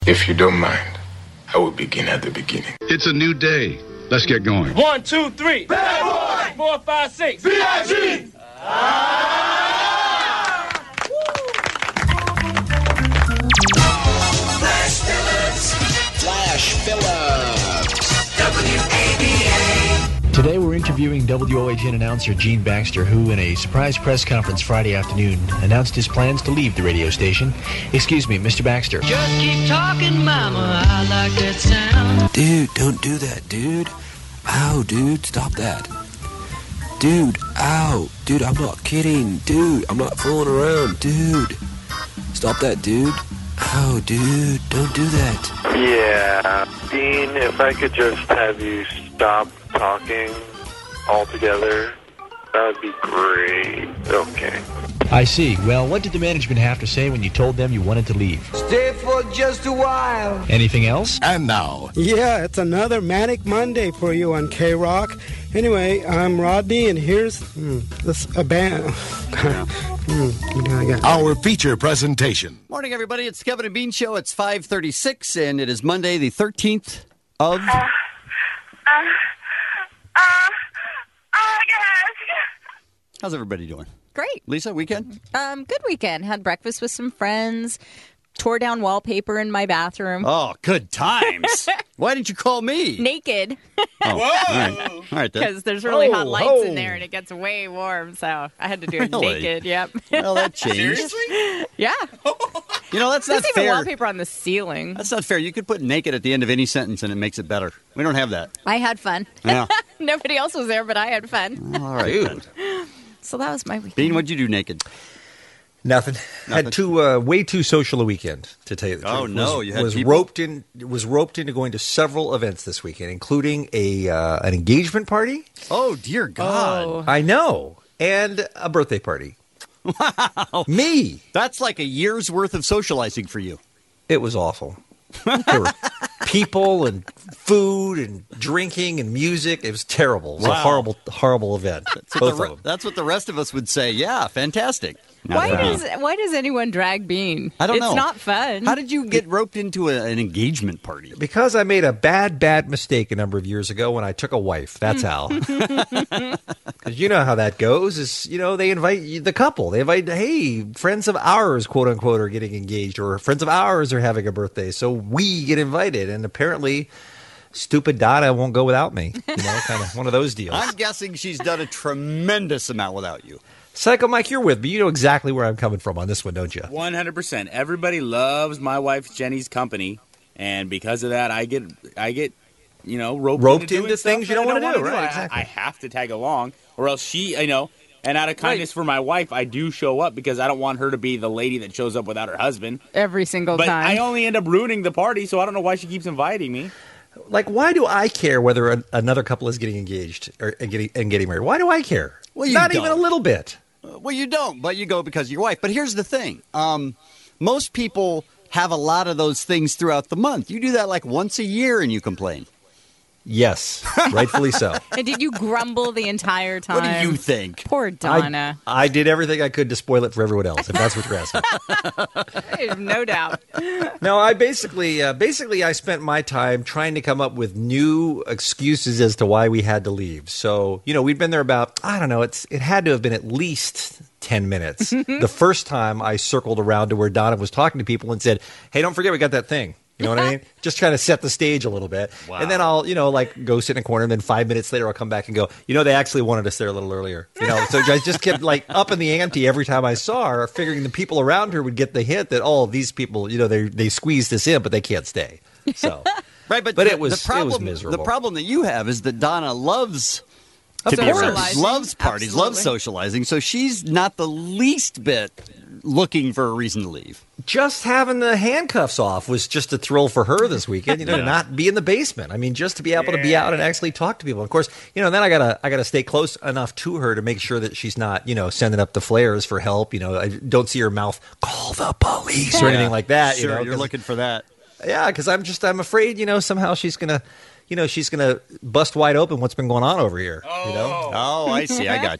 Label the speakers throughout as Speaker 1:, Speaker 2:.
Speaker 1: If you don't mind, I will begin at the beginning.
Speaker 2: It's a new day. Let's get going.
Speaker 3: 1, 2, 3. Bad boy! 4, 5, 6. B.I.G.
Speaker 4: Flash Phillips. Flash Phillips. WABA.
Speaker 5: Today we're interviewing WOHN announcer Gene Baxter, who in a surprise press conference Friday afternoon announced his plans to leave the radio station. Excuse me, Mr. Baxter.
Speaker 6: Just keep talking, mama, I like that sound.
Speaker 7: Dude, don't do that, dude. Ow, dude, stop that. Dude, ow. Dude, I'm not kidding. Dude, I'm not fooling around. Dude, stop that, dude. Ow, dude, don't do that.
Speaker 8: Yeah, Dean, if I could just have you stop talking altogether, that would be great. Okay.
Speaker 5: I see. Well, what did the management have to say when you told them you wanted to leave?
Speaker 9: Stay for just a while.
Speaker 5: Anything else?
Speaker 2: And now.
Speaker 10: Yeah, it's another Manic Monday for you on K-Rock. Anyway, I'm Rodney, and here's a band.
Speaker 2: Our feature presentation.
Speaker 11: Morning, everybody. It's Kevin and Bean Show. It's 5:36, and it is Monday, the 13th of... How's everybody doing?
Speaker 12: Great.
Speaker 11: Lisa, weekend?
Speaker 12: Good weekend. Had breakfast with some friends. Tore down wallpaper in my bathroom.
Speaker 11: Oh, good times. Why didn't you call me?
Speaker 12: Naked.
Speaker 11: Oh, all right then.
Speaker 12: Because there's really hot lights in there and it gets way warm, so I had to do it naked. Yep.
Speaker 11: Well, that changed.
Speaker 3: Seriously?
Speaker 12: Yeah.
Speaker 11: You know, that's
Speaker 12: There's
Speaker 11: not
Speaker 12: even
Speaker 11: fair.
Speaker 12: wallpaper on the ceiling.
Speaker 11: That's not fair. You could put naked at the end of any sentence and it makes it better. We don't have that.
Speaker 12: I had fun.
Speaker 11: Yeah.
Speaker 12: Nobody else was there, but I had fun.
Speaker 11: All right. Dude.
Speaker 12: So that was my weekend.
Speaker 11: Bean, what'd you do naked?
Speaker 13: Nothing. Had way too social a weekend, to tell you the truth.
Speaker 11: Oh, no. You had
Speaker 13: was
Speaker 11: people?
Speaker 13: roped into going to several events this weekend, including an engagement party.
Speaker 11: Oh, dear God.
Speaker 12: Oh.
Speaker 13: I know. And a birthday party.
Speaker 11: Wow.
Speaker 13: Me.
Speaker 11: That's like a year's worth of socializing for you.
Speaker 13: It was awful. There were people and food and drinking and music. It was terrible. It was a horrible, horrible event.
Speaker 11: That's what the rest of us would say. Yeah, fantastic.
Speaker 12: Why does anyone drag Bean?
Speaker 11: I don't know.
Speaker 12: It's not fun.
Speaker 11: How did you get roped into an engagement party?
Speaker 13: Because I made a bad mistake a number of years ago when I took a wife. That's how. Because you know how that goes. Is they invite the couple. They invite, hey, friends of ours, quote unquote, are getting engaged, or friends of ours are having a birthday, so we get invited. And apparently, stupid Donna won't go without me. Kind of one of those deals.
Speaker 11: I'm guessing she's done a tremendous amount without you.
Speaker 13: Psycho Mike, you're with me. You know exactly where I'm coming from on this one, don't you?
Speaker 3: 100%. Everybody loves my wife Jenny's company, and because of that, I get roped into
Speaker 13: things you don't want to do. Right?
Speaker 3: Exactly. I have to tag along, or else she, and out of kindness for my wife, I do show up because I don't want her to be the lady that shows up without her husband
Speaker 12: every single
Speaker 3: time. But
Speaker 12: time.
Speaker 3: I only end up ruining the party, so I don't know why she keeps inviting me.
Speaker 13: Like, why do I care whether another couple is getting engaged or getting married? Why do I care?
Speaker 11: Well,
Speaker 13: not even a little bit.
Speaker 11: Well, you don't, but you go because of your wife. But here's the thing. Most people have a lot of those things throughout the month. You do that like once a year and you complain.
Speaker 13: Yes, rightfully so.
Speaker 12: And did you grumble the entire time?
Speaker 11: What do you think?
Speaker 12: Poor Donna.
Speaker 13: I did everything I could to spoil it for everyone else, if that's what you're asking.
Speaker 12: I have no doubt.
Speaker 13: No, I basically I spent my time trying to come up with new excuses as to why we had to leave. So, we'd been there about, I don't know, it had to have been at least 10 minutes. The first time I circled around to where Donna was talking to people and said, hey, don't forget we got that thing. You know what I mean? Just trying to set the stage a little bit. Wow. And then I'll, go sit in a corner, and then 5 minutes later I'll come back and go, they actually wanted us there a little earlier. So I just kept upping the ante every time I saw her, figuring the people around her would get the hint that, these people, they squeezed us in, but they can't stay. So,
Speaker 11: right, but
Speaker 13: it was miserable.
Speaker 11: The problem that you have is that Donna loves
Speaker 12: to
Speaker 11: be around, loves parties, loves socializing, so she's not the least bit looking for a reason to leave.
Speaker 13: Just having the handcuffs off was just a thrill for her this weekend, to not be in the basement. I mean, just to be able to be out and actually talk to people. Of course, then I gotta stay close enough to her to make sure that she's not, sending up the flares for help. I don't see her mouth, call the police or anything like that.
Speaker 11: Sure, you're looking for that.
Speaker 13: Yeah, because I'm afraid, somehow she's gonna bust wide open what's been going on over here.
Speaker 11: Oh, I see. I got you.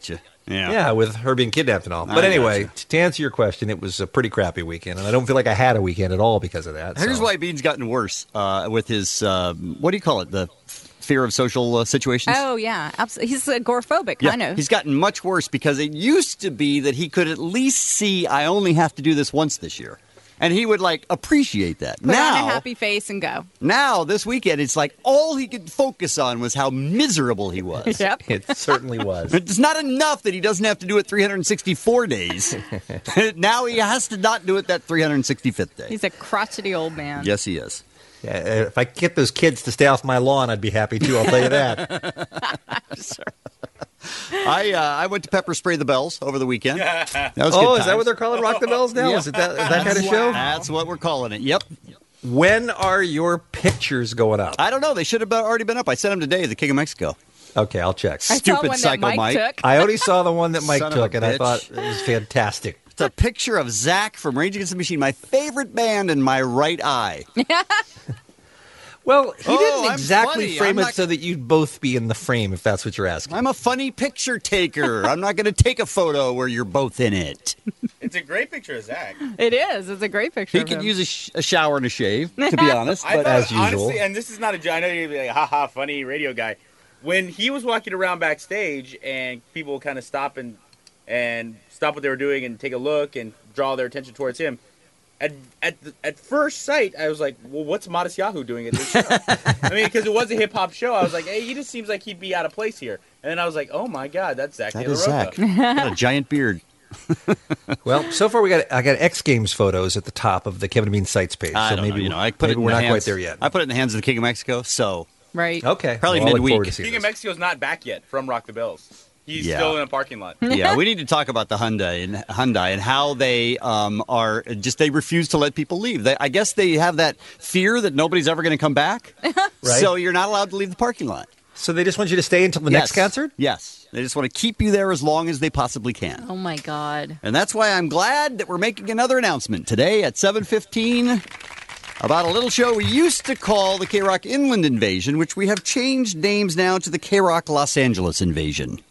Speaker 13: Yeah, with her being kidnapped and all. But
Speaker 11: I
Speaker 13: anyway,
Speaker 11: gotcha.
Speaker 13: to answer your question, it was a pretty crappy weekend, and I don't feel like I had a weekend at all because of that.
Speaker 11: Here's
Speaker 13: so.
Speaker 11: why Bean's gotten worse with his, what do you call it, the fear of social situations?
Speaker 12: Oh, yeah. Absolutely. He's agoraphobic, kind of.
Speaker 11: He's gotten much worse because it used to be that he could at least see, I only have to do this once this year. And he would, appreciate that.
Speaker 12: Put on a happy face and go.
Speaker 11: Now, this weekend, it's like all he could focus on was how miserable he was.
Speaker 12: Yep.
Speaker 13: It certainly was.
Speaker 11: It's not enough that he doesn't have to do it 364 days. Now he has to not do it that 365th day.
Speaker 12: He's a crotchety old man.
Speaker 11: Yes, he is.
Speaker 13: Yeah, if I could get those kids to stay off my lawn, I'd be happy too. I'll tell you that.
Speaker 11: I went to Pepper Spray the Bells over the weekend. That was
Speaker 13: Oh,
Speaker 11: good
Speaker 13: is that what
Speaker 11: times.
Speaker 13: they're calling Rock the Bells now?
Speaker 11: Yeah.
Speaker 13: Is it that kind of show?
Speaker 11: That's what we're calling it. Yep.
Speaker 13: When are your pictures going up?
Speaker 11: I don't know. They should have already been up. I sent them today. The King of Mexico.
Speaker 13: Okay, I'll check.
Speaker 12: I saw
Speaker 11: Stupid
Speaker 12: one
Speaker 11: psycho
Speaker 12: that Mike took.
Speaker 13: I already saw the one that Mike
Speaker 11: Son of a
Speaker 13: took, and I
Speaker 11: bitch.
Speaker 13: thought it was fantastic.
Speaker 11: It's a picture of Zach from Rage Against the Machine, my favorite band, in my right eye.
Speaker 13: Well, he
Speaker 11: Oh,
Speaker 13: didn't
Speaker 11: I'm
Speaker 13: exactly
Speaker 11: funny.
Speaker 13: frame
Speaker 11: I'm
Speaker 13: it
Speaker 11: not-
Speaker 13: so that you'd both be in the frame, if that's what you're asking.
Speaker 11: I'm a funny picture taker. I'm not going to take a photo where you're both in it.
Speaker 3: It's a great picture of Zach.
Speaker 12: It is. It's a great picture
Speaker 11: He
Speaker 12: of
Speaker 11: could
Speaker 12: him.
Speaker 11: use a shower and a shave, to be honest.
Speaker 3: I
Speaker 11: But
Speaker 3: thought,
Speaker 13: as usual.
Speaker 3: honestly, and this is not a joke. I know you'd be like, haha, funny radio guy. When he was walking around backstage and people kind of stop and stop what they were doing and take a look and draw their attention towards him, at first sight, I was like, well, what's Modest Yahoo doing at this show? I mean, because it was a hip-hop show. I was like, hey, he just seems like he'd be out of place here. And then I was like, oh, my God, that's Zach
Speaker 11: that
Speaker 3: De La
Speaker 11: is Zach.
Speaker 3: Rocha.
Speaker 11: Got a giant beard.
Speaker 13: Well, so far I got X Games photos at the top of the Kevin and Bean Sites page.
Speaker 11: I
Speaker 13: So
Speaker 11: don't
Speaker 13: maybe
Speaker 11: know. I put it
Speaker 13: maybe
Speaker 11: in
Speaker 13: we're
Speaker 11: the
Speaker 13: not
Speaker 11: hands,
Speaker 13: quite there yet.
Speaker 11: I put it in the hands of the King of Mexico, so
Speaker 12: Right.
Speaker 13: Okay,
Speaker 11: Probably
Speaker 13: well, I look
Speaker 11: midweek.
Speaker 13: forward to seeing
Speaker 3: King of
Speaker 13: this.
Speaker 3: Mexico's not back yet from Rock the Bells. He's
Speaker 11: Yeah.
Speaker 3: still in a parking lot.
Speaker 11: yeah, we need to talk about the Hyundai and how they are just they refuse to let people leave. I guess they have that fear that nobody's ever going to come back,
Speaker 13: Right.
Speaker 11: so you're not allowed to leave the parking lot.
Speaker 13: So they just want you to stay until the next concert?
Speaker 11: Yes, they just want to keep you there as long as they possibly can.
Speaker 12: Oh, my God.
Speaker 11: And that's why I'm glad that we're making another announcement today at 7:15 about a little show we used to call the K-Rock Inland Invasion, which we have changed names now to the K-Rock Los Angeles Invasion.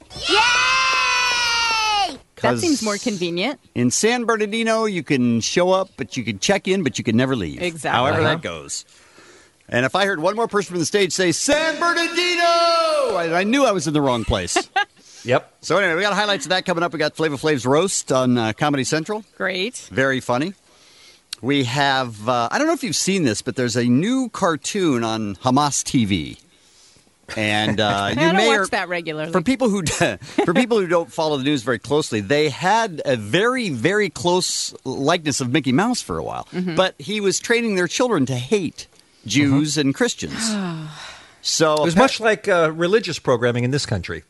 Speaker 12: That seems more convenient.
Speaker 11: In San Bernardino, you can show up, but you can check in, but you can never leave.
Speaker 12: Exactly.
Speaker 11: However
Speaker 13: Uh-huh.
Speaker 11: that goes. And if I heard one more person from the stage say, San Bernardino, I knew I was in the wrong place.
Speaker 13: Yep.
Speaker 11: So anyway, we got highlights of that coming up. We got Flavor Flav's Roast on Comedy Central.
Speaker 12: Great.
Speaker 11: Very funny. We have, I don't know if you've seen this, but there's a new cartoon on Hamas TV. And
Speaker 12: I
Speaker 11: you
Speaker 12: don't
Speaker 11: may
Speaker 12: watch
Speaker 11: or,
Speaker 12: that regularly.
Speaker 11: for people who don't follow the news very closely, they had a very, very close likeness of Mickey Mouse for a while.
Speaker 12: Mm-hmm.
Speaker 11: But he was training their children to hate Jews and Christians. So
Speaker 13: It was much like religious programming in this country.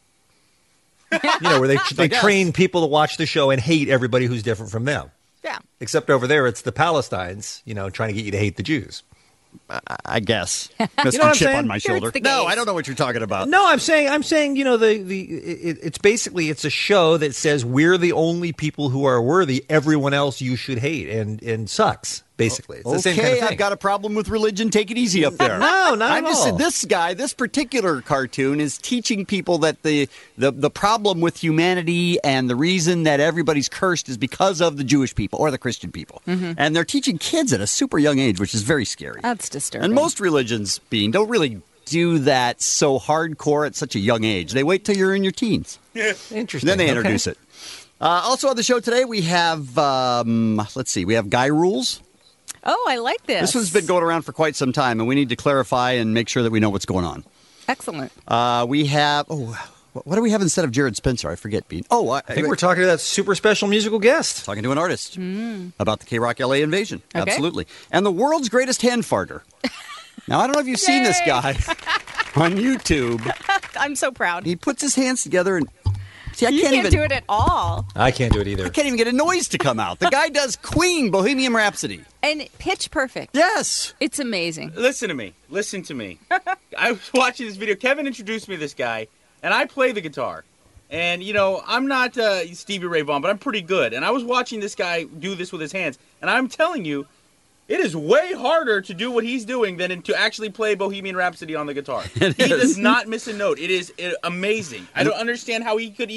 Speaker 13: Where they
Speaker 11: guess.
Speaker 13: train people to watch the show and hate everybody who's different from them.
Speaker 12: Yeah.
Speaker 13: Except over there, it's the Palestines, trying to get you to hate the Jews.
Speaker 11: I guess.
Speaker 13: You know what
Speaker 11: Mr.
Speaker 13: I'm
Speaker 11: Chip
Speaker 13: saying?
Speaker 11: on my shoulder.
Speaker 12: the
Speaker 11: No,
Speaker 12: gays.
Speaker 11: I don't know what you're talking about.
Speaker 13: No, I'm saying, it's basically it's a show that says we're the only people who are worthy. Everyone else you should hate and sucks. Basically, it's the same kind of thing.
Speaker 11: I've got a problem with religion. Take it easy up there.
Speaker 13: No, not
Speaker 11: I'm
Speaker 13: at
Speaker 11: just
Speaker 13: all.
Speaker 11: this particular cartoon is teaching people that the problem with humanity and the reason that everybody's cursed is because of the Jewish people or the Christian people, and they're teaching kids at a super young age, which is very scary.
Speaker 12: That's disturbing.
Speaker 11: And most religions, don't really do that so hardcore at such a young age. They wait till you're in your teens.
Speaker 13: Interesting.
Speaker 11: Then they
Speaker 13: Okay.
Speaker 11: introduce it. Also on the show today, we have, we have Guy Rules.
Speaker 12: Oh, I like this.
Speaker 11: This one's been going around for quite some time, and we need to clarify and make sure that we know what's going on.
Speaker 12: Excellent.
Speaker 11: We have, what do we have instead of Jared Spencer? I forget, Bean.
Speaker 13: I think we're talking to that super special musical guest.
Speaker 11: Talking to an artist about the K-Rock LA Invasion.
Speaker 12: Okay.
Speaker 11: Absolutely. And the world's greatest hand farter. Now, I don't know if you've seen this guy on YouTube.
Speaker 12: I'm so proud.
Speaker 11: He puts his hands together and... See, I
Speaker 12: You
Speaker 11: can't
Speaker 12: can't
Speaker 11: even
Speaker 12: do it at all.
Speaker 13: I can't do it either.
Speaker 11: I can't even get a noise to come out. The guy does Queen, Bohemian Rhapsody.
Speaker 12: And pitch perfect.
Speaker 11: Yes.
Speaker 12: It's amazing.
Speaker 3: Listen to me. I was watching this video. Kevin introduced me to this guy, and I play the guitar. And, I'm not Stevie Ray Vaughan, but I'm pretty good. And I was watching this guy do this with his hands. And I'm telling you, it is way harder to do what he's doing than to actually play Bohemian Rhapsody on the guitar. He does not miss a note. It is amazing. I don't understand how he could even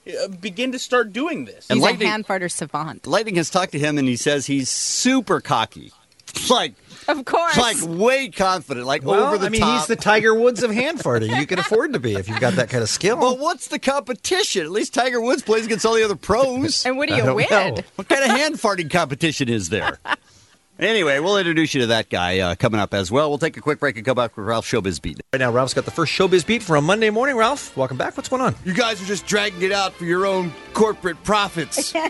Speaker 3: begin to start doing this.
Speaker 11: And
Speaker 12: He's
Speaker 11: Lightning-
Speaker 12: a hand farter savant.
Speaker 11: Lightning has talked to him, and he says he's super cocky.
Speaker 12: Of course.
Speaker 11: Like way confident, like
Speaker 13: Well,
Speaker 11: over the
Speaker 13: I mean,
Speaker 11: top.
Speaker 13: he's the Tiger Woods of hand farting. You can afford to be if you've got that kind of skill.
Speaker 11: But what's the competition? At least Tiger Woods plays against all the other pros.
Speaker 12: And what do
Speaker 13: I
Speaker 12: you
Speaker 13: don't
Speaker 12: win?
Speaker 13: know.
Speaker 11: What kind of hand farting competition is there? Anyway, we'll introduce you to that guy coming up as well. We'll take a quick break and come back with Ralph Showbiz Beat.
Speaker 13: Right now, Ralph's got the first Showbiz Beat for a Monday morning. Ralph, welcome back. What's going on?
Speaker 14: You guys are just dragging it out for your own corporate profits.
Speaker 12: Because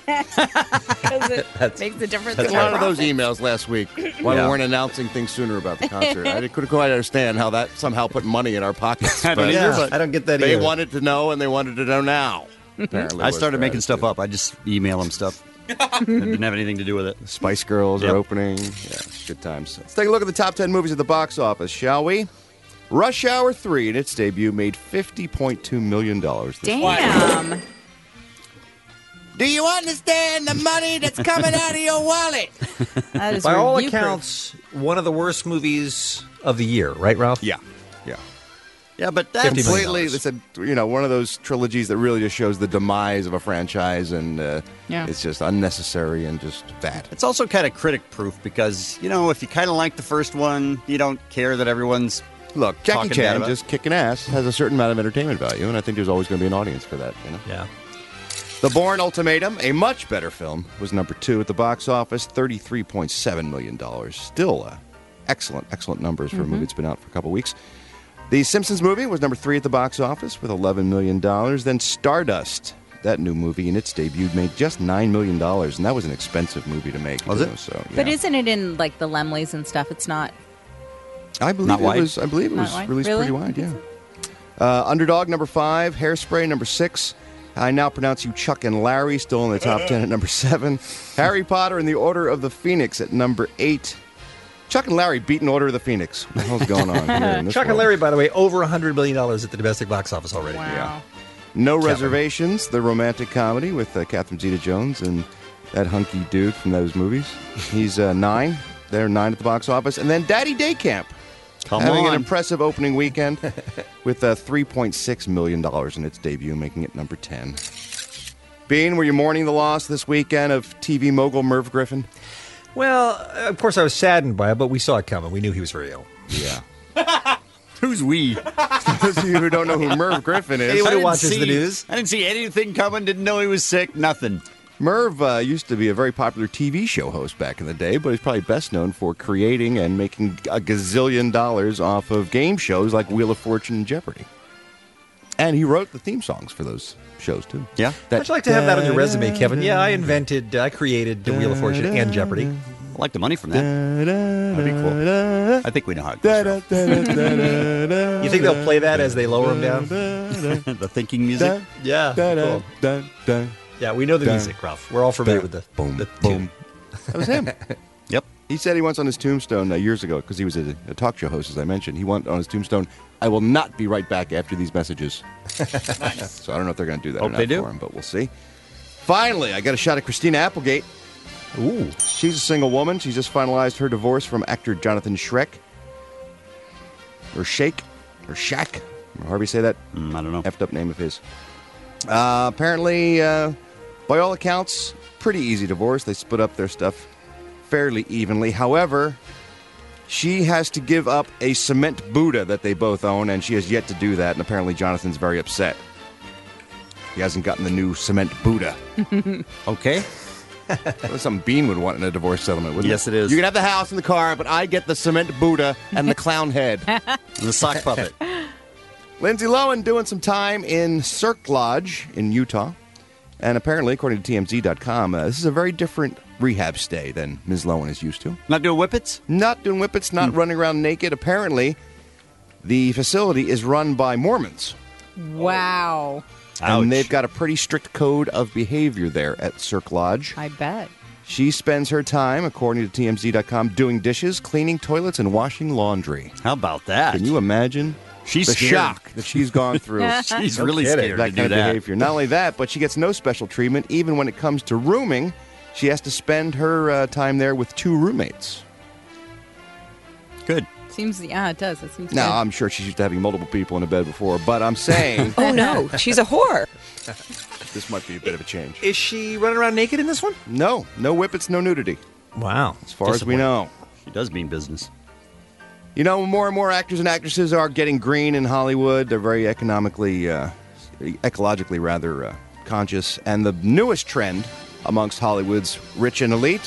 Speaker 12: it makes a difference.
Speaker 14: A
Speaker 12: in
Speaker 14: lot
Speaker 12: our
Speaker 14: of those
Speaker 12: profit.
Speaker 14: emails last week why we weren't announcing things sooner about the concert. I couldn't quite understand how that somehow put money in our pockets.
Speaker 11: I don't
Speaker 14: but
Speaker 11: either, but
Speaker 13: I don't get that
Speaker 14: They
Speaker 13: either.
Speaker 14: wanted to know, and they wanted to know now. Apparently,
Speaker 11: I
Speaker 14: was
Speaker 11: started
Speaker 14: their
Speaker 11: making stuff
Speaker 14: attitude.
Speaker 11: up. I just email him stuff. It didn't have anything to do with it.
Speaker 14: Spice Girls
Speaker 11: Yep.
Speaker 14: are opening. Yeah, good times. Let's take a look at the top 10 movies at the box office, shall we? Rush Hour 3 in its debut made $50.2 million. This week.
Speaker 12: Damn.
Speaker 14: Do you understand the money that's coming out of your wallet?
Speaker 12: That is
Speaker 13: By all
Speaker 12: review-proof.
Speaker 13: accounts, one of the worst movies of the year, right, Ralph?
Speaker 14: Yeah, yeah.
Speaker 11: Yeah, but that's
Speaker 13: $50 million.
Speaker 14: Completely, it's a one of those trilogies that really just shows the demise of a franchise, and
Speaker 12: Yeah.
Speaker 14: it's just unnecessary and just bad.
Speaker 11: It's also kind of critic-proof because, if you kind of like the first one, you don't care that everyone's
Speaker 14: Look, Jackie
Speaker 11: talking bad
Speaker 14: Chan
Speaker 11: about it.
Speaker 14: just kicking ass has a certain amount of entertainment value, and I think there's always going to be an audience for that.
Speaker 13: Yeah.
Speaker 14: The Bourne Ultimatum, a much better film, was number 2 at the box office, $33.7 million. Still excellent numbers for a movie that's been out for a couple weeks. The Simpsons movie was number 3 at the box office with $11 million. Then Stardust, that new movie in its debut, made just $9 million, and that was an expensive movie to make.
Speaker 11: Was it?
Speaker 14: So,
Speaker 12: But
Speaker 14: yeah.
Speaker 12: isn't it in like the Lemleys and stuff? It's not.
Speaker 14: I believe
Speaker 11: Not
Speaker 14: it
Speaker 11: wide?
Speaker 14: was. I believe it
Speaker 12: Not
Speaker 14: was
Speaker 12: wide?
Speaker 14: released
Speaker 12: Really?
Speaker 14: pretty wide. Yeah. Underdog number 5, Hairspray number 6. I now pronounce you Chuck and Larry, still in the top 10 at number 7. Harry Potter and the Order of the Phoenix at number 8. Chuck and Larry beating Order of the Phoenix. What the hell's going on here? In this
Speaker 13: Chuck and
Speaker 14: world?
Speaker 13: Larry, by the way, over $100 million at the domestic box office already.
Speaker 12: Wow.
Speaker 14: Yeah. No Reservations, the romantic comedy with Catherine Zeta-Jones and that hunky dude from those movies. He's 9. They're 9 at the box office. And then Daddy Day Camp.
Speaker 11: Come
Speaker 14: having
Speaker 11: on.
Speaker 14: an impressive opening weekend with $3.6 million in its debut, making it number 10. Bean, were you mourning the loss this weekend of TV mogul Merv Griffin?
Speaker 13: Well, of course, I was saddened by it, but we saw it coming. We knew he was very ill.
Speaker 14: Yeah.
Speaker 11: Who's we?
Speaker 14: Those of you who don't know who Merv Griffin is.
Speaker 13: Anyone
Speaker 11: I
Speaker 13: who
Speaker 11: didn't
Speaker 13: watches
Speaker 11: see-
Speaker 13: the news.
Speaker 11: I didn't see anything coming, didn't know he was sick, nothing.
Speaker 14: Merv used to be a very popular TV show host back in the day, but he's probably best known for creating and making a gazillion dollars off of game shows like Wheel of Fortune and Jeopardy. And he wrote the theme songs for those shows, too.
Speaker 11: Yeah?
Speaker 13: How'd you like to have that on your resume, Kevin? Yeah, I created the Wheel of Fortune and Jeopardy.
Speaker 11: I like the money from that. That'd be cool. I think we know how it goes.
Speaker 13: You think they'll play that as they lower him down?
Speaker 11: The thinking music.
Speaker 13: Yeah, cool. Yeah, we know the music, Ralph. We're all familiar with the
Speaker 14: boom,
Speaker 13: the
Speaker 14: boom. That was him.
Speaker 11: Yep.
Speaker 14: He said he once on his tombstone years ago, because he was a talk show host, as I mentioned. He went on his tombstone, "I will not be right back after these messages." So I don't know if they're going to do that
Speaker 11: Hope
Speaker 14: or not
Speaker 11: they do.
Speaker 14: for him, but we'll see. Finally, I got a shot at Christina Applegate.
Speaker 13: Ooh.
Speaker 14: She's a single woman. She's just finalized her divorce from actor Jonathan Schreck. Or Shake. Or Shack. Or however you say that.
Speaker 11: I don't know.
Speaker 14: Effed up name of his. Apparently, by all accounts, pretty easy divorce. They split up their stuff fairly evenly. However, she has to give up a cement Buddha that they both own, and she has yet to do that, and apparently Jonathan's very upset. He hasn't gotten the new cement Buddha.
Speaker 11: Okay.
Speaker 14: That's something Bean would want in a divorce settlement, wouldn't
Speaker 11: Yes,
Speaker 14: it?
Speaker 11: it is.
Speaker 14: You can have the house and the car, but I get the cement Buddha and the clown head.
Speaker 11: And the sock puppet.
Speaker 14: Lindsay Lohan doing some time in Cirque Lodge in Utah. And apparently, according to TMZ.com, this is a very different rehab stay than Ms. Lohan is used to.
Speaker 11: Not doing whippets?
Speaker 14: Not doing whippets, not running around naked. Apparently, the facility is run by Mormons.
Speaker 12: Wow.
Speaker 14: And they've got a pretty strict code of behavior there at Cirque Lodge.
Speaker 12: I bet.
Speaker 14: She spends her time, according to TMZ.com, doing dishes, cleaning toilets, and washing laundry.
Speaker 11: How about that?
Speaker 14: Can you imagine
Speaker 11: She's
Speaker 14: the
Speaker 11: scared.
Speaker 14: shock that she's gone through?
Speaker 11: She's
Speaker 13: No
Speaker 11: really
Speaker 13: kidding.
Speaker 11: scared
Speaker 14: that
Speaker 11: to do
Speaker 14: kind of
Speaker 11: that.
Speaker 14: behavior. Not only that, but she gets no special treatment. Even when it comes to rooming, she has to spend her time there with 2 roommates.
Speaker 11: Good.
Speaker 12: Seems, yeah, it does. It seems
Speaker 14: Now,
Speaker 12: good.
Speaker 14: I'm sure she's used to having multiple people in a bed before, but I'm saying...
Speaker 15: Oh, no. She's a whore.
Speaker 14: This might be a bit of a change.
Speaker 13: Is she running around naked in this one?
Speaker 14: No whippets, no nudity.
Speaker 13: Wow.
Speaker 14: As far as we know.
Speaker 11: She does mean business.
Speaker 14: You know, more and more actors and actresses are getting green in Hollywood. They're very ecologically rather conscious. And the newest trend amongst Hollywood's rich and elite,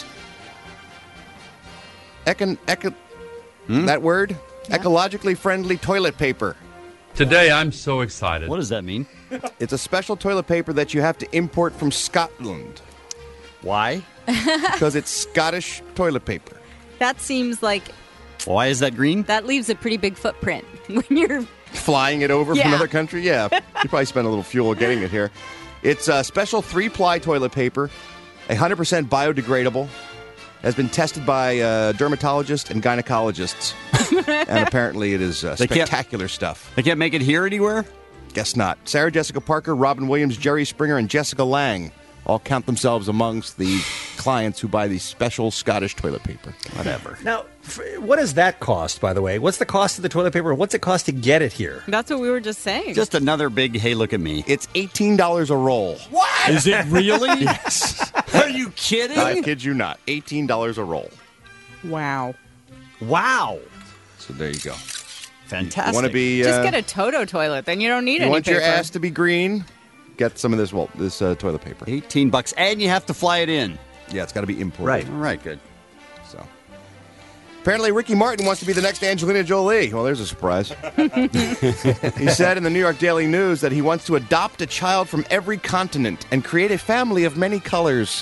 Speaker 14: that word? Yeah. Ecologically friendly toilet paper.
Speaker 15: Today, I'm so excited.
Speaker 11: What does that mean?
Speaker 14: It's a special toilet paper that you have to import from Scotland.
Speaker 11: Why?
Speaker 14: Because it's Scottish toilet paper.
Speaker 12: That seems like...
Speaker 11: Why is that green?
Speaker 12: That leaves a pretty big footprint when you're...
Speaker 14: Flying it over from another country? Yeah. You probably spend a little fuel getting it here. It's a special 3-ply toilet paper, 100% biodegradable. Has been tested by dermatologists and gynecologists. And apparently it is spectacular stuff.
Speaker 11: They can't make it here anywhere?
Speaker 14: Guess not. Sarah Jessica Parker, Robin Williams, Jerry Springer, and Jessica Lange all count themselves amongst the clients who buy the special Scottish toilet paper. Whatever.
Speaker 13: Now, what does that cost, by the way? What's the cost of the toilet paper? What's it cost to get it here?
Speaker 12: That's what we were just saying.
Speaker 11: Just another big, hey, look at me.
Speaker 14: It's $18 a roll.
Speaker 11: What? Is it really?
Speaker 14: Yes.
Speaker 11: Are you kidding?
Speaker 14: I kid you not. $18 a roll.
Speaker 12: Wow.
Speaker 11: Wow.
Speaker 14: So there you go.
Speaker 11: Fantastic.
Speaker 14: You want to be...
Speaker 12: Just get a Toto toilet, then you don't need any
Speaker 14: You want
Speaker 12: paper.
Speaker 14: your ass to be green? Get some of this toilet paper.
Speaker 11: $18, and you have to fly it in.
Speaker 14: Yeah, it's got to be imported.
Speaker 11: Right. All right, good.
Speaker 14: So, apparently Ricky Martin wants to be the next Angelina Jolie. Well, there's a surprise. He said in the New York Daily News that he wants to adopt a child from every continent and create a family of many colors.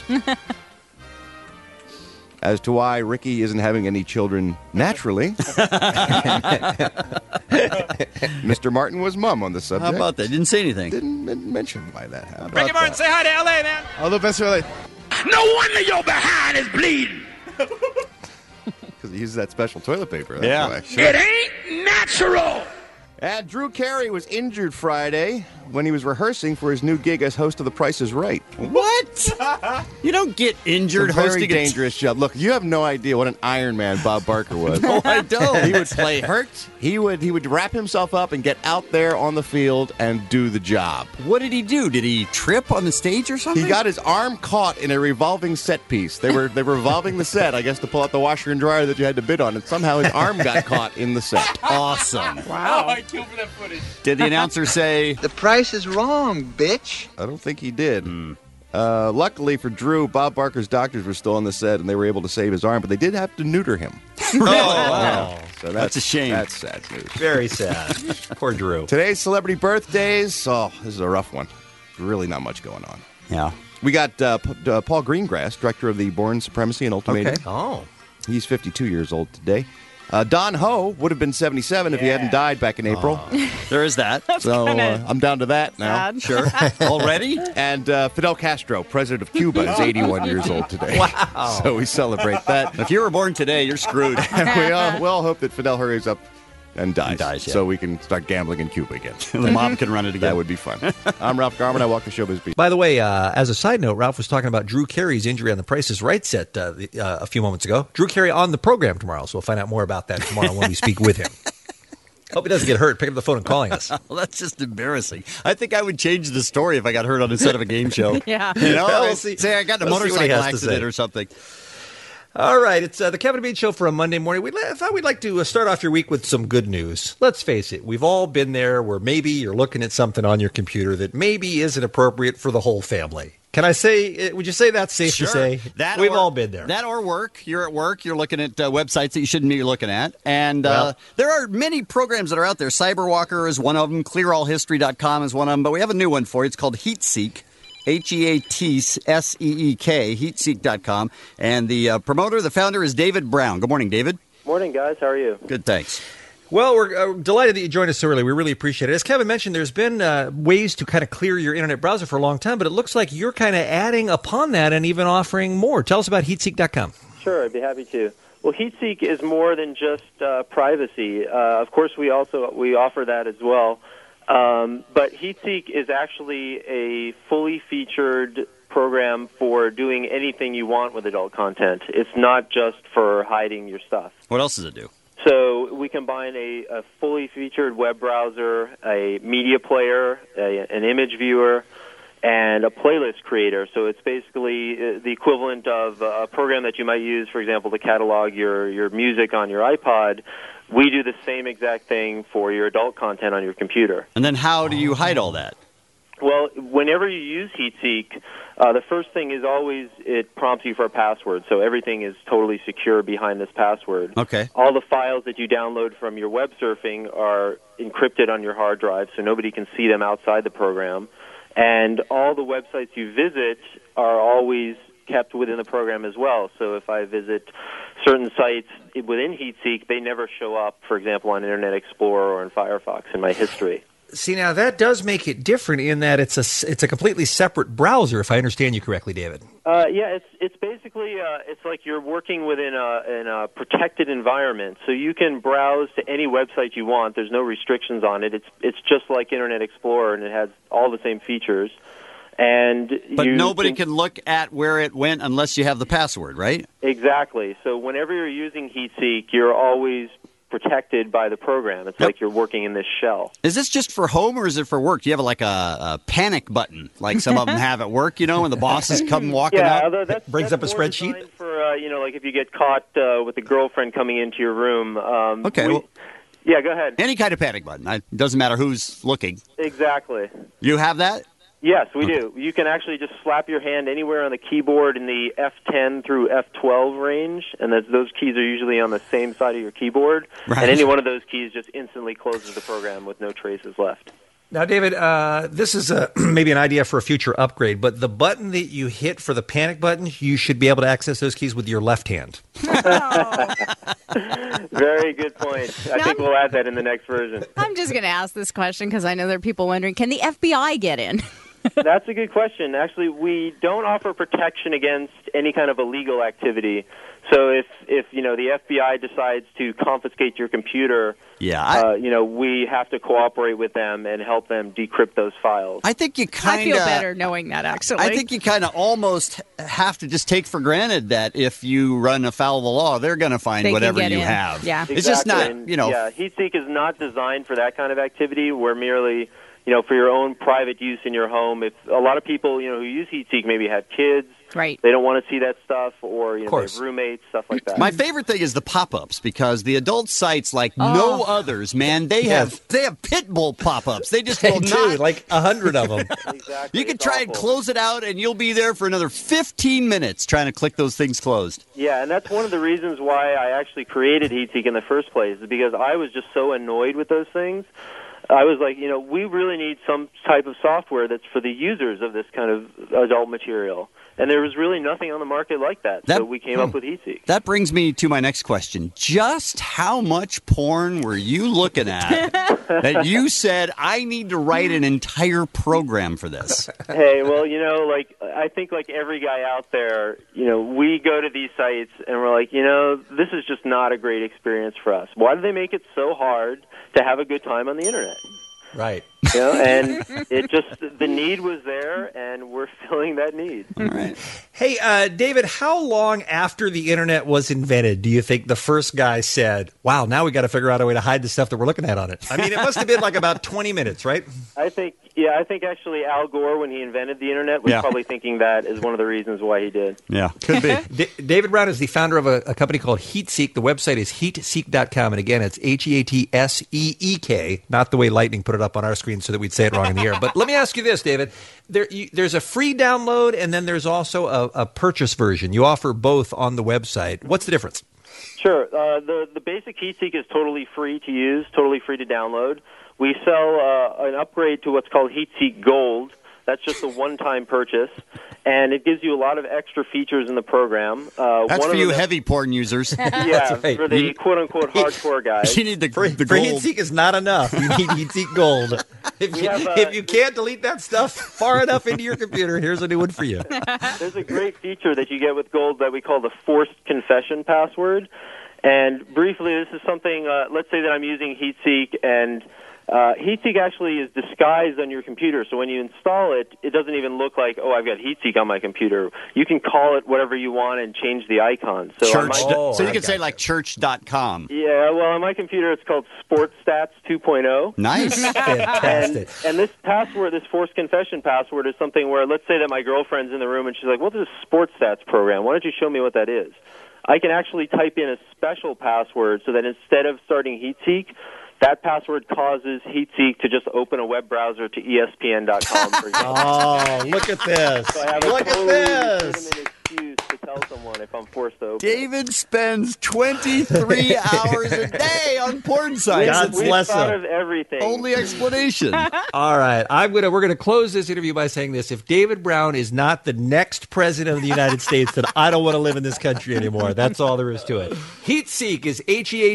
Speaker 14: As to why Ricky isn't having any children naturally, Mr. Martin was mum on the subject.
Speaker 11: How about that? Didn't say anything.
Speaker 14: Didn't mention why that happened.
Speaker 15: Ricky Martin, say hi to L.A., man.
Speaker 2: All the best for LA.
Speaker 4: No wonder your behind is bleeding.
Speaker 14: Because he uses that special toilet paper. That's
Speaker 11: Yeah.
Speaker 14: why. Sure.
Speaker 4: It ain't natural.
Speaker 14: And Drew Carey was injured Friday when he was rehearsing for his new gig as host of The Price is Right.
Speaker 11: What? You don't get injured
Speaker 14: It's a very
Speaker 11: hosting
Speaker 14: dangerous job. Look, you have no idea what an Iron Man Bob Barker was.
Speaker 11: No, I don't.
Speaker 14: He would play hurt. He would wrap himself up and get out there on the field and do the job.
Speaker 11: What did he do? Did he trip on the stage or something?
Speaker 14: He got his arm caught in a revolving set piece. They were revolving the set, I guess, to pull out the washer and dryer that you had to bid on, and somehow his arm got caught in the set.
Speaker 11: Awesome.
Speaker 3: Wow. I killed for that footage.
Speaker 11: Did the announcer say,
Speaker 9: The price is wrong, bitch.
Speaker 14: I don't think he did. Luckily for Drew, Bob Barker's doctors were still on the set, and they were able to save his arm, but they did have to neuter him.
Speaker 11: wow.
Speaker 14: So
Speaker 11: That's a shame.
Speaker 14: That's sad news.
Speaker 13: Very sad. Poor Drew.
Speaker 14: Today's celebrity birthdays. Oh, this is a rough one. Really not much going on.
Speaker 11: Yeah.
Speaker 14: We got Paul Greengrass, director of the Bourne Supremacy and Ultimatum.
Speaker 11: Okay.
Speaker 13: Oh.
Speaker 14: He's 52 years old today. Don Ho would have been 77 if he hadn't died back in April.
Speaker 11: There is that.
Speaker 14: So I'm down to that now.
Speaker 12: sad.
Speaker 11: Sure. Already?
Speaker 14: And Fidel Castro, president of Cuba, is 81 years old today.
Speaker 11: Wow.
Speaker 14: So we celebrate that.
Speaker 11: If you were born today, you're screwed.
Speaker 14: And we all hope that Fidel hurries up and dies,
Speaker 11: yeah.
Speaker 14: so we can start gambling in Cuba again.
Speaker 11: The mob can run it again.
Speaker 14: That would be fun. I'm Ralph Garman. I walk the showbiz beat.
Speaker 13: By the way, as a side note, Ralph was talking about Drew Carey's injury on the Price is Right set a few moments ago. Drew Carey on the program tomorrow, so we'll find out more about that tomorrow when we speak with him. Hope he doesn't get hurt. Pick up the phone and calling us.
Speaker 11: Well, that's just embarrassing. I think I would change the story if I got hurt on the set of a game show.
Speaker 12: Yeah.
Speaker 11: You know,
Speaker 13: We'll see.
Speaker 11: say I got in a
Speaker 13: We'll see what he
Speaker 11: motorcycle
Speaker 13: has to
Speaker 11: accident
Speaker 13: say.
Speaker 11: or something.
Speaker 13: All right, it's the Kevin and Bean Show for a Monday morning. I thought we'd like to start off your week with some good news. Let's face it, we've all been there where maybe you're looking at something on your computer that maybe isn't appropriate for the whole family. Can I say, would you say that's safe to say?
Speaker 11: That
Speaker 13: We've
Speaker 11: or-
Speaker 13: all been there.
Speaker 11: That or work. You're at work. You're looking at websites that you shouldn't be looking at. And
Speaker 13: Well-
Speaker 11: there are many programs that are out there. Cyberwalker is one of them. ClearAllHistory.com is one of them. But we have a new one for you. It's called HeatSeek. HeatSeek, HeatSeek.com. And the promoter, the founder, is David Brown. Good morning, David.
Speaker 16: Morning, guys. How are you?
Speaker 11: Good, thanks.
Speaker 13: Well, we're delighted that you joined us so early. We really appreciate it. As Kevin mentioned, there's been ways to kind of clear your internet browser for a long time, but it looks like you're kind of adding upon that and even offering more. Tell us about HeatSeek.com.
Speaker 16: Sure, I'd be happy to. Well, HeatSeek is more than just privacy. Of course, we offer that as well. But HeatSeek is actually a fully featured program for doing anything you want with adult content. It's not just for hiding your stuff.
Speaker 11: What else does it do?
Speaker 16: So we combine a fully featured web browser, a media player, an image viewer, and a playlist creator. So it's basically the equivalent of a program that you might use, for example, to catalog your music on your iPod. We do the same exact thing for your adult content on your computer.
Speaker 11: And then how do you hide all that?
Speaker 16: Well, whenever you use HeatSeek, the first thing is always it prompts you for a password. So everything is totally secure behind this password.
Speaker 11: Okay.
Speaker 16: All the files that you download from your web surfing are encrypted on your hard drive, so nobody can see them outside the program. And all the websites you visit are always kept within the program as well. So if I visit certain sites within HeatSeek, they never show up, for example, on Internet Explorer or in Firefox in my history.
Speaker 13: See, now that does make it different in that it's a completely separate browser, if I understand you correctly, David.
Speaker 16: Yeah, it's basically it's like you're working within a protected environment, so you can browse to any website you want. There's no restrictions on it. It's just like Internet Explorer, and it has all the same features.
Speaker 11: But nobody can look at where it went unless you have the password, right?
Speaker 16: Exactly. So whenever you're using HeatSeek, you're always protected by the program. It's like you're working in this shell.
Speaker 11: Is this just for home or is it for work? Do you have like a panic button like some of them have at work, when the bosses come walking up?
Speaker 16: That
Speaker 13: brings up a spreadsheet?
Speaker 16: For, like if you get caught with a girlfriend coming into your room. Yeah, go ahead.
Speaker 11: Any kind of panic button. It doesn't matter who's looking.
Speaker 16: Exactly.
Speaker 11: You have that?
Speaker 16: Yes, we do. You can actually just slap your hand anywhere on the keyboard in the F10 through F12 range, and those keys are usually on the same side of your keyboard.
Speaker 11: Right.
Speaker 16: And any one of those keys just instantly closes the program with no traces left.
Speaker 13: Now, David, this is maybe an idea for a future upgrade, but the button that you hit for the panic button, you should be able to access those keys with your left hand.
Speaker 16: Very good point. I think we'll add that in the next version.
Speaker 12: I'm just going to ask this question because I know there are people wondering, can the FBI get in?
Speaker 16: That's a good question. Actually, we don't offer protection against any kind of illegal activity. So if the FBI decides to confiscate your computer, we have to cooperate with them and help them decrypt those files.
Speaker 11: I think you kind of...
Speaker 12: I feel better knowing that, actually.
Speaker 11: I think you kind of almost have to just take for granted that if you run afoul of the law, they're going to find whatever you have.
Speaker 12: Yeah.
Speaker 16: Exactly.
Speaker 11: It's just not,
Speaker 16: Yeah, HeatSeek is not designed for that kind of activity. We're merely... for your own private use in your home. If a lot of people, who use HeatSeek maybe have kids,
Speaker 12: right?
Speaker 16: They don't want to see that stuff, or they have roommates, stuff like that.
Speaker 11: My favorite thing is the pop-ups because the adult sites, like no others, man, they have pit bull pop-ups. They just will not,
Speaker 13: like 100 of them.
Speaker 16: Exactly.
Speaker 11: You can try and close it out, and you'll be there for another 15 minutes trying to click those things closed.
Speaker 16: Yeah, and that's one of the reasons why I actually created HeatSeek in the first place, is because I was just so annoyed with those things. I was like, we really need some type of software that's for the users of this kind of adult material. And there was really nothing on the market like that, so we came up with HeatSeek.
Speaker 11: That brings me to my next question. Just how much porn were you looking at that you said, I need to write an entire program for this?
Speaker 16: Hey, well, I think like every guy out there, we go to these sites and we're like, this is just not a great experience for us. Why do they make it so hard to have a good time on the Internet?
Speaker 13: Right.
Speaker 16: And the need was there, and we're filling that need.
Speaker 11: All right.
Speaker 13: Hey, David, how long after the Internet was invented do you think the first guy said, wow, now we got to figure out a way to hide the stuff that we're looking at on it? I mean, it must have been like about 20 minutes, right?
Speaker 16: I think actually Al Gore, when he invented the Internet, was probably thinking that is one of the reasons why he did.
Speaker 11: Yeah, could be.
Speaker 13: David Brown is the founder of a company called HeatSeek. The website is heatseek.com. And again, it's HeatSeek, not the way Lightning put it up on our screen so that we'd say it wrong in the air. But let me ask you this, David. There's a free download, and then there's also a purchase version. You offer both on the website. What's the difference?
Speaker 16: Sure. The basic HeatSeek is totally free to use, totally free to download. We sell an upgrade to what's called HeatSeek Gold. That's just a one-time purchase, and it gives you a lot of extra features in the program.
Speaker 11: That's for you heavy porn users.
Speaker 16: Yeah, right. For the quote-unquote hardcore guys.
Speaker 11: You need the
Speaker 13: for
Speaker 11: gold.
Speaker 13: HeatSeek is not enough. You need HeatSeek Gold. If you can't delete that stuff far enough into your computer, here's a new one for you.
Speaker 16: There's a great feature that you get with Gold that we call the forced confession password. And briefly, this is something, let's say that I'm using HeatSeek and HeatSeek actually is disguised on your computer, so when you install it, it doesn't even look like, oh, I've got HeatSeek on my computer. You can call it whatever you want and change the icon. So,
Speaker 11: so you can say like church.com.
Speaker 16: Yeah, well, on my computer, it's called SportsStats 2.0.
Speaker 11: Nice.
Speaker 13: Fantastic.
Speaker 16: And this password, this forced confession password, is something where, let's say that my girlfriend's in the room and she's like, what is a SportsStats program? Why don't you show me what that is? I can actually type in a special password so that instead of starting HeatSeek, that password causes HeatSeek to just open a web browser to ESPN.com, for example.
Speaker 13: Oh, look at this.
Speaker 16: So I have
Speaker 13: Look
Speaker 16: a totally
Speaker 13: at this.
Speaker 16: legitimate excuse to tell someone if I'm forced to open
Speaker 11: David spends 23 hours a day on porn sites.
Speaker 13: God's
Speaker 16: We've
Speaker 13: bless
Speaker 16: thought
Speaker 13: him.
Speaker 16: of everything.
Speaker 11: Only explanation.
Speaker 13: All right, we're gonna close this interview by saying this: if David Brown is not the next president of the United States, then I don't want to live in this country anymore. That's all there is to it. HeatSeek is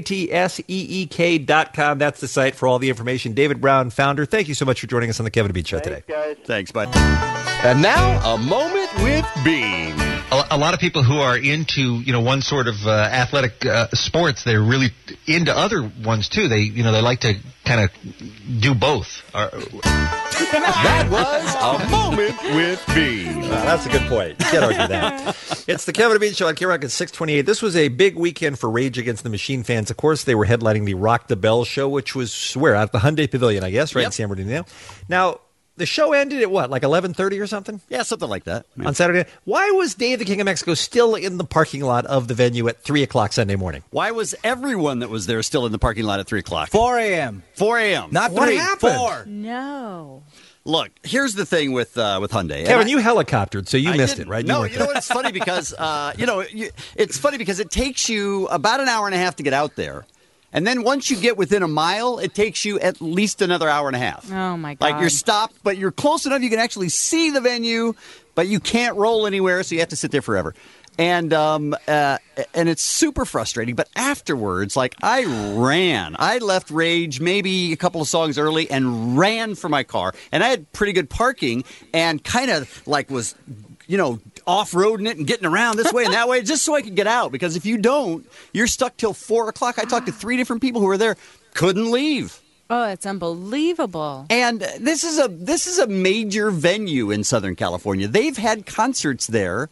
Speaker 13: HeatSeek.com. That's the site for all the information. David Brown, founder. Thank you so much for joining us on the Kevin and Bean Show today.
Speaker 16: Guys.
Speaker 11: Thanks, bud.
Speaker 14: And now, a moment with Bean.
Speaker 17: A lot of people who are into, one sort of athletic sports, they're really into other ones too. They like to kind of do both.
Speaker 14: That was a moment with Bean.
Speaker 13: That's a good point. You can't argue that. It's the Kevin and Bean Show on KROQ at 628. This was a big weekend for Rage Against the Machine fans. Of course, they were headlining the Rock the Bell show, which was where? At the Hyundai Pavilion, I guess, right in San Bernardino. Now, the show ended at what, like 11:30 or something?
Speaker 11: Yeah, something like that. Yeah.
Speaker 13: On Saturday. Why was Dave the King of Mexico still in the parking lot of the venue at 3 o'clock Sunday morning?
Speaker 11: Why was everyone that was there still in the parking lot at 3 o'clock?
Speaker 18: 4 a.m.
Speaker 11: 4 a.m.
Speaker 18: Not
Speaker 13: What
Speaker 18: 3,
Speaker 13: happened?
Speaker 18: 4.
Speaker 12: No.
Speaker 11: Look, here's the thing with Hyundai.
Speaker 13: Kevin, you helicoptered, so you missed it, right?
Speaker 11: No,
Speaker 13: weren't
Speaker 11: you know
Speaker 13: there.
Speaker 11: what? It's funny because it's funny because it takes you about an hour and a half to get out there. And then once you get within a mile, it takes you at least another hour and a half.
Speaker 12: Oh, my God.
Speaker 11: Like you're stopped, but you're close enough you can actually see the venue, but you can't roll anywhere, so you have to sit there forever. And it's super frustrating. But afterwards, like I left Rage maybe a couple of songs early and ran for my car. And I had pretty good parking and kind of like was, off-roading it and getting around this way and that way just so I could get out. Because if you don't, you're stuck till 4 o'clock. I talked to 3 different people who were there, couldn't leave.
Speaker 12: Oh, it's unbelievable.
Speaker 11: And this is a major venue in Southern California. They've had concerts there,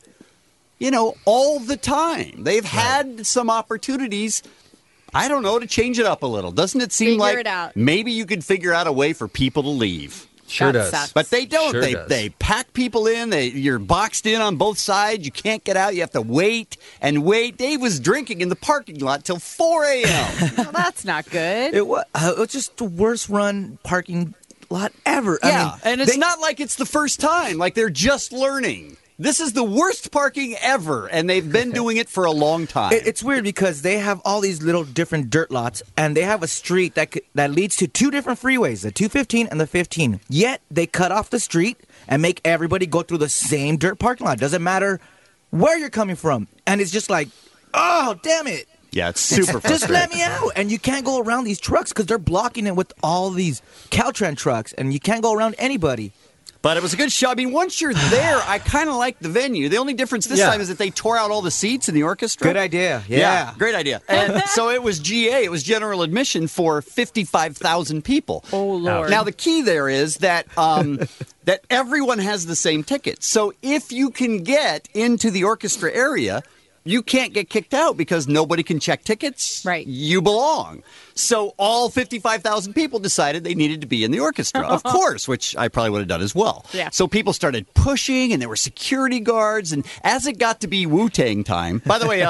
Speaker 11: all the time. They've had some opportunities, I don't know, to change it up a little. Doesn't it seem
Speaker 12: Figure
Speaker 11: like
Speaker 12: it out.
Speaker 11: maybe you could figure out a way for people to leave?
Speaker 13: Sure
Speaker 12: That
Speaker 13: does.
Speaker 12: sucks.
Speaker 11: But they don't.
Speaker 13: Sure
Speaker 11: they
Speaker 13: does.
Speaker 11: pack people in. You're boxed in on both sides. You can't get out. You have to wait and wait. Dave was drinking in the parking lot till 4 a.m.
Speaker 12: Well, that's not good.
Speaker 18: It was just the worst run parking lot ever.
Speaker 11: Yeah,
Speaker 18: I mean,
Speaker 11: and it's not like it's the first time. Like they're just learning. This is the worst parking ever, and they've been doing it for a long time.
Speaker 18: It's weird because they have all these little different dirt lots, and they have a street that leads to 2 different freeways, the 215 and the 15. Yet they cut off the street and make everybody go through the same dirt parking lot. Doesn't matter where you're coming from, and it's just like, oh, damn it.
Speaker 11: Yeah, it's super frustrating.
Speaker 18: Just let me out. And you can't go around these trucks because they're blocking it with all these Caltrans trucks, and you can't go around anybody.
Speaker 11: But it was a good show. I mean, once you're there, I kind of like the venue. The only difference this time is that they tore out all the seats in the orchestra.
Speaker 18: Good idea. Yeah.
Speaker 11: Great idea. And so it was GA. It was general admission for 55,000 people.
Speaker 12: Oh, Lord.
Speaker 11: Now, the key there is that that everyone has the same ticket. So if you can get into the orchestra area, you can't get kicked out because nobody can check tickets.
Speaker 12: Right.
Speaker 11: You belong. So all 55,000 people decided they needed to be in the orchestra, of course, which I probably would have done as well.
Speaker 12: Yeah.
Speaker 11: So people started pushing, and there were security guards. And as it got to be Wu-Tang time, by the way,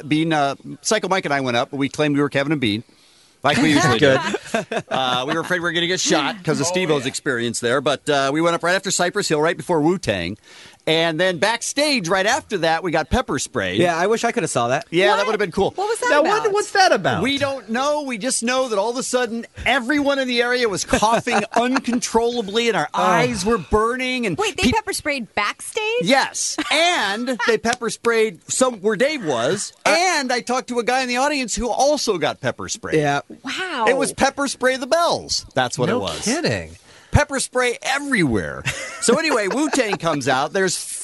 Speaker 11: Psycho Mike and I went up. We claimed we were Kevin and Bean. Like we usually do. We were afraid we were going to get shot because of Steve-O's experience there. But we went up right after Cypress Hill, right before Wu-Tang. And then backstage, right after that, we got pepper sprayed.
Speaker 18: Yeah, I wish I could have saw that.
Speaker 11: Yeah, that would have been cool.
Speaker 12: What was that
Speaker 13: Now,
Speaker 12: about?
Speaker 13: what's that about?
Speaker 11: We don't know. We just know that all of a sudden, everyone in the area was coughing uncontrollably, and our eyes were burning. And
Speaker 12: Wait, they pepper sprayed backstage?
Speaker 11: Yes, and they pepper sprayed where Dave was, and I talked to a guy in the audience who also got pepper sprayed.
Speaker 18: Yeah.
Speaker 12: Wow.
Speaker 11: It was pepper spray the bells. That's what it was.
Speaker 13: No kidding.
Speaker 11: Pepper spray everywhere. So anyway, Wu-Tang comes out. There's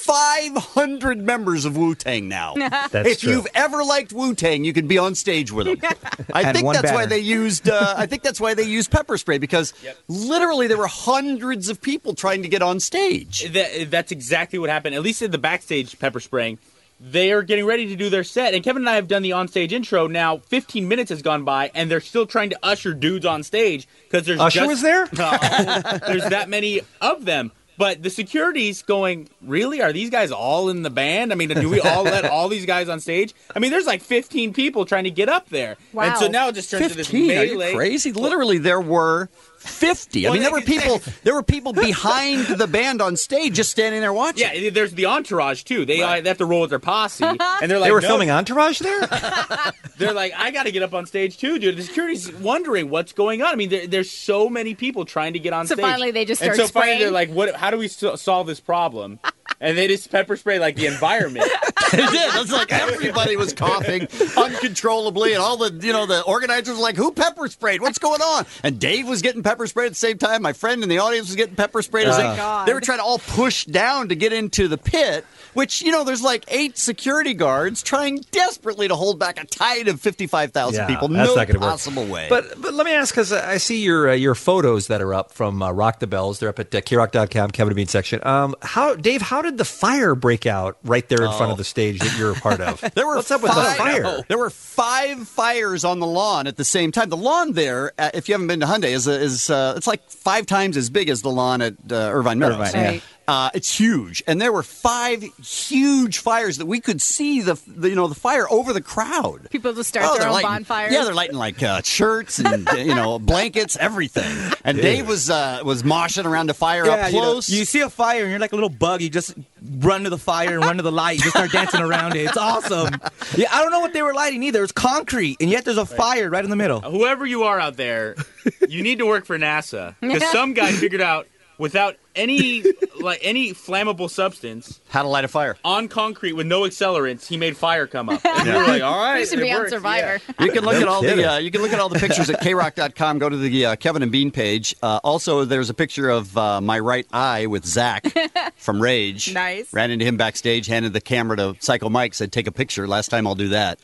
Speaker 11: 500 members of Wu-Tang now. If
Speaker 13: true.
Speaker 11: you've ever liked Wu-Tang, you could be on stage with them. I
Speaker 18: And
Speaker 11: think
Speaker 18: one
Speaker 11: that's why
Speaker 18: banner.
Speaker 11: they used. I think that's why they used pepper spray, because literally there were hundreds of people trying to get on stage.
Speaker 3: That's exactly what happened. At least in the backstage pepper spraying, they are getting ready to do their set. And Kevin and I have done the onstage intro. Now 15 minutes has gone by, and they're still trying to usher dudes on stage because there's
Speaker 13: Usher was there?
Speaker 3: There's that many of them. But the security's going, really? Are these guys all in the band? I mean, do we all let all these guys on stage? I mean, there's like 15 people trying to get up there.
Speaker 12: Wow.
Speaker 3: And so now it just turns to this
Speaker 11: 15? Are
Speaker 3: melee.
Speaker 11: you crazy? Literally, there were 50. I mean, there were people behind the band on stage just standing there watching.
Speaker 3: Yeah, there's the entourage, too. They have to roll with their posse. And they're like,
Speaker 13: They were
Speaker 3: no.
Speaker 13: filming Entourage there?
Speaker 3: They're like, I got to get up on stage, too, dude. The security's wondering what's going on. I mean, there's so many people trying to get on
Speaker 12: So
Speaker 3: stage.
Speaker 12: finally they just
Speaker 3: And
Speaker 12: start
Speaker 3: so finally
Speaker 12: spraying?
Speaker 3: they're like, how do we solve this problem? And they just pepper spray like the environment.
Speaker 11: They did. It's like everybody was coughing uncontrollably, and all the organizers were like, "Who pepper sprayed? What's going on?" And Dave was getting pepper sprayed at the same time. My friend in the audience was getting pepper sprayed. They were trying to all push down to get into the pit, which there's like 8 security guards trying desperately to hold back a tide of 55,000 people.
Speaker 13: That's
Speaker 11: No
Speaker 13: not gonna
Speaker 11: possible
Speaker 13: work.
Speaker 11: way.
Speaker 13: But let me ask, because I see your photos that are up from Rock the Bells. They're up at KRock.com, Kevin and Bean section. Dave, how did the fire break out right there in front of the stage that you're a part of? What's up with the fire?
Speaker 11: There were 5 fires on the lawn at the same time. The lawn there, if you haven't been to Hyundai, is it's like 5 times as big as the lawn at Irvine Meadows.
Speaker 18: Irvine, yeah.
Speaker 11: It's huge, and there were 5 huge fires that we could see the fire over the crowd.
Speaker 12: People just start their
Speaker 11: they're
Speaker 12: own
Speaker 11: lighting-
Speaker 12: bonfires.
Speaker 11: Yeah, they're lighting like shirts and blankets, everything. And Dave was moshing around the fire up close.
Speaker 18: You see a fire and you're like a little bug. You just run to the fire and run to the light. You just start dancing around it. It's awesome. Yeah, I don't know what they were lighting either. It's concrete, and yet there's a fire right in the middle.
Speaker 3: Whoever you are out there, you need to work for NASA. Because some guy figured out, without any flammable substance,
Speaker 11: how to light a fire
Speaker 3: on concrete with no accelerants, he made fire come up. And we were like, all right,
Speaker 12: This should
Speaker 3: it
Speaker 12: be on
Speaker 3: works.
Speaker 12: Survivor.
Speaker 3: Yeah.
Speaker 11: You can look at all the pictures at krock.com. Go to the Kevin and Bean page. Also, there's a picture of my right eye with Zach from Rage.
Speaker 12: Nice.
Speaker 11: Ran into him backstage, handed the camera to Psycho Mike, said, "Take a picture." Last time I'll do that.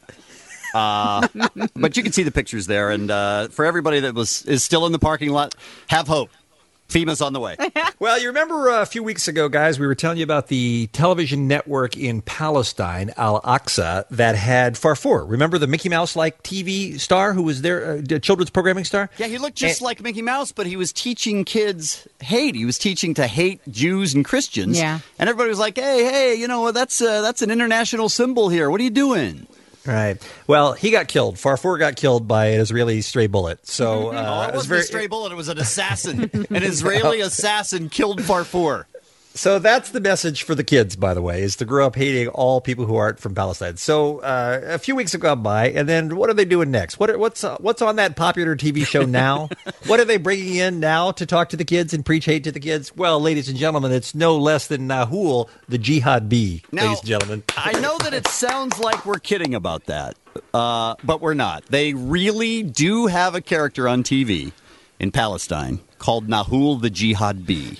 Speaker 11: But you can see the pictures there. And for everybody that is still in the parking lot, have hope. FEMA's on the way.
Speaker 13: Well, you remember a few weeks ago, guys, we were telling you about the television network in Palestine, Al-Aqsa, that had Farfour. Remember the Mickey Mouse-like TV star who was there, children's programming star?
Speaker 11: Yeah, he looked just like Mickey Mouse, but he was teaching kids hate. He was teaching to hate Jews and Christians.
Speaker 12: Yeah.
Speaker 11: And everybody was like, hey, that's an international symbol here. What are you doing?
Speaker 13: Right. Well, he got killed. Farfour got killed by an Israeli stray bullet. So
Speaker 11: It wasn't a stray bullet. It was an assassin. An Israeli assassin killed Farfour.
Speaker 13: So that's the message for the kids, by the way, is to grow up hating all people who aren't from Palestine. So a few weeks have gone by, and then what are they doing next? What's on that popular TV show now? What are they bringing in now to talk to the kids and preach hate to the kids? Well, ladies and gentlemen, it's no less than Nahul, the Jihad Bee,
Speaker 11: Now,
Speaker 13: ladies and gentlemen.
Speaker 11: I know that it sounds like we're kidding about that, but we're not. They really do have a character on TV in Palestine called Nahul the Jihad Bee.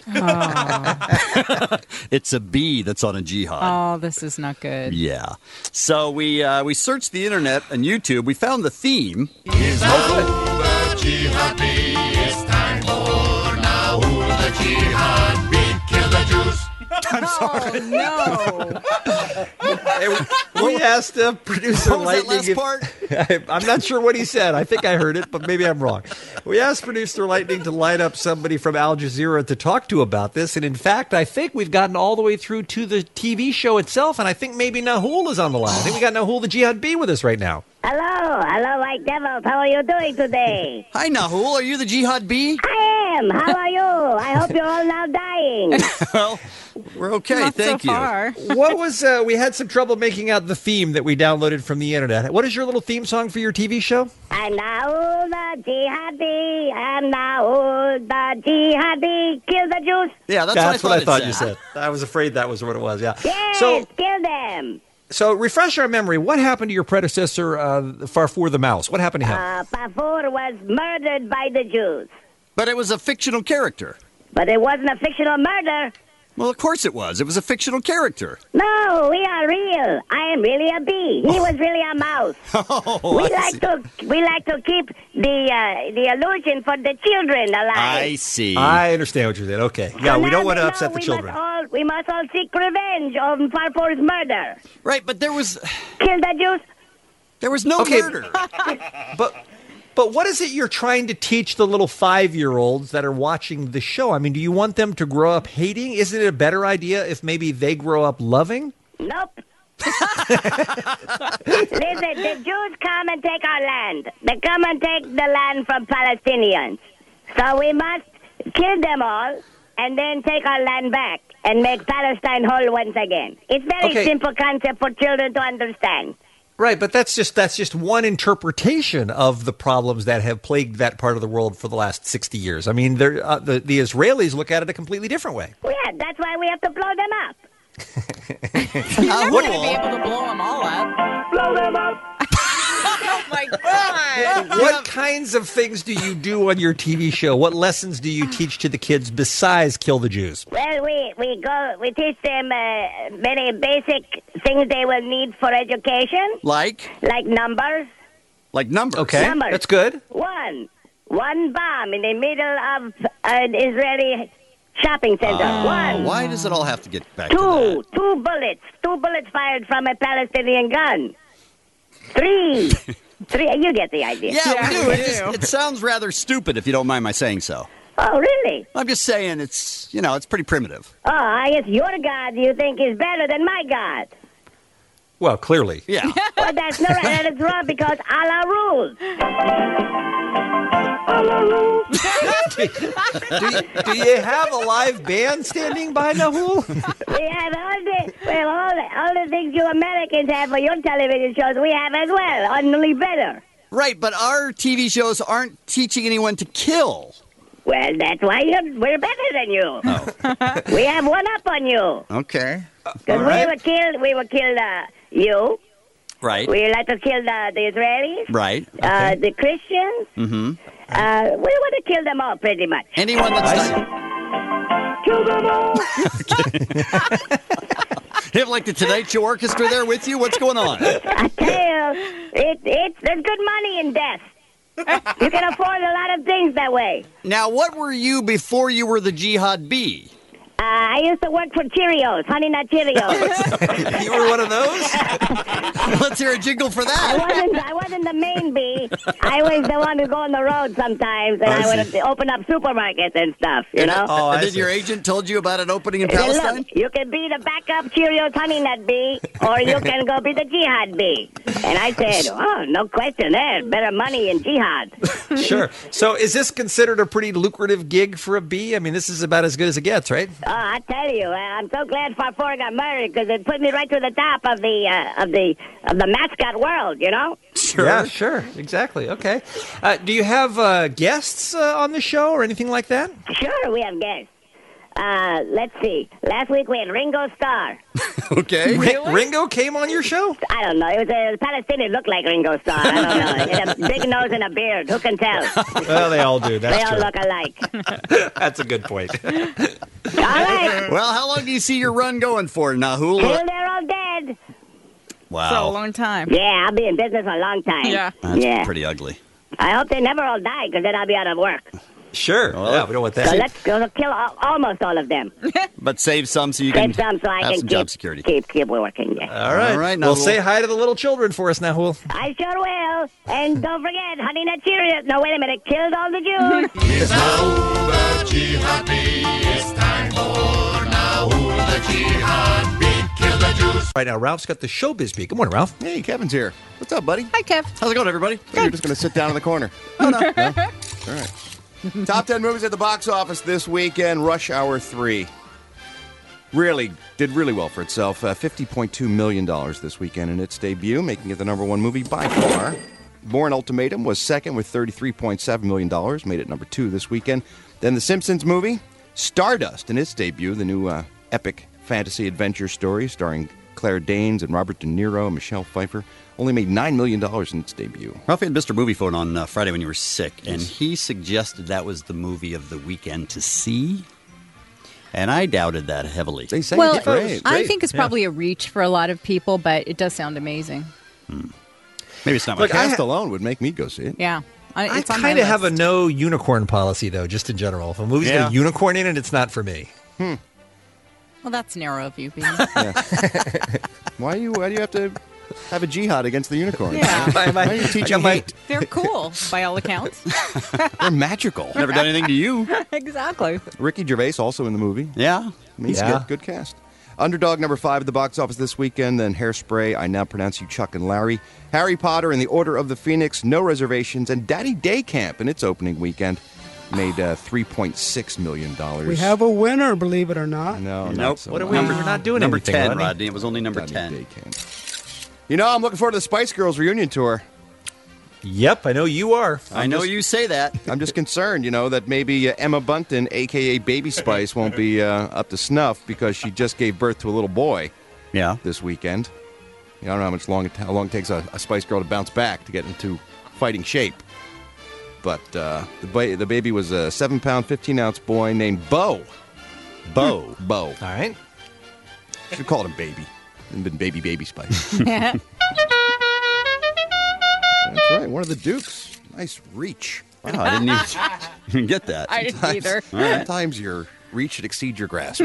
Speaker 12: Oh.
Speaker 11: It's a bee that's on a jihad.
Speaker 12: Oh, this is not good.
Speaker 11: Yeah. So we searched the internet and YouTube. We found the theme.
Speaker 2: It's Nahul the Jihad Bee. It's time for Nahul the Jihad Bee. Kill the Jews.
Speaker 11: I'm sorry.
Speaker 12: No.
Speaker 13: We asked producer
Speaker 11: What was that
Speaker 13: Lightning.
Speaker 11: last part?
Speaker 13: I'm not sure what he said. I think I heard it, but maybe I'm wrong. We asked producer Lightning to line up somebody from Al Jazeera to talk to about this, and in fact, I think we've gotten all the way through to the TV show itself, and I think maybe Nahul is on the line. I think we got Nahul the Jihad Bee with us right now.
Speaker 19: Hello, White Devils. How are you doing today?
Speaker 11: Hi, Nahul. Are you the Jihad Bee?
Speaker 19: I am. How are you? I hope you're all now dying.
Speaker 11: Well, we're okay.
Speaker 12: Not
Speaker 11: Thank
Speaker 12: so
Speaker 11: you.
Speaker 12: far.
Speaker 13: What was, we had some trouble making out the theme that we downloaded from the internet. What is your little theme song for your TV show?
Speaker 19: I'm Nahul the Jihad Bee. I'm Nahul the Jihad Bee. Kill the Jews.
Speaker 11: Yeah,
Speaker 13: That's what I thought
Speaker 11: it
Speaker 13: you said. I was afraid that was what it was, yeah.
Speaker 19: Yes,
Speaker 13: So,
Speaker 19: kill them.
Speaker 13: so refresh our memory. What happened to your predecessor, Farfour the Mouse? What happened to him?
Speaker 19: Farfour was murdered by the Jews.
Speaker 11: But it was a fictional character.
Speaker 19: But it wasn't a fictional murder.
Speaker 11: Well, of course it was. It was a fictional character.
Speaker 19: No, we are real. I am really a bee. He was really a mouse.
Speaker 11: Oh,
Speaker 19: we like to keep the illusion for the children alive.
Speaker 11: I see.
Speaker 13: I understand what you're saying. Okay. Yeah,
Speaker 19: So
Speaker 13: we
Speaker 19: now
Speaker 13: don't want to
Speaker 19: they
Speaker 13: upset
Speaker 19: know
Speaker 13: the children.
Speaker 19: We must all seek revenge on Farpor's murder.
Speaker 11: Right, but there was
Speaker 19: Kill the Jews.
Speaker 11: there was no
Speaker 13: Okay.
Speaker 11: murder.
Speaker 13: But what is it you're trying to teach the little 5-year-olds that are watching the show? I mean, do you want them to grow up hating? Isn't it a better idea if maybe they grow up loving?
Speaker 19: Nope. Listen, the Jews come and take our land. They come and take the land from Palestinians. So we must kill them all and then take our land back and make Palestine whole once again. It's very
Speaker 13: Okay.
Speaker 19: simple concept for children to understand.
Speaker 13: Right, but that's just one interpretation of the problems that have plagued that part of the world for the last 60 years. I mean, the Israelis look at it a completely different way.
Speaker 19: Well, yeah, that's why we have to blow them up.
Speaker 12: You're never going to be able to blow them all up.
Speaker 19: Blow them up.
Speaker 12: Oh, my God.
Speaker 13: What kinds of things do you do on your TV show? What lessons do you teach to the kids besides kill the Jews?
Speaker 19: Well, we teach them many basic things they will need for education,
Speaker 11: Like
Speaker 19: numbers.
Speaker 11: numbers.
Speaker 13: Okay,
Speaker 19: Numbers.
Speaker 13: that's good.
Speaker 19: One bomb in the middle of an Israeli shopping center. One.
Speaker 11: Why does it all have to get back to that?
Speaker 19: Two bullets fired from a Palestinian gun. Three. You get the idea.
Speaker 11: Yeah, we do. It sounds rather stupid, if you don't mind my saying so.
Speaker 19: Oh, really?
Speaker 11: I'm just saying it's pretty primitive.
Speaker 19: Oh, I guess your God you think is better than my God.
Speaker 13: Well, clearly.
Speaker 11: Yeah.
Speaker 19: Well, that's not right. That is wrong because Allah rules. Allah rules.
Speaker 13: Do you have a live band standing by, Nahul?
Speaker 19: We have all the things you Americans have for your television shows. We have as well, only better.
Speaker 11: Right, but our TV shows aren't teaching anyone to kill.
Speaker 19: Well, that's why we're better than you.
Speaker 11: Oh.
Speaker 19: We have one up on you.
Speaker 11: Okay.
Speaker 19: Because
Speaker 11: All right.
Speaker 19: we will kill you.
Speaker 11: Right.
Speaker 19: We like to kill the Israelis.
Speaker 11: Right.
Speaker 19: The Christians.
Speaker 11: Mm-hmm.
Speaker 19: We want to kill them all, pretty much.
Speaker 11: Anyone that's
Speaker 19: Kill them all.
Speaker 11: You have like the Tonight Show Orchestra there with you? What's going on?
Speaker 19: I tell you, there's good money in death. You can afford a lot of things that way.
Speaker 11: Now, what were you before you were the Jihad Bee?
Speaker 19: I used to work for Cheerios, Honey Nut Cheerios.
Speaker 11: You were one of those? Let's hear a jingle for that.
Speaker 19: I wasn't the main bee. I was the one who go on the road sometimes, and I would open up supermarkets and stuff, you know?
Speaker 11: And then your agent told you about an opening in
Speaker 19: He said,
Speaker 11: Palestine?
Speaker 19: look, you can be the backup Cheerios Honey Nut Bee, or you can go be the Jihad Bee. And I said, oh, no question there. Better money in Jihad.
Speaker 13: Sure. So is this considered a pretty lucrative gig for a bee? I mean, this is about as good as it gets, right?
Speaker 19: Oh, I tell you, I'm so glad Farfora got married because it put me right to the top of the mascot world, you know?
Speaker 13: Sure. Yeah, sure. Exactly. Okay. Do you have guests on the show or anything like that?
Speaker 19: Sure, we have guests. Let's see. Last week we had Ringo Starr.
Speaker 11: Okay.
Speaker 13: Ringo came on your show?
Speaker 19: I don't know. It was a Palestinian looked like Ringo Starr. I don't know. He had a big nose and a beard. Who can tell?
Speaker 13: Well, they all do. That's
Speaker 19: they all
Speaker 13: true.
Speaker 19: look alike.
Speaker 13: That's a good point.
Speaker 19: All right.
Speaker 11: Well, how long do you see your run going for, Nahul?
Speaker 19: Till they're all dead.
Speaker 11: Wow.
Speaker 12: For a long time.
Speaker 19: Yeah, I'll be in business a long time.
Speaker 12: Yeah.
Speaker 11: That's pretty ugly.
Speaker 19: I hope they never all die because then I'll be out of work.
Speaker 13: Sure. Yeah, we don't want that.
Speaker 19: So let's go kill almost all of them.
Speaker 11: But save some so you can
Speaker 19: Save some so I
Speaker 11: have
Speaker 19: can
Speaker 11: some job security.
Speaker 19: keep working. Yeah.
Speaker 13: All right.
Speaker 11: All right,
Speaker 13: Well,
Speaker 11: Nahul.
Speaker 13: say hi to the little children for us, Nahul.
Speaker 19: I sure will. And don't forget, Honey Nut Cheerios. No, wait a minute. Killed all the Jews.
Speaker 2: It's Nahul the Jihad Bee. It's time for Nahul the Jihad Bee. Kill the Jews.
Speaker 13: Right now, Ralph's got the showbiz beat. Good morning, Ralph.
Speaker 14: Hey, Kevin's here. What's up, buddy?
Speaker 12: Hi, Kev.
Speaker 11: How's it going, everybody?
Speaker 14: You're just going to sit down in the corner. Oh, no. All right. Top 10 movies at the box office this weekend. Rush Hour 3. Did really well for itself. $50.2 million this weekend in its debut, making it the number one movie by far. Bourne Ultimatum was second with $33.7 million, made it number 2 this weekend. Then The Simpsons movie, Stardust, in its debut, the new epic fantasy adventure story starring Claire Danes and Robert De Niro and Michelle Pfeiffer, only made $9 million in its debut.
Speaker 11: Ralph had Mr. Movie Phone on Friday when you were sick, and he suggested that was the movie of the weekend to see. And I doubted that heavily.
Speaker 14: They say
Speaker 12: Well,
Speaker 14: it's great.
Speaker 12: I think it's probably a reach for a lot of people, but it does sound amazing.
Speaker 11: Maybe it's not
Speaker 14: The
Speaker 11: my
Speaker 14: cast alone would make me go see it.
Speaker 12: Yeah.
Speaker 13: I
Speaker 12: It's on my
Speaker 13: kind of have a
Speaker 12: list.
Speaker 13: no unicorn policy, though, just in general. If a movie's got a unicorn in it, it's not for me.
Speaker 12: Well, that's narrow of you, Bean.
Speaker 14: Why do you have to have a jihad against the unicorn?
Speaker 12: Yeah.
Speaker 14: Why are you teaching hate?
Speaker 12: They're cool, by all accounts.
Speaker 14: They're magical.
Speaker 11: Never done anything to you.
Speaker 12: Exactly.
Speaker 14: Ricky Gervais also in the movie.
Speaker 11: Yeah.
Speaker 14: He's good cast. Underdog number 5 at the box office this weekend, then Hairspray, I Now Pronounce You Chuck and Larry, Harry Potter and the Order of the Phoenix, No Reservations, and Daddy Day Camp in its opening weekend made $3.6 million.
Speaker 10: We have a winner, believe it or not.
Speaker 14: No,
Speaker 11: Nope.
Speaker 14: not so
Speaker 13: What are
Speaker 14: much.
Speaker 13: we? We're not doing
Speaker 11: Number
Speaker 13: anything,
Speaker 11: 10,
Speaker 13: Rodney.
Speaker 11: Rodney. It was only number
Speaker 14: Daddy
Speaker 11: 10.
Speaker 14: Day Camp. You know, I'm looking forward to the Spice Girls reunion tour.
Speaker 13: Yep, I know you are.
Speaker 11: I know you say that.
Speaker 14: I'm just concerned, that maybe Emma Bunton, a.k.a. Baby Spice, won't be up to snuff because she just gave birth to a little boy this weekend. I don't know how long it takes a Spice Girl to bounce back to get into fighting shape. But the baby was a 7-pound, 15-ounce boy named Bo. Bo.
Speaker 13: All right.
Speaker 14: Should have called him Baby. And been Baby Spice. That's right, one of the Dukes. Nice reach.
Speaker 11: Wow, I didn't even get that.
Speaker 12: I didn't either.
Speaker 14: Sometimes your reach should exceed your grasp.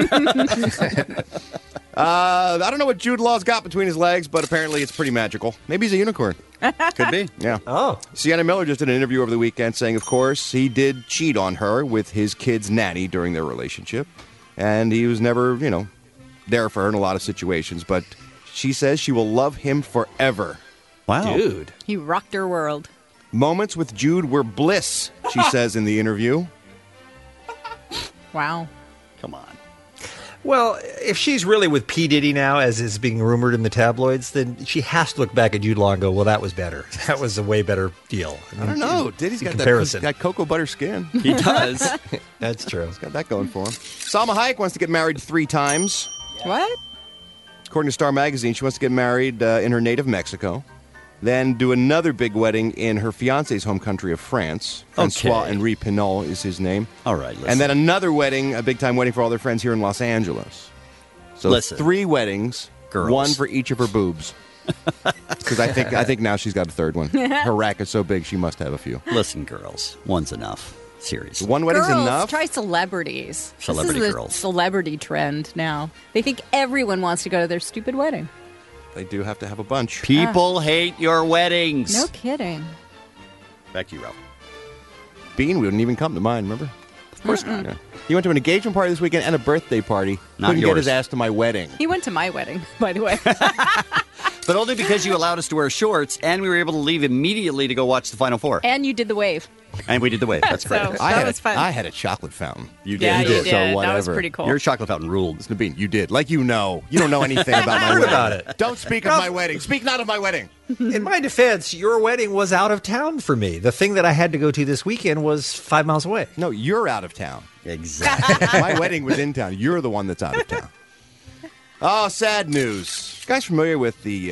Speaker 14: I don't know what Jude Law's got between his legs, but apparently it's pretty magical. Maybe he's a unicorn.
Speaker 11: Could be.
Speaker 14: Yeah.
Speaker 13: Oh.
Speaker 14: Sienna Miller just did an interview over the weekend saying, of course, he did cheat on her with his kid's nanny during their relationship. And he was never, there for her in a lot of situations. But she says she will love him forever.
Speaker 11: Wow.
Speaker 13: Dude.
Speaker 12: He rocked her world.
Speaker 14: Moments with Jude were bliss, she says in the interview.
Speaker 12: Wow.
Speaker 11: Come on.
Speaker 13: Well, if she's really with P. Diddy now, as is being rumored in the tabloids, then she has to look back at Jude Law and go, well, that was better. That was a way better deal.
Speaker 14: I don't know. Diddy's got
Speaker 13: comparison.
Speaker 14: that cocoa butter skin.
Speaker 11: He does.
Speaker 13: That's true.
Speaker 14: He's got that going for him. Salma Hayek wants to get married 3 times.
Speaker 12: What?
Speaker 14: According to Star Magazine, she wants to get married in her native Mexico, then do another big wedding in her fiancé's home country of France. Francois Henri Pinot is his name.
Speaker 11: All right, listen.
Speaker 14: And then another wedding, a big-time wedding for all their friends here in Los Angeles. So
Speaker 11: Listen.
Speaker 14: 3 weddings,
Speaker 11: Girls.
Speaker 14: 1 for each of her boobs. Because I think now she's got a 3rd one. Her rack is so big, she must have a few.
Speaker 11: Listen, girls. One's enough. Seriously.
Speaker 14: 1 wedding's
Speaker 12: Girls,
Speaker 14: enough?
Speaker 12: try celebrities.
Speaker 11: Celebrity
Speaker 12: this is the
Speaker 11: girls.
Speaker 12: celebrity trend now. They think everyone wants to go to their stupid wedding.
Speaker 14: They do have to have a bunch.
Speaker 11: People hate your weddings.
Speaker 12: No kidding.
Speaker 11: Back to you, Ralph.
Speaker 14: Bean wouldn't even come to mine, remember?
Speaker 11: Of course not.
Speaker 14: Yeah. He went to an engagement party this weekend and a birthday party.
Speaker 11: Not
Speaker 14: Couldn't get
Speaker 11: yours.
Speaker 14: his ass to my wedding.
Speaker 12: He went to my wedding, by the way.
Speaker 11: But only because you allowed us to wear shorts, and we were able to leave immediately to go watch the Final Four.
Speaker 12: And you did the wave.
Speaker 11: And we did the wave. That's
Speaker 12: So-
Speaker 11: great.
Speaker 12: That was fun.
Speaker 14: I had a chocolate fountain.
Speaker 11: You did.
Speaker 12: Yeah, you did.
Speaker 14: So
Speaker 12: That was
Speaker 14: whatever.
Speaker 12: pretty cool.
Speaker 11: Your chocolate fountain ruled.
Speaker 14: Listen to Bean, you did. Like you know. You don't know anything about my
Speaker 13: Heard
Speaker 14: wedding.
Speaker 13: about it.
Speaker 14: Don't speak of my wedding. Speak not of my wedding.
Speaker 13: In my defense, your wedding was out of town for me. The thing that I had to go to this weekend was 5 miles away.
Speaker 14: No, you're out of town.
Speaker 11: Exactly.
Speaker 14: My wedding was in town. You're the one that's out of town. Oh, sad news. You guys familiar with the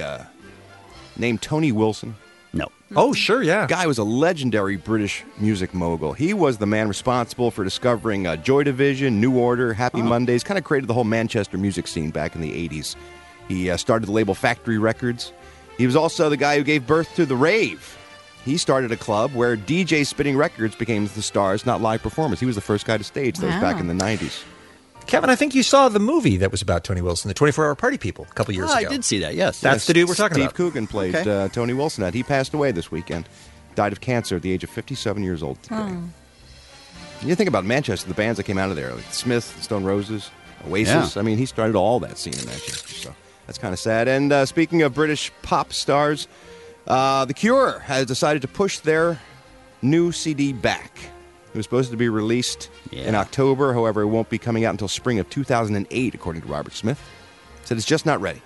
Speaker 14: name Tony Wilson?
Speaker 11: No.
Speaker 13: Oh, sure, yeah.
Speaker 14: Guy was a legendary British music mogul. He was the man responsible for discovering Joy Division, New Order, Happy Mondays, kind of created the whole Manchester music scene back in the 80s. He started the label Factory Records. He was also the guy who gave birth to the rave. He started a club where DJ spinning records became the stars, not live performers. He was the first guy to stage those back in the 90s.
Speaker 13: Kevin, I think you saw the movie that was about Tony Wilson, the 24-Hour Party People, a couple years ago.
Speaker 11: I did see that, yes.
Speaker 13: That's the dude we're talking about.
Speaker 14: Steve Coogan played Tony Wilson. He passed away this weekend. Died of cancer at the age of 57 years old today. You think about Manchester, the bands that came out of there, like Smith, Stone Roses, Oasis.
Speaker 11: Yeah.
Speaker 14: I mean, he started all that scene in Manchester, so that's kind of sad. And speaking of British pop stars, The Cure has decided to push their new CD back. It was supposed to be released in October. However, it won't be coming out until spring of 2008, according to Robert Smith. Said it's just not ready.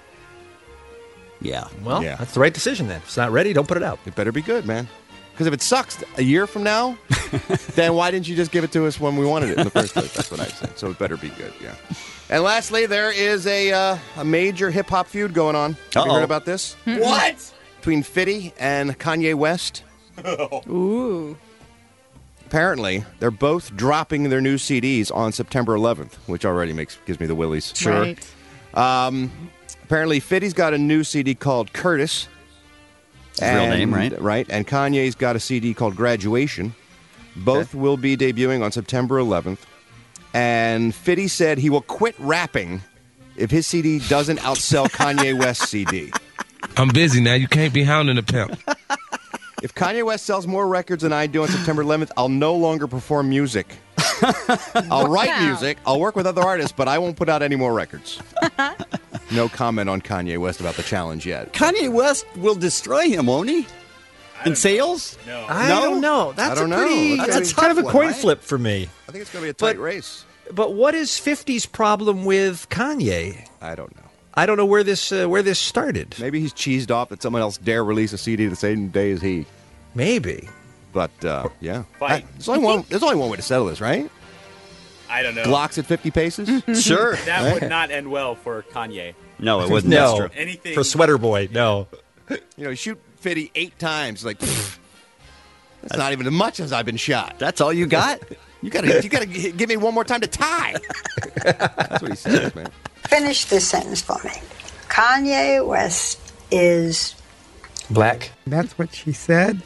Speaker 11: Yeah.
Speaker 13: Well, that's the right decision then. If it's not ready, don't put it out.
Speaker 14: It better be good, man. Because if it sucks a year from now, then why didn't you just give it to us when we wanted it in the first place? That's what I said. So it better be good, yeah. And lastly, there is a major hip-hop feud going on. Have you heard about this?
Speaker 3: What?
Speaker 14: Between Fitty and Kanye West.
Speaker 12: Ooh.
Speaker 14: apparently, they're both dropping their new CDs on September 11th, which already gives me the willies.
Speaker 12: Sure. Right.
Speaker 14: Apparently, Fiddy's got a new CD called Curtis.
Speaker 11: His real name, right?
Speaker 14: Right. And Kanye's got a CD called Graduation. Both will be debuting on September 11th. And Fiddy said he will quit rapping if his CD doesn't outsell Kanye West's CD.
Speaker 20: I'm busy now. You can't be hounding a pimp.
Speaker 14: If Kanye West sells more records than I do on September 11th, I'll no longer perform music. I'll write music, I'll work with other artists, but I won't put out any more records. No comment on Kanye West about the challenge yet.
Speaker 11: Kanye West will destroy him, won't he? In sales?
Speaker 3: No.
Speaker 13: I don't know. That's That's kind of a coin flip for me.
Speaker 14: I think it's going to be a tight race.
Speaker 13: But what is 50's problem with Kanye?
Speaker 14: I don't know.
Speaker 13: I don't know where this started.
Speaker 14: Maybe he's cheesed off that someone else dare release a CD the same day as he.
Speaker 13: Maybe.
Speaker 14: But, yeah.
Speaker 3: Fight.
Speaker 14: There's only one way to settle this, right?
Speaker 3: I don't know.
Speaker 14: Glocks at 50 paces?
Speaker 11: Sure.
Speaker 3: That would not end well for Kanye.
Speaker 11: No, it wouldn't.
Speaker 13: No.
Speaker 11: That's true.
Speaker 3: Anything
Speaker 13: For Sweater Boy, no.
Speaker 14: You shoot Fiddy 8 times. Like, that's not even as much as I've been shot.
Speaker 11: That's all you got?
Speaker 14: You gotta give me one more time to tie. That's what he says, man.
Speaker 21: Finish this sentence for me. Kanye West is
Speaker 13: black.
Speaker 10: That's what she said.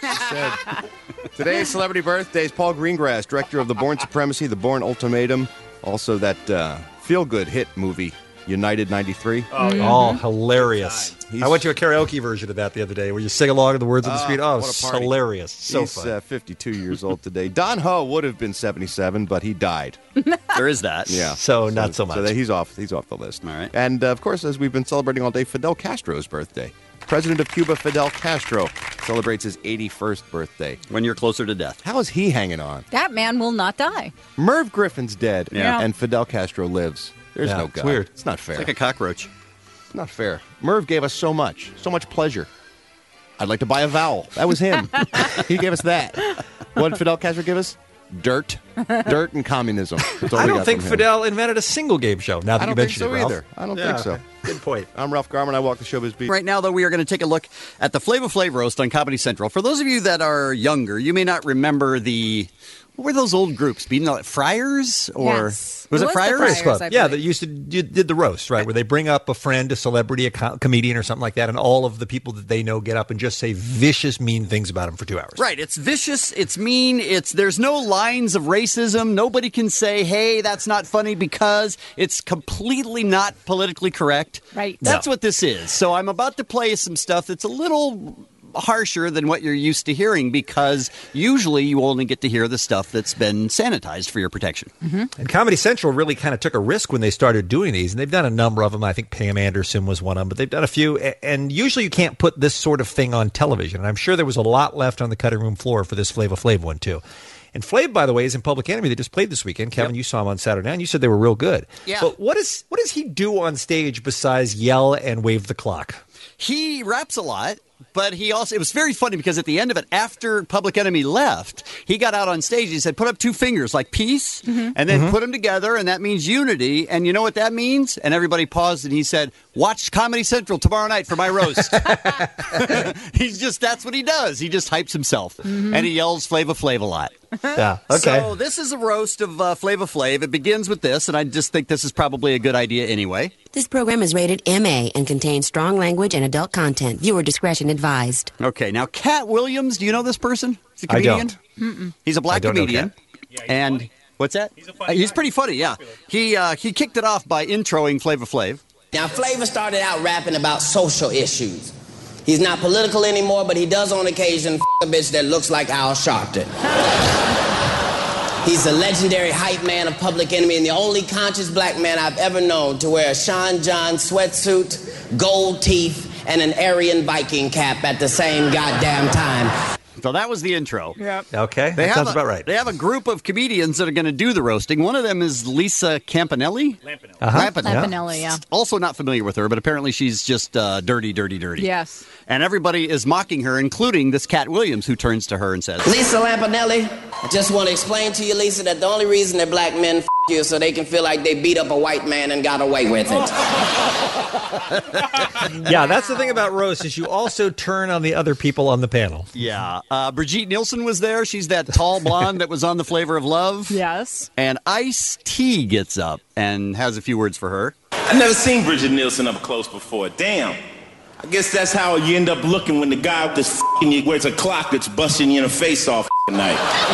Speaker 14: Today's celebrity birthdays: Paul Greengrass, director of The Bourne Supremacy, The Bourne Ultimatum, also that feel-good hit movie, United 93.
Speaker 13: Oh, hilarious. I went to a karaoke version of that the other day where you sing along to the words of the street. Oh,
Speaker 14: what a party.
Speaker 13: hilarious. So
Speaker 14: He's
Speaker 13: fun.
Speaker 14: 52 years old today. Don Ho would have been 77, but he died.
Speaker 11: There is that.
Speaker 14: Yeah.
Speaker 13: So not so much.
Speaker 14: So he's off the list.
Speaker 11: All right.
Speaker 14: And, of course, as we've been celebrating all day, Fidel Castro's birthday. President of Cuba, Fidel Castro, celebrates his 81st birthday.
Speaker 11: When you're closer to death.
Speaker 14: How is he hanging on?
Speaker 12: That man will not die.
Speaker 14: Merv Griffin's dead,
Speaker 12: Yeah.
Speaker 14: and Fidel Castro lives. There's no God.
Speaker 13: It's weird.
Speaker 14: It's not fair.
Speaker 11: It's like a cockroach.
Speaker 14: It's not fair. Merv gave us so much pleasure. I'd like to buy a vowel. That was him. He gave us that. What did Fidel Castro give us? Dirt and communism. That's all
Speaker 13: I
Speaker 14: we
Speaker 13: don't
Speaker 14: got
Speaker 13: think
Speaker 14: from him.
Speaker 13: Fidel invented a single game show. Now that
Speaker 14: I don't
Speaker 13: you
Speaker 14: think
Speaker 13: mention
Speaker 14: so
Speaker 13: it, Ralph.
Speaker 14: either. I don't
Speaker 13: Yeah,
Speaker 14: think so.
Speaker 13: okay. Good point.
Speaker 14: I'm Ralph Garman. I walk the showbiz beat.
Speaker 11: Right now, though, we are going to take a look at the Flavor Flav roast on Comedy Central. For those of you that are younger, you may not remember what were those old groups? Friars? Or
Speaker 12: Yes.
Speaker 11: was
Speaker 12: It
Speaker 11: it
Speaker 12: was the
Speaker 11: Friars?
Speaker 12: Friars,
Speaker 13: Club.
Speaker 12: I
Speaker 13: Yeah,
Speaker 12: believe.
Speaker 13: that used to did the roast, right? Where they bring up a friend, a celebrity, a comedian, or something like that, and all of the people that they know get up and just say vicious, mean things about him for 2 hours.
Speaker 11: Right. It's vicious. It's mean. There's no lines of racism. Nobody can say, "Hey, that's not funny," because it's completely not politically correct.
Speaker 12: Right.
Speaker 11: That's what this is. So I'm about to play some stuff that's a little harsher than what you're used to hearing, because usually you only get to hear the stuff that's been sanitized for your protection.
Speaker 13: And Comedy Central really kind of took a risk when they started doing these, and they've done a number of them. I think Pam Anderson was one of them, but they've done a few. And usually you can't put this sort of thing on television. And I'm sure there was a lot left on the cutting room floor for this Flava Flav one, too. And Flav, by the way, is in Public Enemy. They just played this weekend. Kevin, you saw him on Saturday night, and you said they were real good.
Speaker 11: Yeah.
Speaker 13: But what does he do on stage besides yell and wave the clock?
Speaker 11: He raps a lot. But it was very funny because at the end of it, after Public Enemy left, he got out on stage. He said, put up 2 fingers like peace, and then put them together, and that means unity. And you know what that means? And everybody paused, and he said, watch Comedy Central tomorrow night for my roast. That's what he does. He just hypes himself, and he yells Flava Flav a lot.
Speaker 13: Yeah, okay.
Speaker 11: So this is a roast of Flava Flav. It begins with this, and I just think this is probably a good idea anyway.
Speaker 22: This program is rated MA and contains strong language and adult content. Viewer discretion advised.
Speaker 11: Okay, now Cat Williams, do you know this person? He's a
Speaker 13: I
Speaker 11: comedian.
Speaker 13: don't.
Speaker 11: He's a black
Speaker 13: I don't know
Speaker 11: comedian.
Speaker 3: Yeah,
Speaker 11: And
Speaker 3: funny.
Speaker 11: what's that?
Speaker 3: He's a funny
Speaker 11: He's
Speaker 3: guy.
Speaker 11: pretty funny, yeah. He kicked it off by introing Flava Flav.
Speaker 23: Now, Flavor started out rapping about social issues. He's not political anymore, but he does on occasion f*** a bitch that looks like Al Sharpton. He's the legendary hype man of Public Enemy and the only conscious black man I've ever known to wear a Sean John sweatsuit, gold teeth, and an Aryan Viking cap at the same goddamn time.
Speaker 11: So that was the intro.
Speaker 12: Yep.
Speaker 13: Okay, that sounds about right.
Speaker 11: They have a group of comedians that are going to do the roasting. One of them is Lisa Campanelli.
Speaker 12: Lampanelli, yeah.
Speaker 11: Also not familiar with her, but apparently she's just dirty.
Speaker 12: Yes.
Speaker 11: And everybody is mocking her, including this Cat Williams, who turns to her and says,
Speaker 23: Lisa Lampanelli, I just want to explain to you, Lisa, that the only reason that black men f you so they can feel like they beat up a white man and got away with it.
Speaker 13: Yeah, that's the thing about roast is you also turn on the other people on the panel.
Speaker 11: Yeah. Brigitte Nielsen was there. She's that tall blonde that was on The Flavor of Love.
Speaker 12: Yes.
Speaker 11: And Ice-T gets up and has a few words for her.
Speaker 1: I've never seen Brigitte Nielsen up close before. Damn. I guess that's how you end up looking when the guy that's f***ing you wears a clock that's busting you in the face all f***ing night.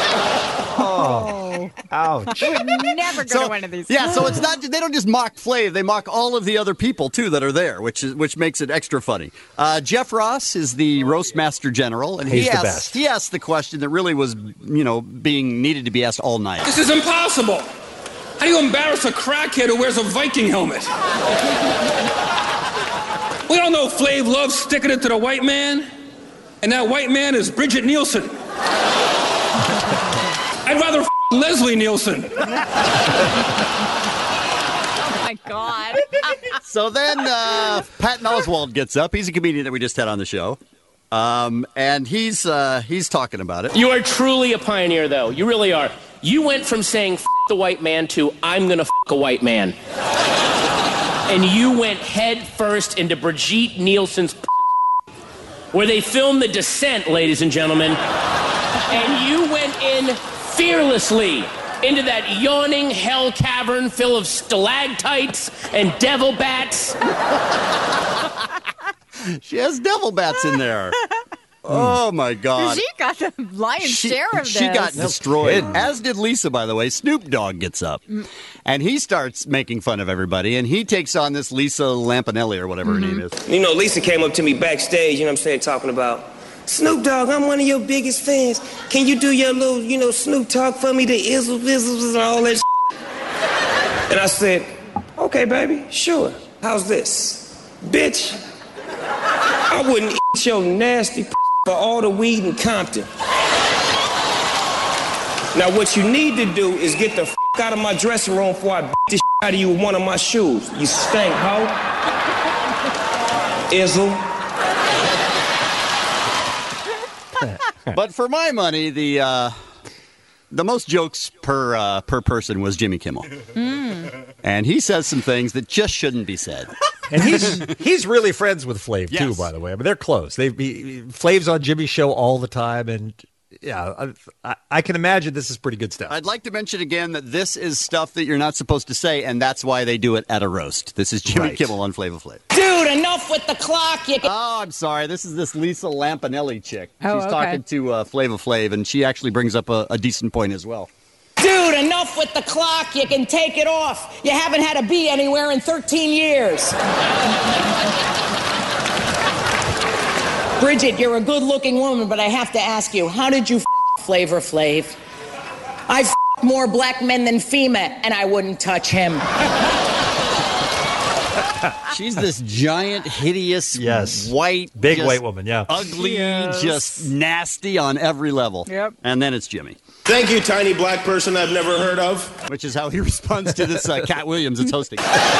Speaker 13: Oh, ouch.
Speaker 12: I would never go to one of these.
Speaker 11: Yeah, so it's not, they don't just mock Flav, they mock all of the other people, too, that are there, which makes it extra funny. Jeff Ross is the roast master general, and
Speaker 13: He's the best.
Speaker 11: He asked the question that really was, being needed to be asked all night.
Speaker 4: This is impossible. How do you embarrass a crackhead who wears a Viking helmet? We all know Flav loves sticking it to the white man, and that white man is Brigitte Nielsen. I'd rather f*** Leslie Nielsen.
Speaker 12: Oh, my God.
Speaker 11: So then Patton Oswalt gets up. He's a comedian that we just had on the show. And he's talking about it.
Speaker 6: You are truly a pioneer, though. You really are. You went from saying f*** the white man to I'm going to f*** a white man. And you went head first into Brigitte Nielsen's where they filmed The Descent, ladies and gentlemen. And you went in fearlessly into that yawning hell cavern full of stalactites and devil bats.
Speaker 11: She has devil bats in there. Oh, my God.
Speaker 12: She got the lion's share of this.
Speaker 11: She got destroyed. As did Lisa, by the way. Snoop Dogg gets up. And he starts making fun of everybody. And he takes on this Lisa Lampanelli or whatever her name is.
Speaker 7: You know, Lisa came up to me backstage, talking about, Snoop Dogg, I'm one of your biggest fans. Can you do your little, Snoop talk for me, the izzle, bizzles, and all that shit? And I said, okay, baby, sure. How's this? Bitch, I wouldn't eat your nasty for all the weed in Compton. Now, what you need to do is get the out of my dressing room before I beat this out of you with one of my shoes. You stink, hoe. Izzle.
Speaker 11: But for my money, the most jokes per person was Jimmy Kimmel. And he says some things that just shouldn't be said.
Speaker 13: And he's really friends with Flav, too,
Speaker 11: Yes.
Speaker 13: by the way. I mean, they're close. Flav's on Jimmy's show all the time, and yeah, I can imagine this is pretty good stuff.
Speaker 11: I'd like to mention again that this is stuff that you're not supposed to say, and that's why they do it at a roast. This is Jimmy Kimmel on Flavor Flav.
Speaker 23: Dude, enough with the clock.
Speaker 11: Oh, I'm sorry. This is this Lisa Lampanelli chick.
Speaker 23: Oh,
Speaker 11: She's
Speaker 23: okay.
Speaker 11: talking to Flavor Flav, and she actually brings up a decent point as well.
Speaker 23: Dude, enough with the clock. You can take it off. You haven't had a bee anywhere in 13 years. Bridget, you're a good-looking woman, but I have to ask you, how did you Flavor Flav? I more black men than FEMA, and I wouldn't touch him.
Speaker 11: She's this giant, hideous, white,
Speaker 13: Big
Speaker 11: just
Speaker 13: white woman, yeah.
Speaker 11: ugly, just nasty on every level.
Speaker 23: Yep.
Speaker 11: And then it's Jimmy.
Speaker 1: Thank you, tiny black person I've never heard of.
Speaker 11: Which is how he responds to this Cat Williams that's hosting.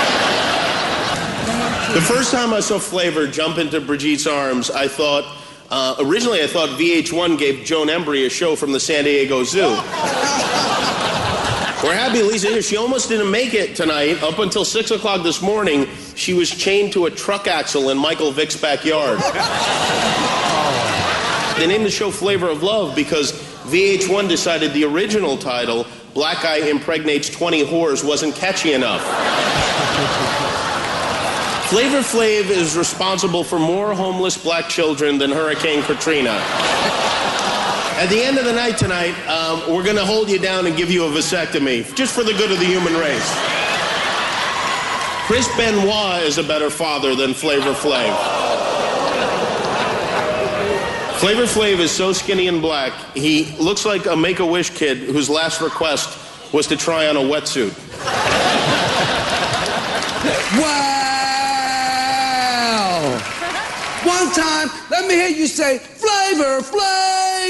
Speaker 1: The first time I saw Flavor jump into Brigitte's arms, I thought, originally I thought VH1 gave Joan Embry a show from the San Diego Zoo. We're happy Lisa here. She almost didn't make it tonight. Up until 6 o'clock this morning, she was chained to a truck axle in Michael Vick's backyard. They named the show Flavor of Love because VH1 decided the original title, Black Guy Impregnates 20 Whores, wasn't catchy enough. Flavor Flav is responsible for more homeless black children than Hurricane Katrina. At the end of the night tonight, we're going to hold you down and give you a vasectomy, just for the good of the human race. Chris Benoit is a better father than Flavor Flav. Flavor Flav is so skinny and black, he looks like a Make-A-Wish kid whose last request was to try on a wetsuit.
Speaker 24: Wow! One time, let me hear you say, Flavor Flav!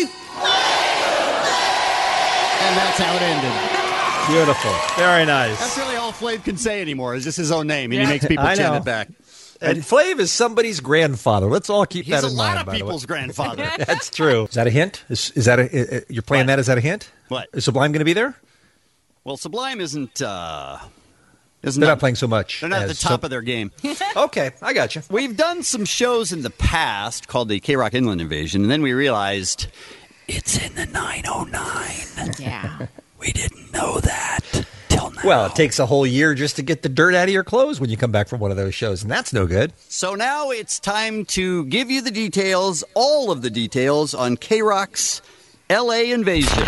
Speaker 11: And that's how it ended.
Speaker 13: Beautiful. Very nice.
Speaker 11: That's really all Flav can say anymore, is just his own name, and he makes people chant it back.
Speaker 13: And Flav is somebody's grandfather. Let's all keep that in
Speaker 11: He's a
Speaker 13: mind.
Speaker 11: lot of people's grandfather.
Speaker 13: That's true. Is that a hint? Is that you're playing that? Is that a hint?
Speaker 11: What?
Speaker 13: Is Sublime going to be there?
Speaker 11: Well, Sublime isn't.
Speaker 13: They're not playing so much.
Speaker 11: They're not at the top of their game.
Speaker 13: Okay, I got you.
Speaker 11: We've done some shows in the past called the K-Rock Inland Invasion, and then we realized it's in the 909.
Speaker 12: Yeah.
Speaker 11: We didn't know that till now.
Speaker 13: Well, it takes a whole year just to get the dirt out of your clothes when you come back from one of those shows, and that's no good.
Speaker 11: So now it's time to give you the details, all of the details, on K-Rock's L.A. Invasion.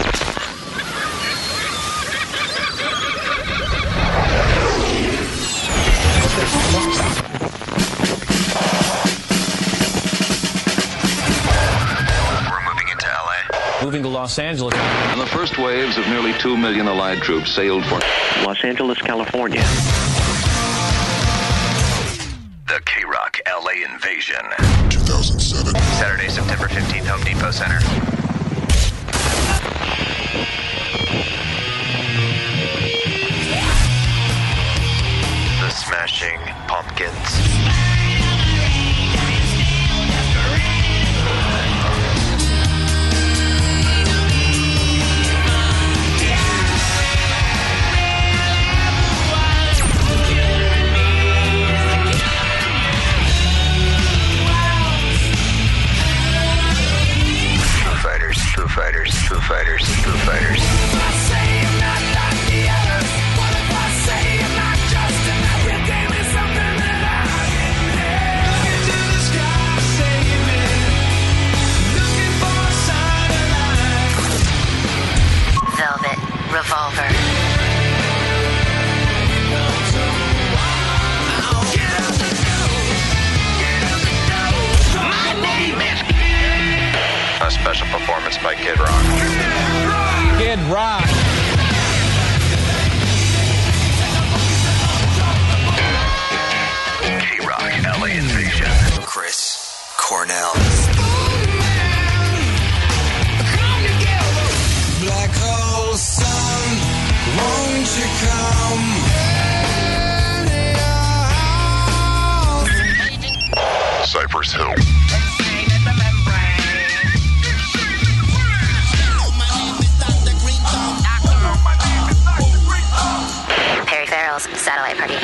Speaker 5: Moving to Los Angeles. And the first waves of nearly 2 million Allied troops sailed for Los Angeles, California.
Speaker 8: The K-Rock LA Invasion. 2007. Saturday, September 15th, Home Depot Center. The Smashing Pumpkins. Foo Fighters.
Speaker 9: Velvet Revolver.
Speaker 8: A special performance by Kid Rock.
Speaker 5: Kid Rock.
Speaker 8: K-Rock LA Invasion. Chris Cornell.
Speaker 2: Black hole sun, won't you come?
Speaker 8: Cypress Hill.
Speaker 9: Perry Farrell's Satellite Party.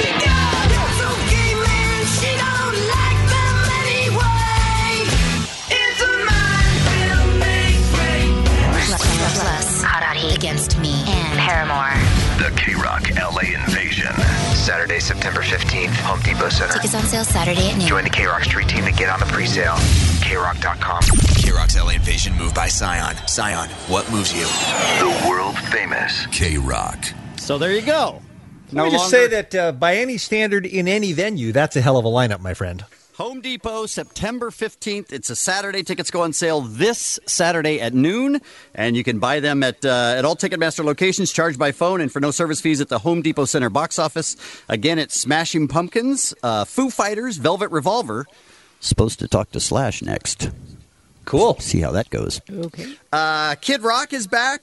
Speaker 9: Plus, Hot Hot Heat Against Me and Paramore.
Speaker 8: The K-Rock LA Invasion. Saturday, September 15th, Home Depot Center.
Speaker 9: Tickets on sale Saturday at noon.
Speaker 8: Join the K-Rock Street Team to get on the pre-sale. KRock.com. K-Rock's LA Invasion moved by Scion. Scion, what moves you? The world famous K-Rock.
Speaker 11: So there you go.
Speaker 13: Let me just say that by any standard in any venue, that's a hell of a lineup, my friend.
Speaker 11: Home Depot, September 15th. It's a Saturday. Tickets go on sale this Saturday at noon, and you can buy them at all Ticketmaster locations, charged by phone, and for no service fees at the Home Depot Center box office. Again, it's Smashing Pumpkins, Foo Fighters, Velvet Revolver. Supposed to talk to Slash next.
Speaker 13: Cool.
Speaker 11: See how that goes.
Speaker 12: Okay.
Speaker 11: Kid Rock is back.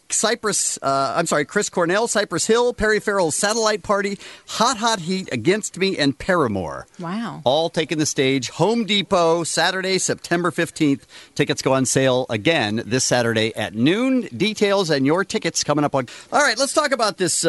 Speaker 11: Chris Cornell, Cypress Hill, Perry Farrell's Satellite Party, Hot Hot Heat, Against Me, and Paramore.
Speaker 12: Wow.
Speaker 11: All taking the stage. Home Depot, Saturday, September 15th. Tickets go on sale again this Saturday at noon. Details and your tickets coming up on... All right, let's talk about this...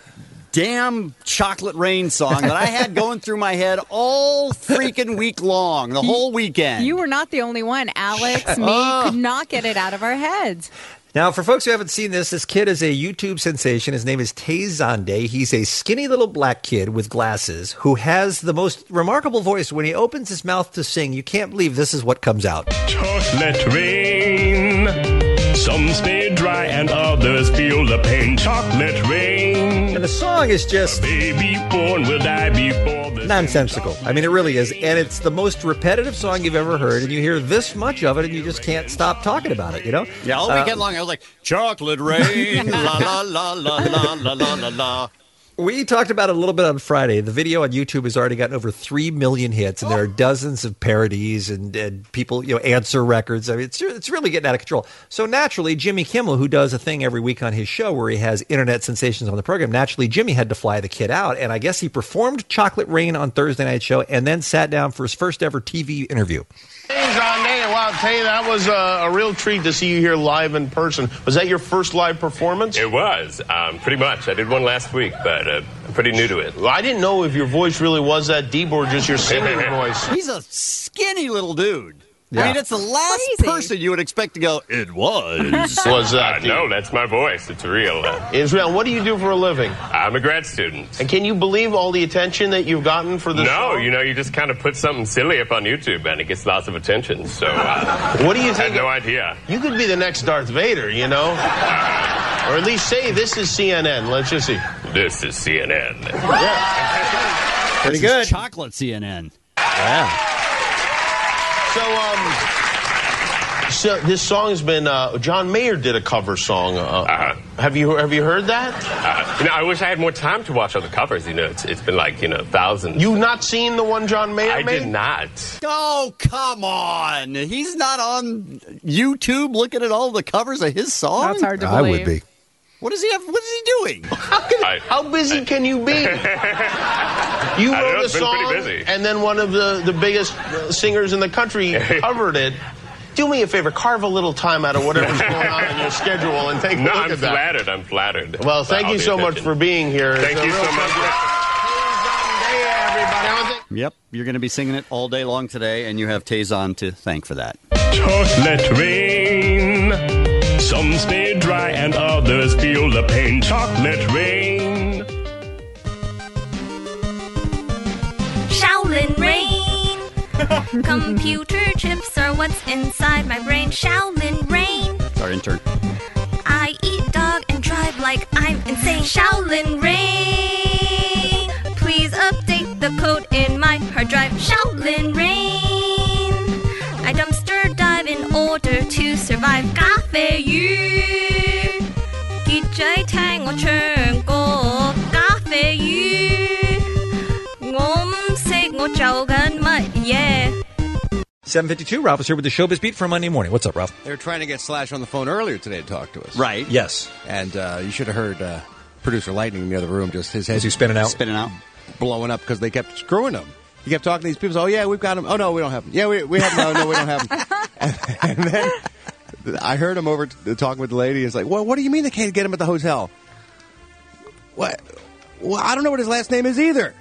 Speaker 11: damn Chocolate Rain song that I had going through my head all freaking week long, the whole weekend.
Speaker 12: You were not the only one. Alex, me, could not get it out of our heads.
Speaker 13: Now, for folks who haven't seen this kid is a YouTube sensation. His name is Tay Zonde. He's a skinny little black kid with glasses who has the most remarkable voice. When he opens his mouth to sing, you can't believe this is what comes out.
Speaker 15: Chocolate rain. Some stay dry and others feel the pain. Chocolate rain.
Speaker 13: And the song is just...
Speaker 15: Baby born will die before the...
Speaker 13: nonsensical. I mean, it really is. And it's the most repetitive song you've ever heard. And you hear this much of it and you just can't stop talking about it, you know?
Speaker 11: Yeah, all weekend long I was like, chocolate rain, la la la la la la la la la.
Speaker 13: We talked about it a little bit on Friday. The video on YouTube has already gotten over 3 million hits, and there are dozens of parodies and people, answer records. I mean, it's really getting out of control. So naturally, Jimmy Kimmel, who does a thing every week on his show where he has internet sensations on the program, naturally, Jimmy had to fly the kid out, and I guess he performed Chocolate Rain on Thursday Night Show and then sat down for his first ever TV interview.
Speaker 25: Hey, Zonde,
Speaker 1: Tay, that was a real treat to see you here live in person. Was that your first live performance?
Speaker 16: It was, pretty much. I did one last week, but I'm pretty new to it.
Speaker 1: Well, I didn't know if your voice really was that deep or just your singing voice.
Speaker 11: He's a skinny little dude.
Speaker 16: Yeah.
Speaker 11: I mean, it's the last person you would expect to go, it was.
Speaker 1: Was that?
Speaker 16: No, that's my voice. It's real.
Speaker 1: Israel, what do you do for a living?
Speaker 16: I'm a grad student.
Speaker 1: And can you believe all the attention that you've gotten for this show?
Speaker 16: No, you just kind of put something silly up on YouTube, and it gets lots of attention. So,
Speaker 1: what do you think?
Speaker 16: I had no idea.
Speaker 1: You could be the next Darth Vader, or at least say, this is CNN. Let's just see.
Speaker 16: This is CNN.
Speaker 1: Yeah.
Speaker 11: Pretty good. Chocolate CNN.
Speaker 1: Yeah. So this song has been. John Mayer did a cover song. Have you heard that?
Speaker 16: I wish I had more time to watch all the covers. It's been like thousands.
Speaker 1: You've not seen the one John Mayer
Speaker 16: I
Speaker 1: made?
Speaker 16: did not.
Speaker 11: Oh, come on. He's not on YouTube looking at all the covers of his songs?
Speaker 12: That's hard to believe.
Speaker 13: I would be.
Speaker 11: What is he doing?
Speaker 1: How busy can you be? You wrote a song, and then one of the biggest singers in the country covered it. Do me a favor, carve a little time out of whatever's going on in your schedule and take a look at that.
Speaker 16: I'm flattered.
Speaker 1: Well, thank you so much for being here.
Speaker 16: Thank you so much.
Speaker 11: Yep, you're going to be singing it all day long today, and you have Tazon to thank for that.
Speaker 15: Chocolate rain. Some stay dry and others feel the pain. Chocolate rain.
Speaker 17: Shaolin rain. Computer chips are what's inside my brain. Shaolin rain.
Speaker 11: It's our intern.
Speaker 17: I eat dog and drive like I'm insane. Shaolin rain. Please update the code in my hard drive. Shaolin rain. I dumpster dive in order to survive. 咖啡魚結仔聽我唱歌。咖啡魚我唔識我做緊乜嘢。
Speaker 13: 7:52. Ralph is here with the Showbiz Beat for Monday morning. What's up, Ralph?
Speaker 14: They were trying to get Slash on the phone earlier today to talk to us.
Speaker 11: Right.
Speaker 13: Yes.
Speaker 14: And you should have heard producer Lightning in the other room, just his head.
Speaker 13: Was he spinning out?
Speaker 11: Spinning out.
Speaker 14: Blowing up because they kept screwing him. He kept talking to these people. Oh, yeah, we've got him. Oh, no, we don't have him. Yeah, we have him. No, we don't have him. And then I heard him over talking with the lady. He's like, well, what do you mean they can't get him at the hotel? What? Well, I don't know what his last name is either.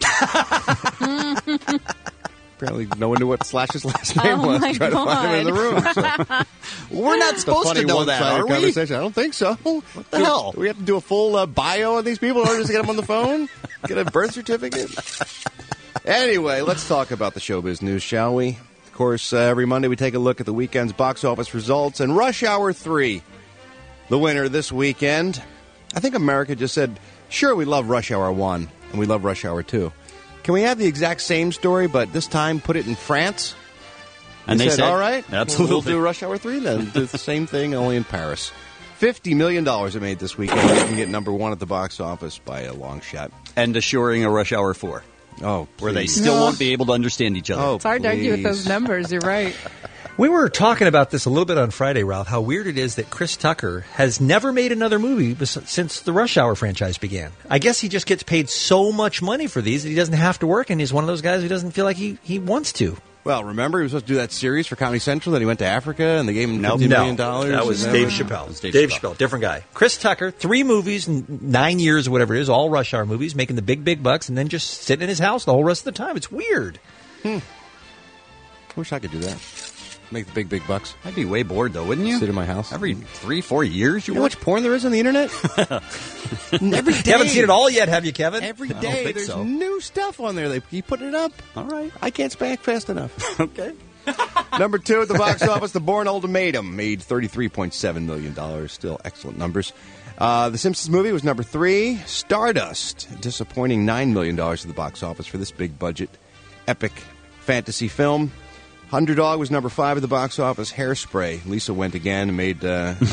Speaker 14: Apparently, no one knew what Slash's last name was. Trying to find him in the room. So.
Speaker 11: We're not supposed to know that, are we?
Speaker 14: Conversation. I don't think so.
Speaker 11: What the hell?
Speaker 14: Do we have to do a full bio on these people in order to get them on the phone? Get a birth certificate? Anyway, let's talk about the showbiz news, shall we? Of course, every Monday we take a look at the weekend's box office results, and Rush Hour 3, the winner this weekend. I think America just said, sure, we love Rush Hour 1, and we love Rush Hour 2. Can we have the exact same story, but this time put it in France?
Speaker 11: And they said,
Speaker 14: all right,
Speaker 11: absolutely.
Speaker 14: We'll do Rush Hour 3 then. Do the same thing, only in Paris. $50 million it made this weekend. You can get number one at the box office by a long shot.
Speaker 11: And assuring a Rush Hour 4.
Speaker 14: Oh,
Speaker 11: where they still won't be able to understand each other.
Speaker 14: Oh,
Speaker 12: it's hard to argue with those numbers. You're right.
Speaker 13: We were talking about this a little bit on Friday, Ralph, how weird it is that Chris Tucker has never made another movie since the Rush Hour franchise began. I guess he just gets paid so much money for these that he doesn't have to work, and he's one of those guys who doesn't feel like he wants to.
Speaker 14: Well, remember, he was supposed to do that series for Comedy Central, then he went to Africa, and they gave him $50 million.
Speaker 13: That was Dave Chappelle. Dave Chappelle, different guy. Chris Tucker, 3 movies, 9 years or whatever it is, all Rush Hour movies, making the big bucks, and then just sitting in his house the whole rest of the time. It's weird.
Speaker 14: I wish I could do that. Make the big bucks.
Speaker 11: I'd be way bored, though, wouldn't you?
Speaker 14: Sit in my house.
Speaker 11: Every 3-4 years,
Speaker 14: you know how much porn there is on the internet? Every day.
Speaker 13: You haven't seen it all yet, have you, Kevin?
Speaker 14: Every day there's new stuff on there. They keep putting it up.
Speaker 11: All right.
Speaker 14: I can't spank fast enough.
Speaker 11: Okay.
Speaker 14: Number 2 at the box office, The Bourne Ultimatum, made $33.7 million. Still excellent numbers. The Simpsons movie was number 3. Stardust, disappointing $9 million at the box office for this big budget epic fantasy film. Underdog was number 5 at the box office. Hairspray, Lisa went again and makes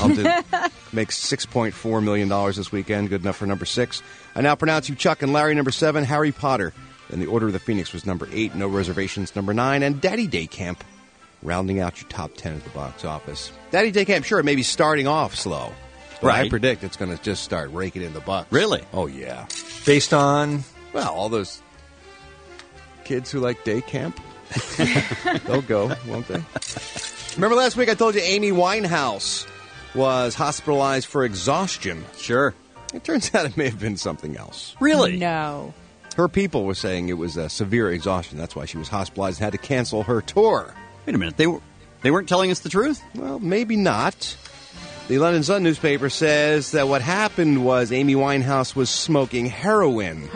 Speaker 14: $6.4 million this weekend. Good enough for number 6. I now pronounce you Chuck and Larry, number 7. Harry Potter and the Order of the Phoenix was number 8. No Reservations, number 9. And Daddy Day Camp, rounding out your top 10 at the box office. Daddy Day Camp, sure, it may be starting off slow. But
Speaker 11: right.
Speaker 14: I predict it's going to just start raking in the bucks.
Speaker 11: Really?
Speaker 14: Oh, yeah.
Speaker 13: Based on?
Speaker 14: Well, all those kids who like day camp. They'll go, won't they? Remember last week I told you Amy Winehouse was hospitalized for exhaustion?
Speaker 11: Sure.
Speaker 14: It turns out it may have been something else.
Speaker 11: Really?
Speaker 12: No.
Speaker 14: Her people were saying it was severe exhaustion. That's why she was hospitalized and had to cancel her tour.
Speaker 11: Wait a minute. They weren't telling us the truth?
Speaker 14: Well, maybe not. The London Sun newspaper says that what happened was Amy Winehouse was smoking heroin.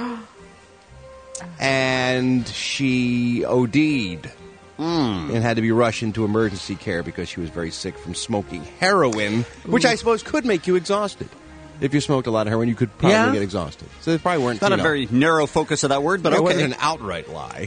Speaker 14: And she OD'd and had to be rushed into emergency care because she was very sick from smoking heroin, which I suppose could make you exhausted. If you smoked a lot of heroin, you could probably get exhausted. So they probably weren't.
Speaker 11: It's not a very narrow focus of that word, but
Speaker 14: it
Speaker 11: okay.
Speaker 14: wasn't an outright lie.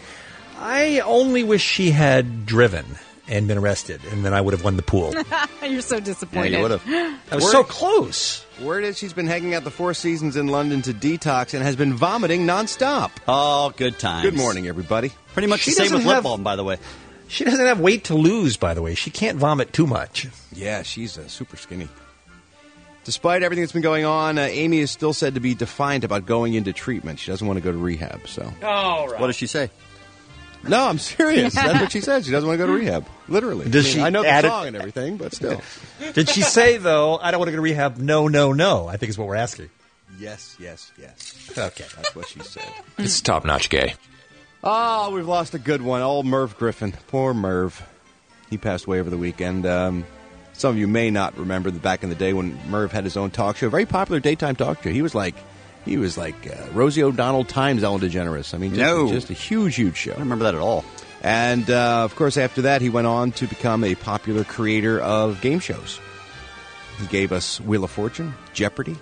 Speaker 13: I only wish she had driven and been arrested, and then I would have won the pool.
Speaker 12: You're so disappointed.
Speaker 11: Yeah, you would have.
Speaker 13: I was so close.
Speaker 14: Word is she's been hanging out the Four Seasons in London to detox and has been vomiting nonstop.
Speaker 11: Oh, good times.
Speaker 14: Good morning, everybody.
Speaker 11: Pretty much the same with lip balm, by the way.
Speaker 13: She doesn't have weight to lose, by the way. She can't vomit too much.
Speaker 14: Yeah, she's super skinny. Despite everything that's been going on, Amy is still said to be defiant about going into treatment. She doesn't want to go to rehab. So,
Speaker 3: all right.
Speaker 11: What does she say?
Speaker 14: No, I'm serious. That's what she said. She doesn't want to go to rehab. Literally. I know the song and everything, but still.
Speaker 13: Did she say, though, I don't want to go to rehab, no, no, no? I think is what we're asking.
Speaker 14: Yes, yes, yes.
Speaker 13: Okay.
Speaker 14: That's what she said.
Speaker 16: It's top-notch gay.
Speaker 14: Oh, we've lost a good one. Old Merv Griffin. Poor Merv. He passed away over the weekend. Some of you may not remember that back in the day when Merv had his own talk show, very popular daytime talk show. He was like Rosie O'Donnell times Ellen DeGeneres. I mean, just a huge, huge show. I
Speaker 11: don't remember that at all.
Speaker 14: And, of course, after that, he went on to become a popular creator of game shows. He gave us Wheel of Fortune, Jeopardy.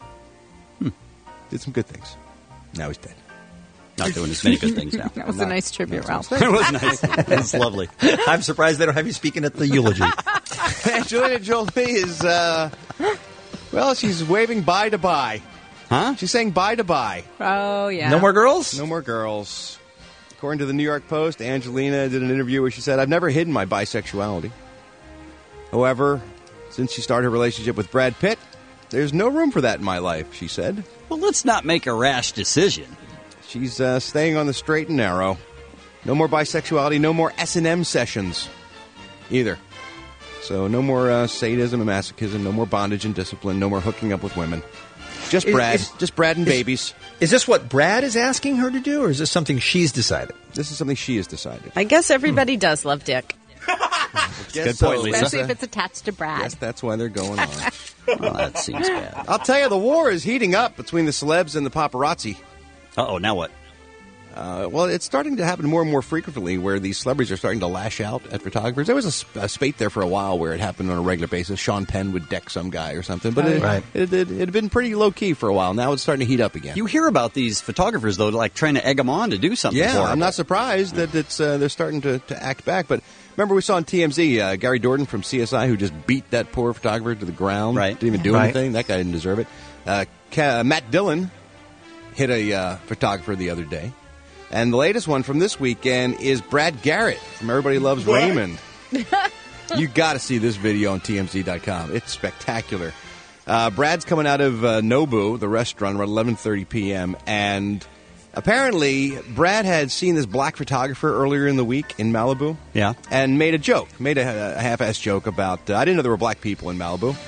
Speaker 14: Did some good things. Now he's dead.
Speaker 11: Not doing as many good things now.
Speaker 12: That was a nice tribute, Ralph.
Speaker 11: It was nice. It's lovely.
Speaker 13: I'm surprised they don't have you speaking at the eulogy.
Speaker 14: Angelina Jolie is, she's waving bye to bye.
Speaker 11: Huh?
Speaker 14: She's saying bye to bye.
Speaker 12: Oh, yeah.
Speaker 13: No more girls?
Speaker 14: No more girls. According to the New York Post, Angelina did an interview where she said, I've never hidden my bisexuality. However, since she started her relationship with Brad Pitt, there's no room for that in my life, she said.
Speaker 11: Well, let's not make a rash decision.
Speaker 14: She's staying on the straight and narrow. No more bisexuality, no more S&M sessions either. So no more sadism and masochism, no more bondage and discipline, no more hooking up with women. Just Brad. Just Brad and babies.
Speaker 13: Is this what Brad is asking her to do, or is this something she's decided?
Speaker 14: This is something she has decided.
Speaker 12: I guess everybody does love Dick.
Speaker 14: Good point, Lisa.
Speaker 12: Especially if it's attached to Brad.
Speaker 14: Yes, that's why they're going on.
Speaker 11: Well, that seems bad.
Speaker 14: I'll tell you, the war is heating up between the celebs and the paparazzi.
Speaker 11: Uh-oh, now what?
Speaker 14: Well, it's starting to happen more and more frequently where these celebrities are starting to lash out at photographers. There was a spate there for a while where it happened on a regular basis. Sean Penn would deck some guy or something. But it had been pretty low-key for a while. Now it's starting to heat up again.
Speaker 11: You hear about these photographers, though, like trying to egg them on to do something
Speaker 14: Yeah,
Speaker 11: horrible.
Speaker 14: I'm not surprised that they're starting to act back. But remember we saw on TMZ, Gary Dordan from CSI, who just beat that poor photographer to the ground.
Speaker 11: Right.
Speaker 14: Didn't even do anything. That guy didn't deserve it. Matt Dillon hit a photographer the other day. And the latest one from this weekend is Brad Garrett from Everybody Loves Raymond. You got to see this video on TMZ.com. It's spectacular. Brad's coming out of Nobu, the restaurant, around 11:30 p.m. And apparently, Brad had seen this black photographer earlier in the week in Malibu.
Speaker 11: Yeah.
Speaker 14: And made a half-assed joke about, I didn't know there were black people in Malibu.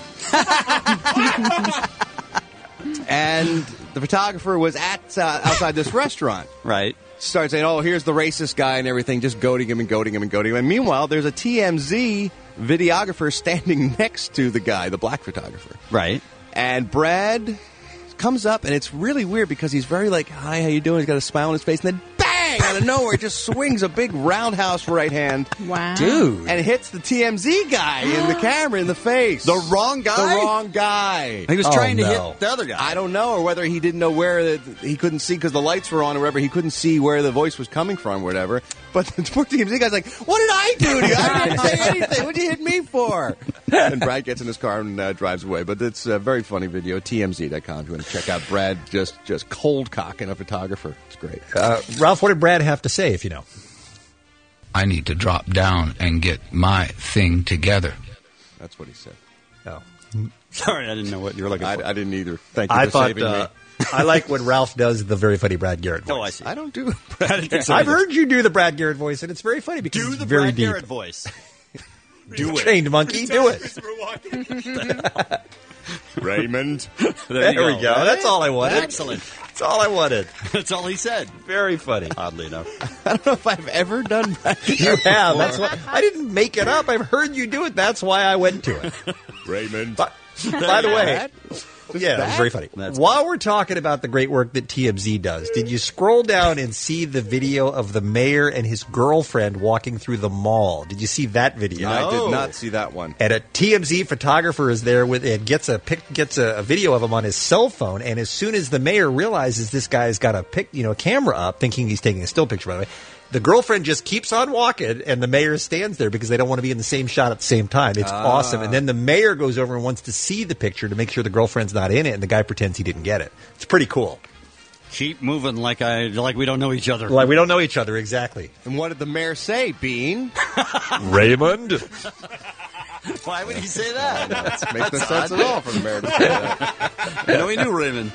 Speaker 14: And the photographer was outside this restaurant.
Speaker 11: Right.
Speaker 14: Started saying, oh, here's the racist guy and everything, just goading him. And meanwhile, there's a TMZ videographer standing next to the guy, the black photographer.
Speaker 11: Right.
Speaker 14: And Brad comes up, and it's really weird because he's very like, hi, how you doing? He's got a smile on his face, and then bang, out of nowhere, just swings a big roundhouse right hand.
Speaker 12: Wow.
Speaker 14: Dude. And hits the TMZ guy in the camera in the face.
Speaker 11: The wrong guy?
Speaker 14: The wrong guy.
Speaker 11: He was trying to hit the other guy.
Speaker 14: I don't know, or whether he didn't know where he couldn't see because the lights were on or whatever. He couldn't see where the voice was coming from or whatever. But the poor TMZ guy's like, what did I do to you? I didn't say anything. What did you hit me for? And Brad gets in his car and drives away. But it's a very funny video. TMZ.com if you want to check out Brad just cold cocking a photographer. It's great.
Speaker 13: Ralph, what did Brad have to say, if you know?
Speaker 18: I need to drop down and get my thing together.
Speaker 14: That's what he said.
Speaker 13: Oh.
Speaker 11: Sorry, I didn't know what you were looking for.
Speaker 14: I didn't either. Thank you for saving me.
Speaker 13: I like when Ralph does the very funny Brad Garrett voice.
Speaker 11: Oh, I see.
Speaker 14: I don't do Brad Garrett.
Speaker 13: I've heard you do the Brad Garrett voice, and it's very funny because
Speaker 11: Do
Speaker 13: it's
Speaker 11: the
Speaker 13: very
Speaker 11: Brad
Speaker 13: deep.
Speaker 11: Garrett voice.
Speaker 13: Do it. Trained monkey, do it.
Speaker 14: Raymond.
Speaker 13: There we go. That's all I wanted.
Speaker 11: Excellent.
Speaker 13: That's all I wanted.
Speaker 11: That's all he said.
Speaker 13: Very funny.
Speaker 11: Oddly enough.
Speaker 14: I don't know if I've ever done that.
Speaker 13: You have. That's why I didn't make it up. I've heard you do it. That's why I went to it.
Speaker 14: Raymond.
Speaker 13: By the way, yeah, that was very funny. While we're talking about the great work that TMZ does, did you scroll down and see the video of the mayor and his girlfriend walking through the mall? Did you see that video?
Speaker 14: No. I did not see that one.
Speaker 13: And a TMZ photographer is there with it, gets a video of him on his cell phone, and as soon as the mayor realizes this guy's got a camera up, thinking he's taking a still picture, by the way, the girlfriend just keeps on walking, and the mayor stands there because they don't want to be in the same shot at the same time. It's awesome. And then the mayor goes over and wants to see the picture to make sure the girlfriend's not in it, and the guy pretends he didn't get it. It's pretty cool.
Speaker 11: Keep moving like we don't know each other.
Speaker 13: Like we don't know each other, exactly.
Speaker 14: And what did the mayor say, Bean?
Speaker 13: Raymond?
Speaker 11: Why would he say that?
Speaker 14: That makes no sense at all for the mayor to say that.
Speaker 11: I know he knew Raymond.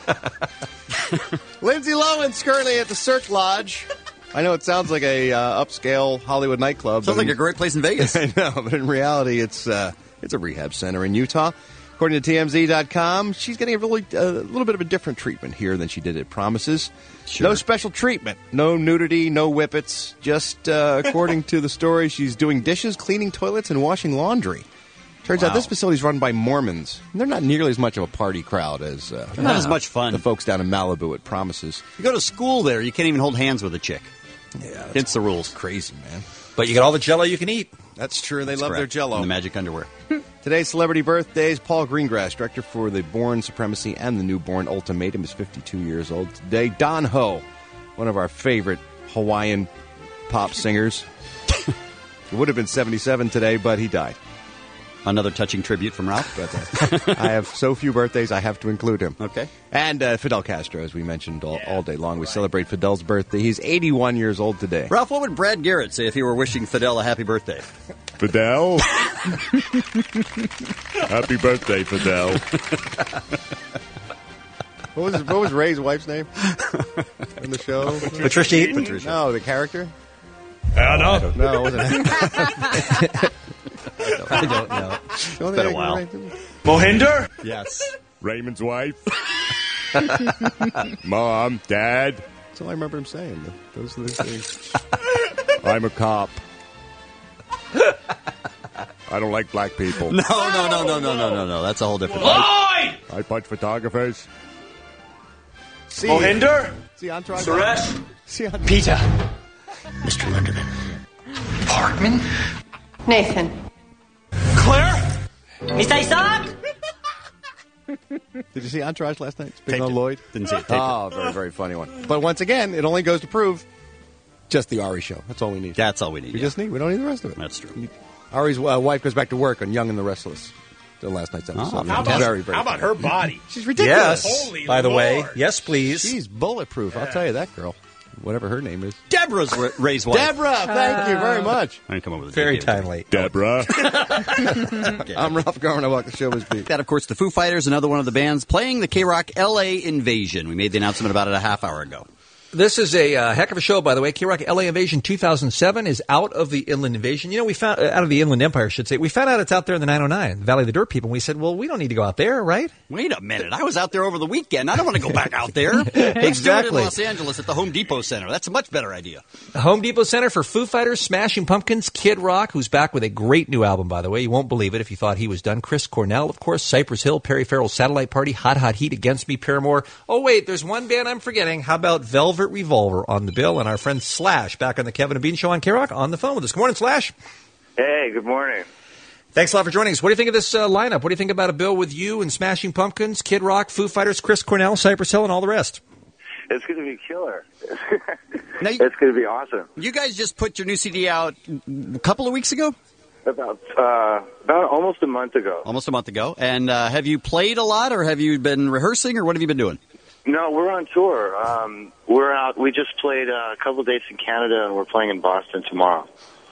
Speaker 14: Lindsay Lohan's currently at the Cirque Lodge. I know it sounds like a upscale Hollywood nightclub.
Speaker 11: Sounds like a great place in Vegas.
Speaker 14: I know, but in reality, it's a rehab center in Utah. According to TMZ.com, she's getting a little bit of a different treatment here than she did at Promises. Sure. No special treatment, no nudity, no whippets. Just according to the story, she's doing dishes, cleaning toilets, and washing laundry. Turns out this facility is run by Mormons. And they're not nearly as much of a party crowd as
Speaker 11: not as much fun.
Speaker 14: The folks down in Malibu at Promises.
Speaker 11: You go to school there, you can't even hold hands with a chick.
Speaker 14: Yeah,
Speaker 11: it's the rules.
Speaker 14: Crazy, man.
Speaker 13: But you get all the Jell-O you can eat.
Speaker 14: That's true. They love their Jell-O.
Speaker 11: And the magic underwear.
Speaker 14: Today's celebrity birthdays. Paul Greengrass, director for the Bourne Supremacy and the new Bourne Ultimatum, is 52 years old today. Don Ho, one of our favorite Hawaiian pop singers. He would have been 77 today, but he died.
Speaker 11: Another touching tribute from Ralph.
Speaker 14: But, I have so few birthdays, I have to include him.
Speaker 11: Okay.
Speaker 14: And Fidel Castro, as we mentioned all day long. We celebrate Fidel's birthday. He's 81 years old today.
Speaker 11: Ralph, what would Brad Garrett say if he were wishing Fidel a happy birthday?
Speaker 14: Fidel? Happy birthday, Fidel. What was Ray's wife's name in the show?
Speaker 13: Patricia Eaton?
Speaker 14: No, the character?
Speaker 15: Anna?
Speaker 14: No, it wasn't.
Speaker 11: I don't know. It's been a while.
Speaker 15: Mohinder?
Speaker 11: Yes.
Speaker 14: Raymond's wife. Mom, Dad. That's all I remember him saying. Those are the things. I'm a cop. I don't like black people.
Speaker 11: No. That's a whole different thing.
Speaker 15: Lloyd!
Speaker 14: I punch photographers.
Speaker 15: Mohinder?
Speaker 14: See Entourage?
Speaker 15: Suresh?
Speaker 14: See
Speaker 15: Peter?
Speaker 10: Mr. Lindemann.
Speaker 15: Parkman?
Speaker 10: Nathan.
Speaker 15: Claire?
Speaker 10: Mr. Isaac?
Speaker 14: Did you see Entourage last night? Speaking of Lloyd?
Speaker 11: Didn't see it.
Speaker 14: Oh, very, very funny one. But once again, it only goes to prove just the Ari show. That's all we need.
Speaker 11: That's all we need.
Speaker 14: We just need. We don't need the rest of it.
Speaker 11: That's true.
Speaker 14: Ari's wife goes back to work on Young and the Restless. The last night's episode.
Speaker 3: How about her body?
Speaker 14: She's ridiculous.
Speaker 13: Yes.
Speaker 3: Holy
Speaker 13: By the
Speaker 3: Lord.
Speaker 13: way, yes, please.
Speaker 14: She's bulletproof. I'll tell you that girl. Whatever her name is.
Speaker 11: Deborah's Ray's wife.
Speaker 14: Deborah, thank you very much.
Speaker 11: I didn't come up with a
Speaker 13: Very
Speaker 11: name.
Speaker 13: timely.
Speaker 14: Deborah. I'm Ralph Garman. I walk the show with Pete.
Speaker 11: That, of course, the Foo Fighters, another one of the bands playing the K-Rock LA Invasion. We made the announcement about it a half hour ago.
Speaker 13: This is a heck of a show, by the way. K-Rock LA Invasion 2007 is out of the Inland Invasion. You know, we found out of the Inland Empire, I should say. We found out it's out there in the 909, Valley of the Dirt People. And we said, well, we don't need to go out there, right?
Speaker 11: Wait a minute. I was out there over the weekend. I don't want to go back out there. Let's do it
Speaker 13: Exactly.
Speaker 11: in Los Angeles at the Home Depot Center. That's a much better idea.
Speaker 13: Home Depot Center for Foo Fighters, Smashing Pumpkins, Kid Rock, who's back with a great new album, by the way. You won't believe it if you thought he was done. Chris Cornell, of course, Cypress Hill, Perry Farrell's Satellite Party, Hot Hot Heat, Against Me, Paramore. Oh, wait, there's one band I'm forgetting. How about Velvet Revolver on the bill? And our friend Slash back on the Kevin and Bean Show on K-Rock on the phone with us. Good morning, Slash.
Speaker 19: Hey, good morning.
Speaker 13: Thanks a lot for joining us. What do you think of this lineup? What do you think about a bill with you and Smashing Pumpkins, Kid Rock, Foo Fighters, Chris Cornell, Cypress Hill, and all the rest?
Speaker 19: It's going to be killer. It's going to be awesome.
Speaker 11: You guys just put your new CD out a couple of weeks ago?
Speaker 19: About almost a month ago.
Speaker 11: Almost a month ago. And have you played a lot, or have you been rehearsing, or what have you been doing?
Speaker 19: No, we're on tour. We're out. We just played a couple dates in Canada, and we're playing in Boston tomorrow.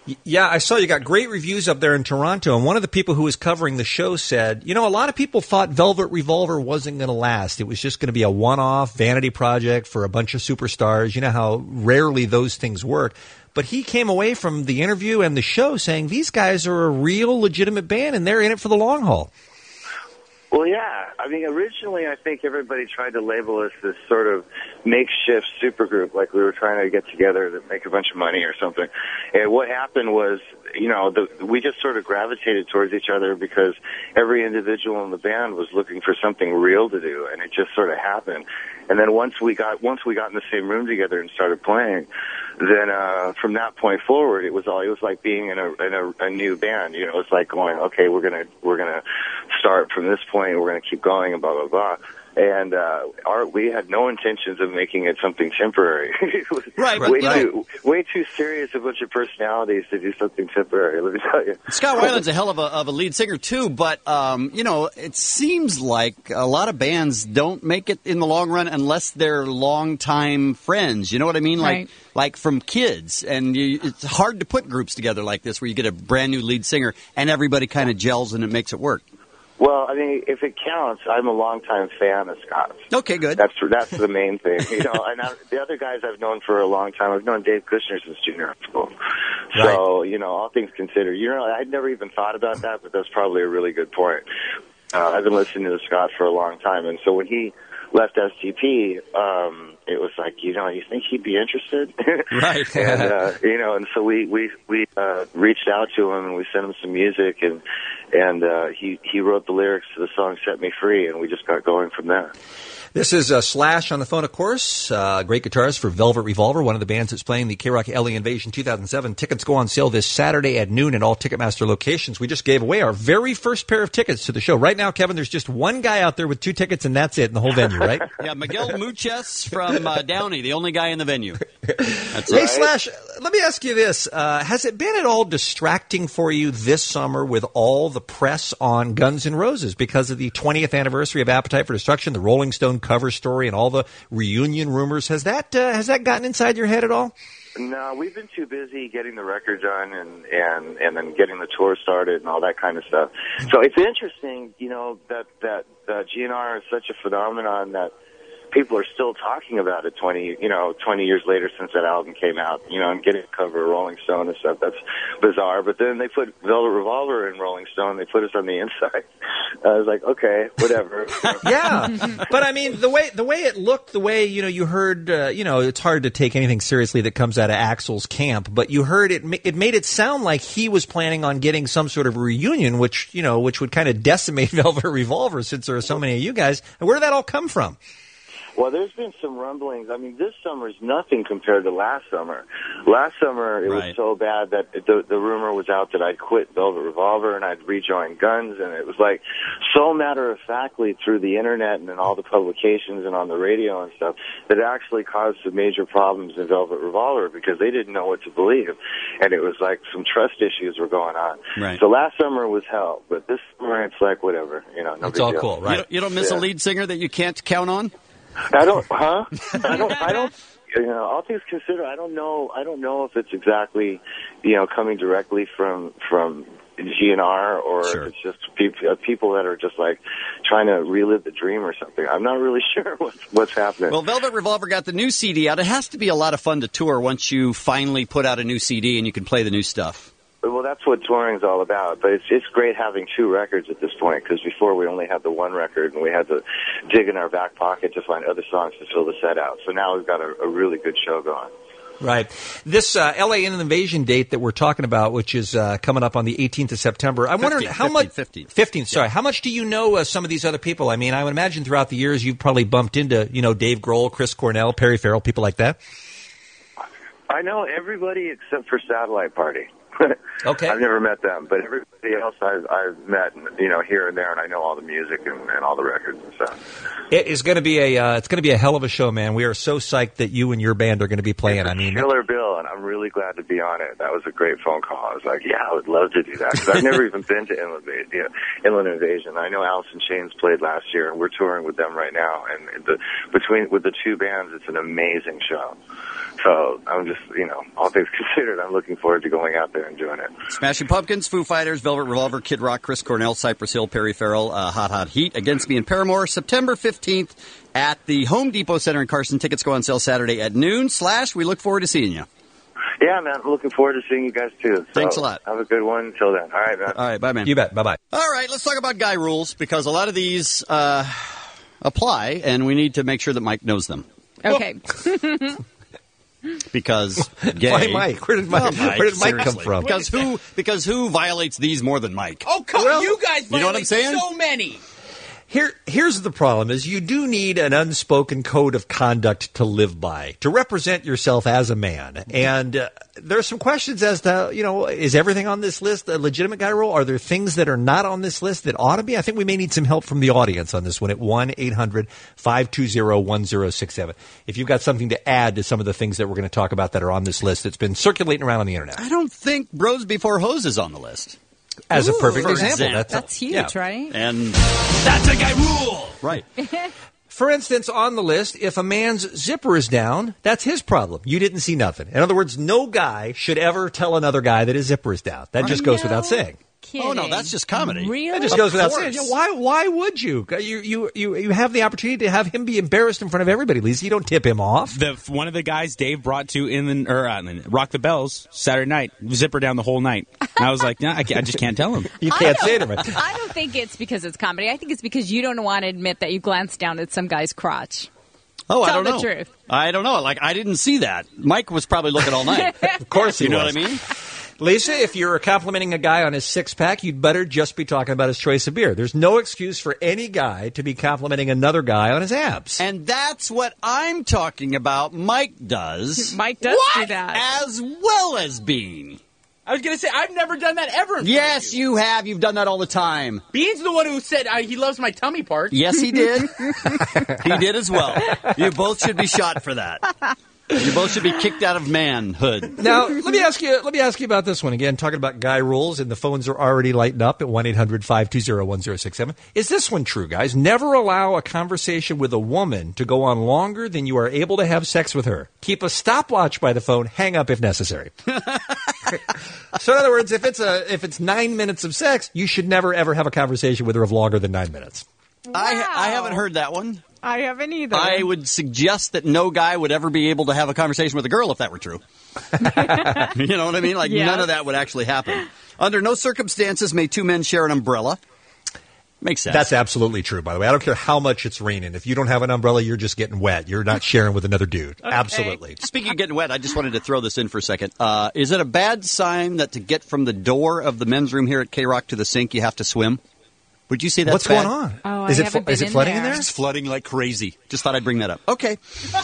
Speaker 13: Yeah, I saw you got great reviews up there in Toronto, and one of the people who was covering the show said, a lot of people thought Velvet Revolver wasn't going to last. It was just going to be a one-off vanity project for a bunch of superstars. You know how rarely those things work. But he came away from the interview and the show saying these guys are a real legitimate band, and they're in it for the long haul.
Speaker 19: Well, yeah. I mean, originally I think everybody tried to label us this sort of makeshift supergroup, like we were trying to get together to make a bunch of money or something. And what happened was, we just sort of gravitated towards each other because every individual in the band was looking for something real to do, and it just sort of happened. And then once we got in the same room together and started playing, then from that point forward, it was like being in a new band. It was like going, okay, we're gonna start from this point, we're gonna keep going, and blah blah blah. And we had no intentions of making it something temporary. It was way too serious a bunch of personalities to do something temporary, let me tell you.
Speaker 11: Scott Weiland's a hell of a lead singer, too, but, it seems like a lot of bands don't make it in the long run unless they're longtime friends. You know what I mean?
Speaker 12: Right.
Speaker 11: Like from kids. And it's hard to put groups together like this where you get a brand new lead singer and everybody kind of gels and it makes it work.
Speaker 19: Well, I mean, if it counts, I'm a longtime fan of Scott's.
Speaker 11: Okay, good.
Speaker 19: That's the main thing, And the other guys I've known for a long time. I've known Dave Kushner since junior high school. So, all things considered, I'd never even thought about that, but that's probably a really good point. I've been listening to Scott for a long time, and so when he left STP, it was like, you think he'd be interested?
Speaker 11: Right.
Speaker 19: And, and so we reached out to him and we sent him some music and he wrote the lyrics to the song Set Me Free, and we just got going from there.
Speaker 13: This is Slash on the phone, of course. Great guitarist for Velvet Revolver, one of the bands that's playing the K-Rock LA Invasion 2007. Tickets go on sale this Saturday at noon at all Ticketmaster locations. We just gave away our very first pair of tickets to the show. Right now, Kevin, there's just one guy out there with 2 tickets, and that's it in the whole venue, right?
Speaker 11: Yeah, Miguel Muches from Downey, the only guy in the venue. That's
Speaker 13: Hey, Slash, let me ask you this. Has it been at all distracting for you this summer with all the press on Guns N' Roses because of the 20th anniversary of Appetite for Destruction, the Rolling Stone cover story, and all the reunion rumors? Has that gotten inside your head at all?
Speaker 19: No, we've been too busy getting the record done and then getting the tour started and all that kind of stuff. So it's interesting, that GNR is such a phenomenon that people are still talking about it 20 years later since that album came out, and getting a cover of Rolling Stone and stuff. That's bizarre. But then they put Velvet Revolver in Rolling Stone. They put us on the inside. I was like, okay, whatever.
Speaker 13: Yeah. But I mean, the way it looked, the way, you heard, it's hard to take anything seriously that comes out of Axl's camp, but you heard it made it sound like he was planning on getting some sort of reunion, which would kind of decimate Velvet Revolver since there are so many of you guys. And where did that all come from?
Speaker 19: Well, there's been some rumblings. I mean, this summer is nothing compared to last summer. Last summer, it was so bad that the rumor was out that I'd quit Velvet Revolver and I'd rejoin Guns, and it was like so matter-of-factly through the internet and in all the publications and on the radio and stuff that it actually caused some major problems in Velvet Revolver because they didn't know what to believe, and it was like some trust issues were going on.
Speaker 11: Right.
Speaker 19: So last summer was hell, but this summer it's like whatever, no
Speaker 11: it's
Speaker 19: big
Speaker 11: all
Speaker 19: deal.
Speaker 11: cool, right? You don't miss a lead singer that you can't count on?
Speaker 19: I don't, all things considered, I don't know if it's exactly, coming directly from GNR or if it's just people that are just like trying to relive the dream or something. I'm not really sure what's happening.
Speaker 11: Well, Velvet Revolver got the new CD out. It has to be a lot of fun to tour once you finally put out a new CD and you can play the new stuff.
Speaker 19: Well, that's what touring's all about. But it's great having 2 records at this point because before we only had the 1 record and we had to dig in our back pocket to find other songs to fill the set out. So now we've got a really good show going.
Speaker 13: Right. This LA Invasion date that we're talking about, which is coming up on the 18th of September, I'm wondering how much... 15th, sorry. How much do you know some of these other people? I mean, I would imagine throughout the years you've probably bumped into, Dave Grohl, Chris Cornell, Perry Farrell, people like that.
Speaker 19: I know everybody except for Satellite Party.
Speaker 13: Okay.
Speaker 19: I've never met them, but everybody else I've met, here and there, and I know all the music and all the records and stuff.
Speaker 13: It is going to be a hell of a show, man. We are so psyched that you and your band are going to be playing.
Speaker 19: Killer bill. and I'm really glad to be on it. That was a great phone call. I was like, yeah, I would love to do that, because I've never even been to Inland Invasion. I know Alice in Chains played last year, and we're touring with them right now, and with the two bands, it's an amazing show. So I'm just, all things considered, I'm looking forward to going out there and doing it.
Speaker 11: Smashing Pumpkins, Foo Fighters, Velvet Revolver, Kid Rock, Chris Cornell, Cypress Hill, Perry Farrell, Hot Hot Heat, Against Me and Paramore, September 15th at the Home Depot Center in Carson. Tickets go on sale Saturday at noon. Slash, we look forward to seeing you.
Speaker 19: Yeah, man, I'm looking forward to seeing you guys, too. So
Speaker 11: thanks a lot.
Speaker 19: Have a good one until then. All right, man.
Speaker 11: All right, bye, man.
Speaker 13: You bet. Bye-bye.
Speaker 11: All right, let's talk about guy rules, because a lot of these apply, and we need to make sure that Mike knows them.
Speaker 12: Okay.
Speaker 11: Because gay.
Speaker 13: Why Mike? Where did Mike come from?
Speaker 11: Because who violates these more than Mike?
Speaker 3: Oh, come on. You guys
Speaker 11: you know what I'm
Speaker 3: violate
Speaker 11: saying?
Speaker 3: so many.
Speaker 13: Here's the problem: is you do need an unspoken code of conduct to live by, to represent yourself as a man. And there's some questions as to, is everything on this list a legitimate guy rule? Are there things that are not on this list that ought to be? I think we may need some help from the audience on this one at 1-800-520-1067. If you've got something to add to some of the things that we're going to talk about that are on this list that's been circulating around on the internet.
Speaker 11: I don't think Bros Before Hoes is on the list.
Speaker 13: As a perfect
Speaker 11: for
Speaker 13: example.
Speaker 12: That's huge, right?
Speaker 11: And that's a guy rule. Right.
Speaker 13: For instance, on the list, if a man's zipper is down, that's his problem. You didn't see nothing. In other words, no guy should ever tell another guy that his zipper is down. That just goes without saying.
Speaker 12: Kidding.
Speaker 11: Oh, no, that's just comedy.
Speaker 12: Really?
Speaker 13: That just goes without saying. Why would you? You have the opportunity to have him be embarrassed in front of everybody, Lisa. You don't tip him off.
Speaker 4: One of the guys Dave brought to Rock the Bells Saturday night, zipper down the whole night. And I was like, I just can't tell him.
Speaker 13: You can't say to him.
Speaker 12: I don't think it's because it's comedy. I think it's because you don't want to admit that you glanced down at some guy's crotch.
Speaker 11: Oh,
Speaker 12: Tell
Speaker 11: I don't know.
Speaker 12: the truth.
Speaker 11: I don't know. I didn't see that. Mike was probably looking all night.
Speaker 13: Of course he was.
Speaker 11: You know what I mean?
Speaker 13: Lisa, if you're complimenting a guy on his six-pack, you'd better just be talking about his choice of beer. There's no excuse for any guy to be complimenting another guy on his abs.
Speaker 11: And that's what I'm talking about. Mike does.
Speaker 12: Mike does do that.
Speaker 11: As well as Bean.
Speaker 3: I was going to say, I've never done that ever.
Speaker 11: Yes, you have. You've done that all the time.
Speaker 3: Bean's the one who said he loves my tummy part.
Speaker 11: Yes, he did. He did as well. You both should be shot for that. You both should be kicked out of manhood.
Speaker 13: Now, let me ask you about this one again. Talking about guy rules, and the phones are already lighting up at 1-800-520-1067. Is this one true, guys? Never allow a conversation with a woman to go on longer than you are able to have sex with her. Keep a stopwatch by the phone. Hang up if necessary. So, in other words, if it's 9 minutes of sex, you should never ever have a conversation with her of longer than 9 minutes.
Speaker 12: Wow.
Speaker 11: I haven't heard that one.
Speaker 12: I haven't either.
Speaker 11: I would suggest that no guy would ever be able to have a conversation with a girl if that were true. You know what I mean? None of that would actually happen. Under no circumstances may two men share an umbrella. Makes sense.
Speaker 13: That's absolutely true, by the way. I don't care how much it's raining. If you don't have an umbrella, you're just getting wet. You're not sharing with another dude. Okay. Absolutely.
Speaker 11: Speaking of getting wet, I just wanted to throw this in for a second. Is it a bad sign that to get from the door of the men's room here at K-Rock to the sink, you have to swim? Would you say that's
Speaker 13: What's
Speaker 11: bad?
Speaker 13: going on?
Speaker 12: Oh,
Speaker 13: is
Speaker 12: I
Speaker 13: it
Speaker 12: haven't been
Speaker 13: is it
Speaker 12: in
Speaker 13: flooding
Speaker 12: there.
Speaker 13: in there?
Speaker 11: It's flooding like crazy. Just thought I'd bring that up. Okay.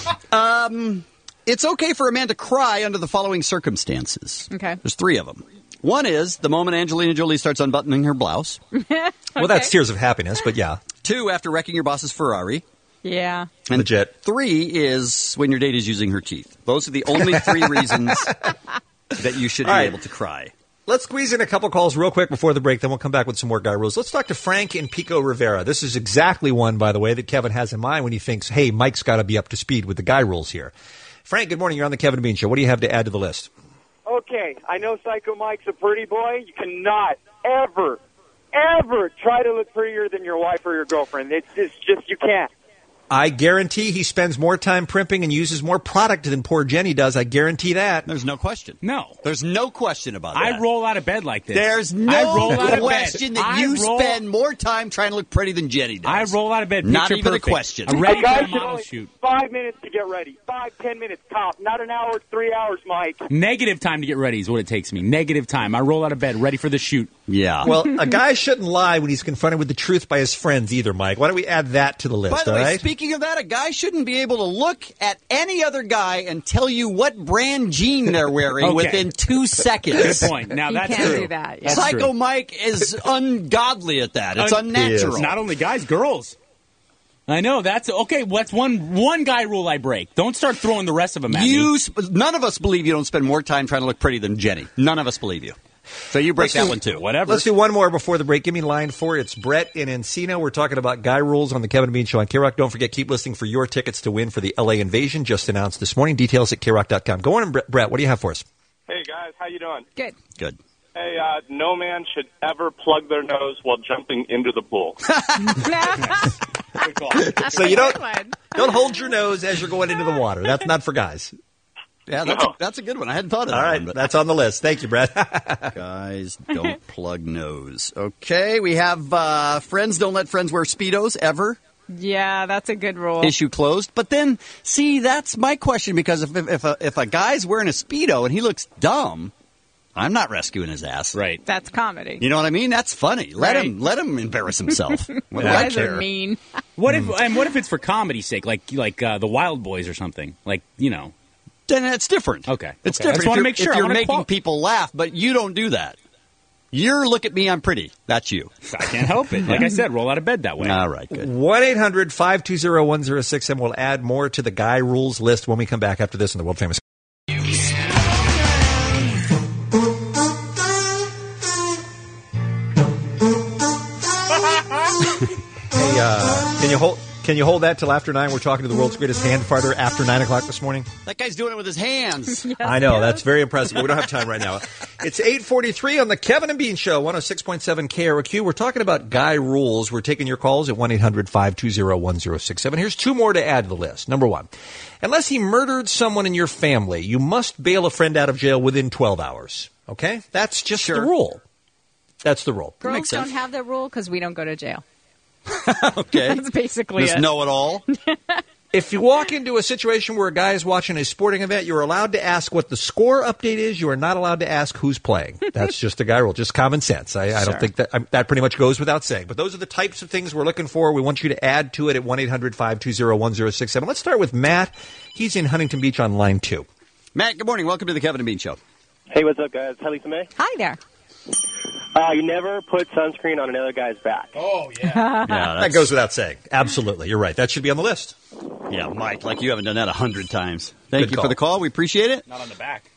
Speaker 11: It's okay for a man to cry under the following circumstances.
Speaker 12: Okay.
Speaker 11: There's three of them. One is the moment Angelina Jolie starts unbuttoning her blouse.
Speaker 13: Well, that's tears of happiness, but yeah.
Speaker 11: Two, after wrecking your boss's Ferrari.
Speaker 12: Yeah.
Speaker 11: And
Speaker 13: legit.
Speaker 11: Three is when your date is using her teeth. Those are the only three reasons that you should be able to cry.
Speaker 13: Let's squeeze in a couple calls real quick before the break, then we'll come back with some more guy rules. Let's talk to Frank in Pico Rivera. This is exactly one, by the way, that Kevin has in mind when he thinks, hey, Mike's got to be up to speed with the guy rules here. Frank, good morning. You're on the Kevin and Bean Show. What do you have to add to the list?
Speaker 20: Okay, I know Psycho Mike's a pretty boy. You cannot ever try to look prettier than your wife or your girlfriend. It's just you can't.
Speaker 13: I guarantee he spends more time primping and uses more product than poor Jenny does. I guarantee that.
Speaker 11: There's no question.
Speaker 4: No.
Speaker 11: There's no question about that.
Speaker 4: I roll out of bed like this.
Speaker 11: There's no question that you spend more time trying to look pretty than Jenny does.
Speaker 4: I roll out of bed.
Speaker 11: Not
Speaker 4: even
Speaker 11: a question.
Speaker 4: I'm ready for
Speaker 20: guys
Speaker 4: a model shoot.
Speaker 20: 5 minutes to get ready. 5-10 minutes top. Not an hour, 3 hours, Mike.
Speaker 4: Negative time to get ready is what it takes me. Negative time. I roll out of bed, ready for the shoot.
Speaker 11: Yeah.
Speaker 13: Well, a guy shouldn't lie when he's confronted with the truth by his friends either, Mike. Why don't we add that to the list,
Speaker 11: By the way,
Speaker 13: all right?
Speaker 11: speaking of that, a guy shouldn't be able to look at any other guy and tell you what brand jean they're wearing within 2 seconds.
Speaker 4: Good point. Now, that's
Speaker 12: can't
Speaker 4: true.
Speaker 12: do that. Yeah.
Speaker 11: Psycho
Speaker 13: true.
Speaker 11: Mike is ungodly at that. It's unnatural.
Speaker 4: Not only guys, girls. I know. That's okay. That's one guy rule I break. Don't start throwing the rest of them at me.
Speaker 11: None of us believe you don't spend more time trying to look pretty than Jenny. None of us believe you. So you break that one too. Whatever.
Speaker 13: Let's do one more before the break. Give me line 4. It's Brett in Encino. We're talking about guy rules on the Kevin and Bean Show on K-Rock. Don't forget, keep listening for your tickets to win for the LA Invasion, just announced this morning. Details at KRock.com. Go on, Brett. What do you have for us?
Speaker 6: Hey, guys. How you doing?
Speaker 12: Good.
Speaker 11: Good.
Speaker 6: Hey, no man should ever plug their nose while jumping into the pool.
Speaker 13: So you don't hold your nose as you're going into the water. That's not for guys.
Speaker 11: Yeah, that's a good one. I hadn't thought of that.
Speaker 13: All right,
Speaker 11: one, but
Speaker 13: that's on the list. Thank you, Brett.
Speaker 11: Guys, don't plug nose. Okay, we have friends don't let friends wear Speedos ever.
Speaker 12: Yeah, that's a good rule.
Speaker 11: Issue closed. But then, see, that's my question, because if a guy's wearing a Speedo and he looks dumb, I'm not rescuing his ass.
Speaker 4: Right.
Speaker 12: That's comedy.
Speaker 11: You know what I mean? That's funny. Let him embarrass himself. What do I
Speaker 12: Guys
Speaker 11: care?
Speaker 12: are mean.
Speaker 4: What if it's for comedy's sake, like the Wild Boys or something? Like, you know.
Speaker 11: Then that's different.
Speaker 4: Okay.
Speaker 11: It's
Speaker 4: Okay. I
Speaker 11: different.
Speaker 4: just wanna make sure.
Speaker 11: If
Speaker 4: I
Speaker 11: you're
Speaker 4: wanna
Speaker 11: making people laugh, but you don't do that. You're look at me, I'm pretty. That's you.
Speaker 4: I can't help it. Like I said, roll out of bed that way.
Speaker 11: All right, good.
Speaker 13: 1-800-520-1067. We'll add more to the guy rules list when we come back after this in the world famous. Can you hold that till after 9? We're talking to the world's greatest hand farter after 9 o'clock this morning.
Speaker 11: That guy's doing it with his hands.
Speaker 12: Yes,
Speaker 13: I know.
Speaker 12: yes.
Speaker 13: That's very impressive. But we don't have time right now. It's 8:43 on the Kevin and Bean Show, 106.7 KROQ. We're talking about guy rules. We're taking your calls at 1-800-520-1067. Here's 2 more to add to the list. Number 1, unless he murdered someone in your family, you must bail a friend out of jail within 12 hours. Okay? That's just the rule. That's the rule.
Speaker 12: Girls don't have that rule because we don't go to jail.
Speaker 11: Okay.
Speaker 12: That's basically
Speaker 11: Just
Speaker 12: it.
Speaker 11: know it all.
Speaker 13: If you walk into a situation where a guy is watching a sporting event, you're allowed to ask what the score update is. You are not allowed to ask who's playing. That's just a guy rule, just common sense. I don't think that pretty much goes without saying. But those are the types of things we're looking for. We want you to add to it at 1-800-520-1067. Let's start with Matt. He's in Huntington Beach on line 2.
Speaker 11: Matt, good morning. Welcome to the Kevin and Bean Show.
Speaker 7: Hey, what's up, guys? Hi, Lisa May.
Speaker 12: Hi there.
Speaker 7: You never put sunscreen on another guy's back.
Speaker 4: Oh, yeah.
Speaker 13: That goes without saying. Absolutely. You're right. That should be on the list.
Speaker 11: Yeah, Mike, like you haven't done that 100 times. Thank
Speaker 13: Good
Speaker 11: you
Speaker 13: call.
Speaker 11: for the call. We appreciate it.
Speaker 4: Not on the back.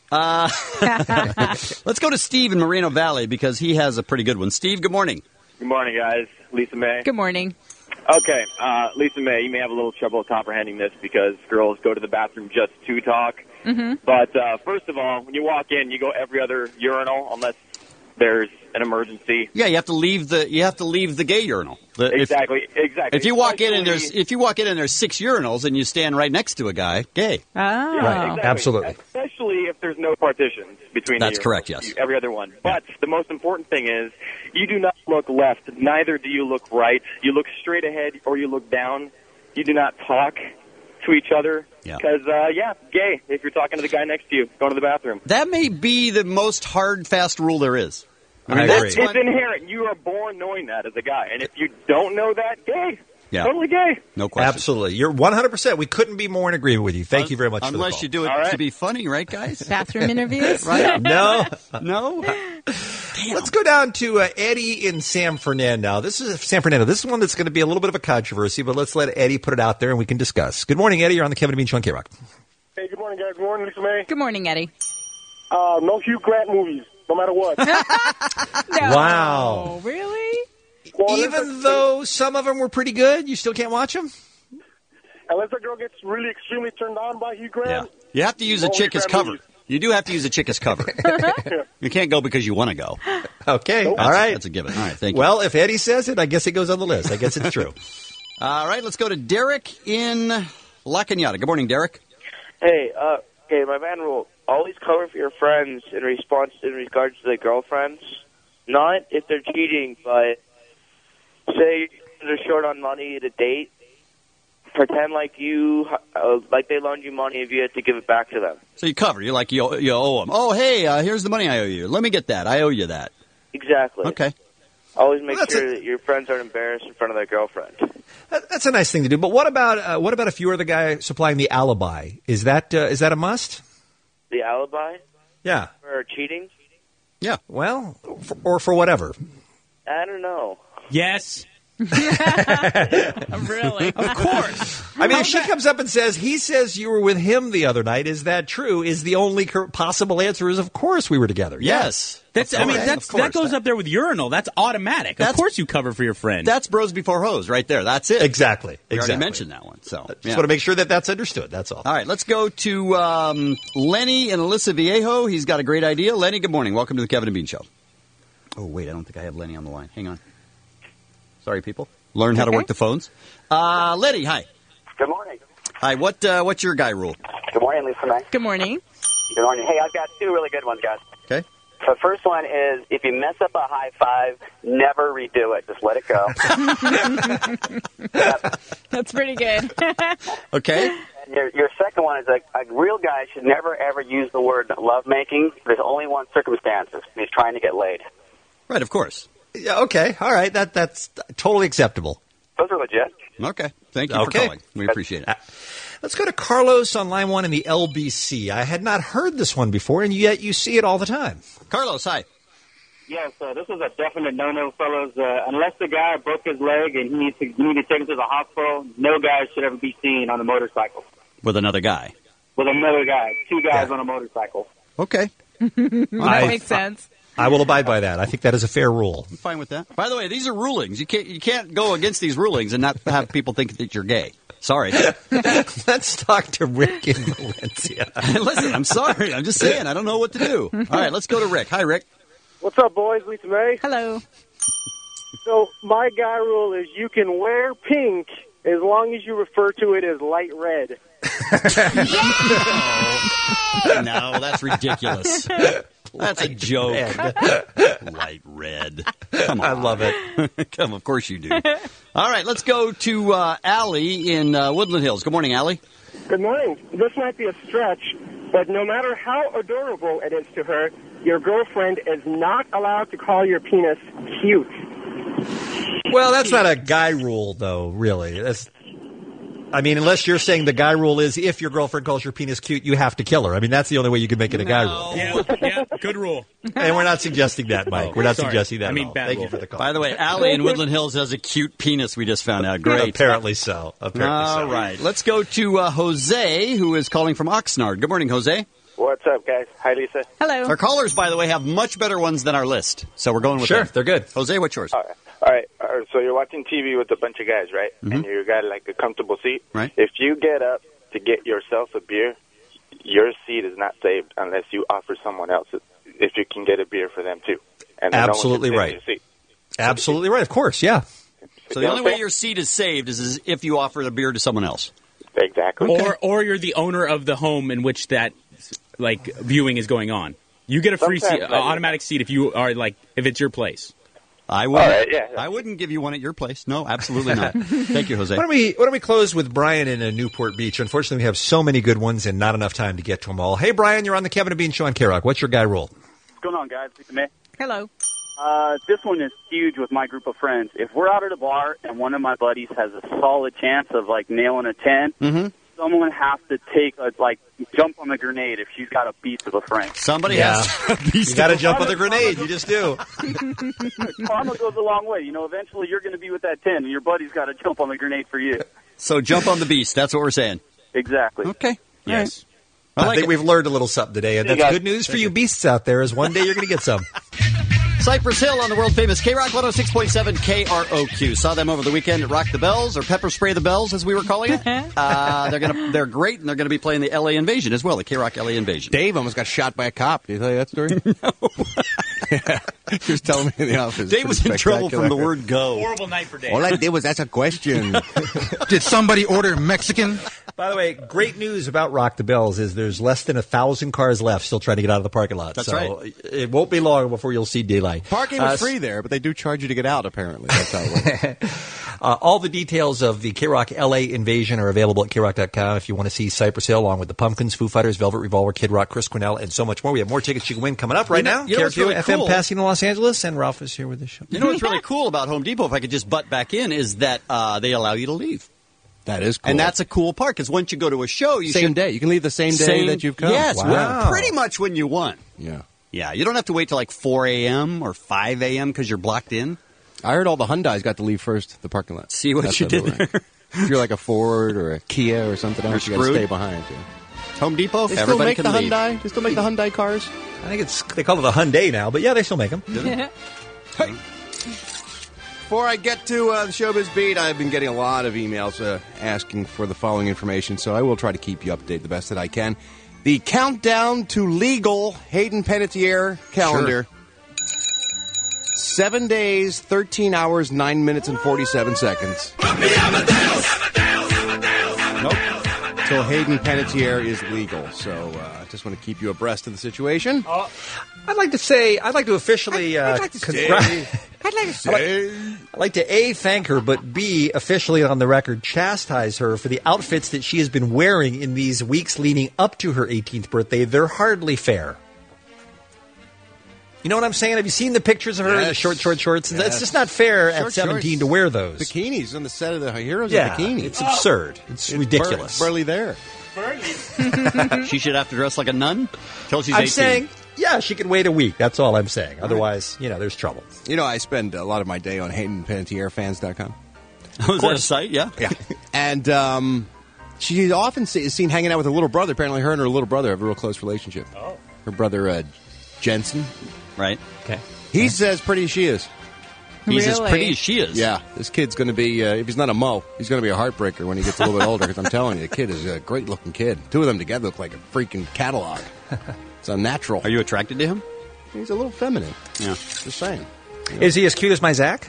Speaker 11: Let's go to Steve in Moreno Valley because he has a pretty good one. Steve, good morning.
Speaker 7: Good morning, guys. Lisa May.
Speaker 12: Good morning.
Speaker 7: Okay, Lisa May, you may have a little trouble comprehending this because girls go to the bathroom just to talk.
Speaker 12: Mm-hmm.
Speaker 7: But first of all, when you walk in, you go every other urinal unless there's an emergency.
Speaker 11: Yeah, you have to leave the gay urinal.
Speaker 7: Exactly.
Speaker 11: If you walk in and there's 6 urinals and you stand right next to a guy, gay.
Speaker 12: Oh.
Speaker 7: Yeah, exactly.
Speaker 13: Absolutely.
Speaker 7: Especially if there's no partitions between
Speaker 11: That's
Speaker 7: the urinals.
Speaker 11: correct, yes.
Speaker 7: Every other one. But the most important thing is you do not look left, neither do you look right. You look straight ahead or you look down. You do not talk to each other. Because, gay, if you're talking to the guy next to you, going to the bathroom.
Speaker 11: That may be the most hard, fast rule there is.
Speaker 13: I agree.
Speaker 7: It's inherent. You are born knowing that as a guy. And if you don't know that, gay.
Speaker 11: Yeah.
Speaker 7: Totally gay.
Speaker 11: No question.
Speaker 13: Absolutely. You're 100%. We couldn't be more in agreement with you. Thank you very much for the call.
Speaker 11: Unless you do it to be funny, right, guys?
Speaker 12: Bathroom interviews?
Speaker 11: Right?
Speaker 13: No.
Speaker 11: No?
Speaker 13: Let's go down to Eddie in San Fernando. This is one that's going to be a little bit of a controversy, but let's let Eddie put it out there and we can discuss. Good morning, Eddie. You're on the Kevin and Bean Show on K-Rock.
Speaker 20: Hey, good morning, guys. Good morning, Lisa May.
Speaker 12: Good morning, Eddie.
Speaker 20: No Hugh Grant movies, no matter what.
Speaker 13: Wow.
Speaker 12: Really?
Speaker 20: Well,
Speaker 13: Even though some of them were pretty good, you still can't watch them?
Speaker 20: Unless a girl gets really extremely turned on by Hugh Grant.
Speaker 11: Yeah. You have to use a
Speaker 20: no
Speaker 11: chick
Speaker 20: Hugh
Speaker 11: as
Speaker 20: Grant
Speaker 11: cover.
Speaker 20: movies.
Speaker 11: You do have to use a chick as cover. You can't go because you want to go.
Speaker 13: Okay.
Speaker 11: All
Speaker 13: right.
Speaker 11: That's a given. All right. Thank you.
Speaker 13: Well, if Eddie says it, I guess it goes on the list. I guess it's true.
Speaker 11: All right. Let's go to Derek in La Cañada. Good morning, Derek.
Speaker 21: Hey, my man rule. Always cover for your friends in regards to their girlfriends. Not if they're cheating, but say they're short on money at a date. Pretend like they loaned you money if you had to give it back to them.
Speaker 11: So you cover. You're like, you owe them. Oh, hey, here's the money I owe you. Let me get that. I owe you that.
Speaker 21: Exactly.
Speaker 11: Okay.
Speaker 21: Always make sure that your friends aren't embarrassed in front of their girlfend.
Speaker 13: That's a nice thing to do. But what about if you were the guy supplying the alibi? Is that a must?
Speaker 21: The alibi?
Speaker 13: Yeah.
Speaker 21: For cheating?
Speaker 11: Yeah.
Speaker 13: Well, or for whatever.
Speaker 21: I don't know.
Speaker 4: Yes.
Speaker 12: Really?
Speaker 13: Of course. I mean, if she comes up and says, he says you were with him the other night, is that true? Is the only possible answer is, of course we were together.
Speaker 11: Yes.
Speaker 4: That goes up there with urinal. That's automatic. Of course you cover for your friend.
Speaker 11: That's bros before hoes right there. That's it.
Speaker 13: Exactly.
Speaker 11: We already
Speaker 13: Exactly.
Speaker 11: mentioned that one. So
Speaker 13: Just want to make sure that that's understood. That's all.
Speaker 11: All right, let's go to Lenny and Alyssa Viejo. He's got a great idea. Lenny, good morning. Welcome to the Kevin and Bean Show. Oh, wait, I don't think I have Lenny on the line. Hang on. Sorry, people. Learn how to work the phones. Lenny, hi.
Speaker 5: Good morning.
Speaker 11: Hi, what's your guy rule?
Speaker 5: Good morning, Lisa May.
Speaker 12: Good morning.
Speaker 5: Good morning. Hey, I've got two really good ones, guys.
Speaker 11: Okay.
Speaker 5: The first one is, if you mess up a high five, never redo it. Just let it go.
Speaker 12: That's pretty good.
Speaker 11: Okay.
Speaker 5: And your second one is, a real guy should never, ever use the word lovemaking. There's only one circumstance. He's trying to get laid.
Speaker 11: Right, of course.
Speaker 13: Yeah, okay. All right. That's totally acceptable.
Speaker 5: Those are legit.
Speaker 11: Okay. Thank you for calling. We appreciate it.
Speaker 13: Let's go to Carlos on line 1 in the LBC. I had not heard this one before, and yet you see it all the time.
Speaker 11: Carlos, hi.
Speaker 22: Yes, this is a definite no-no, fellas. Unless the guy broke his leg and you need to take him to the hospital, no guy should ever be seen on a motorcycle.
Speaker 11: With another guy.
Speaker 22: With another guy. Two guys on a motorcycle.
Speaker 11: Okay.
Speaker 12: That makes sense.
Speaker 13: I will abide by that. I think that is a fair rule.
Speaker 11: I'm fine with that. By the way, these are rulings. You can't go against these rulings and not have people think that you're gay. Sorry.
Speaker 13: Let's talk to Rick in Valencia.
Speaker 11: Listen, I'm sorry. I'm just saying. I don't know what to do. All right, let's go to Rick. Hi, Rick.
Speaker 23: What's up, boys? Lisa May.
Speaker 12: Hello.
Speaker 23: So my guy rule is you can wear pink as long as you refer to it as light red.
Speaker 11: No, that's ridiculous. That's a joke. Light red. Come on.
Speaker 13: I love it.
Speaker 11: Come, of course you do. All right, let's go to Allie in Woodland Hills. Good morning, Allie.
Speaker 23: Good morning. This might be a stretch, but no matter how adorable it is to her, your girlfriend is not allowed to call your penis cute.
Speaker 13: Well, that's not a guy rule, though, really. Unless you're saying the guy rule is if your girlfriend calls your penis cute, you have to kill her. I mean, that's the only way you can make it a guy rule.
Speaker 4: Yeah, good rule.
Speaker 13: And we're not suggesting that, Mike. We're not
Speaker 4: Sorry.
Speaker 13: suggesting that
Speaker 4: I mean,
Speaker 13: at all.
Speaker 4: bad
Speaker 13: Thank
Speaker 4: rule.
Speaker 13: you for the call.
Speaker 11: By the way, Allie in Woodland Hills has a cute penis we just found out. Great.
Speaker 13: Apparently so.
Speaker 11: All right. Let's go to Jose, who is calling from Oxnard. Good morning, Jose.
Speaker 21: What's up, guys? Hi, Lisa.
Speaker 12: Hello.
Speaker 11: Our callers, by the way, have much better ones than our list. So we're going with
Speaker 13: Sure,
Speaker 11: them.
Speaker 13: they're good.
Speaker 11: Jose, what's yours?
Speaker 21: All right. So you're watching TV with a bunch of guys, right? And you got like a comfortable seat.
Speaker 11: Right.
Speaker 21: If you get up to get yourself a beer, your seat is not saved unless you offer someone else if you can get a beer for them too. And then
Speaker 13: Absolutely
Speaker 21: no one can
Speaker 13: right.
Speaker 21: sit in your seat.
Speaker 13: Absolutely right. Of course, yeah.
Speaker 11: So the only way your seat is saved is if you offer the beer to someone else.
Speaker 21: Exactly.
Speaker 4: Or you're the owner of the home in which that viewing is going on. You get a free seat, automatic seat if you are if it's your place.
Speaker 11: I wouldn't.
Speaker 21: All right, yeah.
Speaker 11: I wouldn't give you one at your place. No, absolutely not. Thank you, Jose.
Speaker 13: Why don't we close with Brian in Newport Beach? Unfortunately, we have so many good ones and not enough time to get to them all. Hey, Brian, you're on the Kevin and Bean Show on K-Rock. What's your guy rule?
Speaker 24: What's going on, guys? Lisa May.
Speaker 12: Hello.
Speaker 24: This one is huge with my group of friends. If we're out at a bar and one of my buddies has a solid chance of nailing a 10, someone has to take jump on the grenade if she's got a beast of a friend.
Speaker 11: Somebody has to
Speaker 13: You got to jump on the grenade. You just do.
Speaker 24: Karma goes a long way. Eventually you're going to be with that 10, and your buddy's got to jump on the grenade for you.
Speaker 11: So jump on the beast. That's what we're saying.
Speaker 24: Exactly.
Speaker 11: Okay.
Speaker 4: Yes.
Speaker 13: I think we've learned a little something today, and
Speaker 24: See you
Speaker 13: that's
Speaker 24: guys.
Speaker 13: good news for you beasts out there, is one day you're going to get some.
Speaker 11: Cypress Hill on the world-famous K-Rock 106.7 KROQ. Saw them over the weekend at Rock the Bells, or Pepper Spray the Bells, as we were calling it. They're great, and they're going to be playing the LA Invasion as well, the K-Rock LA Invasion.
Speaker 14: Dave almost got shot by a cop. Did he tell you that story? No. He was telling me in the office.
Speaker 11: Dave was in trouble from the word go.
Speaker 4: Horrible night for Dave.
Speaker 14: All I did was ask a question.
Speaker 25: Did somebody order Mexican?
Speaker 13: By the way, great news about Rock the Bells is there's less than 1,000 cars left still trying to get out of the parking lot.
Speaker 11: That's
Speaker 13: so
Speaker 11: right.
Speaker 13: It won't be long before you'll see daylight.
Speaker 14: Parking was free there, but they do charge you to get out, apparently. That's how it works.
Speaker 13: All the details of the K-Rock LA Invasion are available at KRock.com if you want to see Cypress Hill along with the Pumpkins, Foo Fighters, Velvet Revolver, Kid Rock, Chris Cornell, and so much more. We have more tickets you can win coming up right now.
Speaker 11: You know what's
Speaker 13: KRQ
Speaker 11: really
Speaker 13: FM
Speaker 11: cool?
Speaker 13: Pasadena, Los Angeles, and Ralph is here with the show.
Speaker 11: You know what's really cool about Home Depot, if I could just butt back in, is that they allow you to leave.
Speaker 14: That is cool.
Speaker 11: And that's a cool part, because once you go to a show, you
Speaker 14: same
Speaker 11: should...
Speaker 14: day. You can leave the same day that you've come.
Speaker 11: Yes,
Speaker 14: Wow.
Speaker 11: pretty much when you want.
Speaker 14: Yeah.
Speaker 11: Yeah, you don't have to wait till 4 a.m. or 5 a.m. because you're blocked in.
Speaker 14: I heard all the Hyundais got to leave first the parking lot.
Speaker 11: See what
Speaker 14: That's
Speaker 11: you
Speaker 14: how they
Speaker 11: did
Speaker 14: were.
Speaker 11: there?
Speaker 14: If you're like a Ford or a Kia or something else, you got to
Speaker 11: screwed.
Speaker 14: stay behind. Yeah.
Speaker 11: Home Depot,
Speaker 14: They still
Speaker 11: everybody
Speaker 14: make
Speaker 11: can
Speaker 14: the
Speaker 11: leave.
Speaker 14: Hyundai. They still make the Hyundai cars.
Speaker 13: I think they call it a Hyundai now, but yeah, they still make them.
Speaker 14: Hey. Before I get to the Showbiz Beat, I've been getting a lot of emails asking for the following information, so I will try to keep you updated the best that I can. The countdown to legal Hayden Panettiere calendar. 7 days, 13 hours, 9 minutes, and 47 seconds. Nope. Until Hayden Panettiere is legal. So I just want to keep you abreast of the situation.
Speaker 13: I'd like to officially.
Speaker 14: I'd like to say.
Speaker 13: I'd like to A, thank her, but B, officially on the record, chastise her for the outfits that she has been wearing in these weeks leading up to her 18th birthday. They're hardly fair. You know what I'm saying? Have you seen the pictures of her in the short shorts?
Speaker 14: Yes.
Speaker 13: It's just not fair
Speaker 14: Short
Speaker 13: at 17
Speaker 14: shorts.
Speaker 13: to wear those.
Speaker 14: Bikinis on the set of the Heroes
Speaker 13: Yeah,
Speaker 14: of Bikini.
Speaker 13: it's absurd. It's ridiculous.
Speaker 14: Barely there.
Speaker 11: She should have to dress like a nun till she's 18.
Speaker 13: I'm saying, yeah, she could wait a week. That's all I'm saying. Otherwise, there's trouble.
Speaker 14: You know, I spend a lot of my day on HaydenPanettiere.fans.com.
Speaker 11: Oh, is that a site? Yeah.
Speaker 14: Yeah. And she often is seen hanging out with her little brother. Apparently, her and her little brother have a real close relationship. Oh. Her brother, Jensen.
Speaker 11: Right.
Speaker 13: Okay.
Speaker 14: He's as pretty as she is.
Speaker 11: He's as pretty as she is.
Speaker 14: Yeah. This kid's going to be, if he's not a Mo, he's going to be a heartbreaker when he gets a little bit older. Because I'm telling you, the kid is a great-looking kid. Two of them together look like a freaking catalog. It's unnatural.
Speaker 11: Are you attracted to him?
Speaker 14: He's a little feminine.
Speaker 11: Yeah.
Speaker 14: Just saying.
Speaker 13: Is he as cute as my Zach?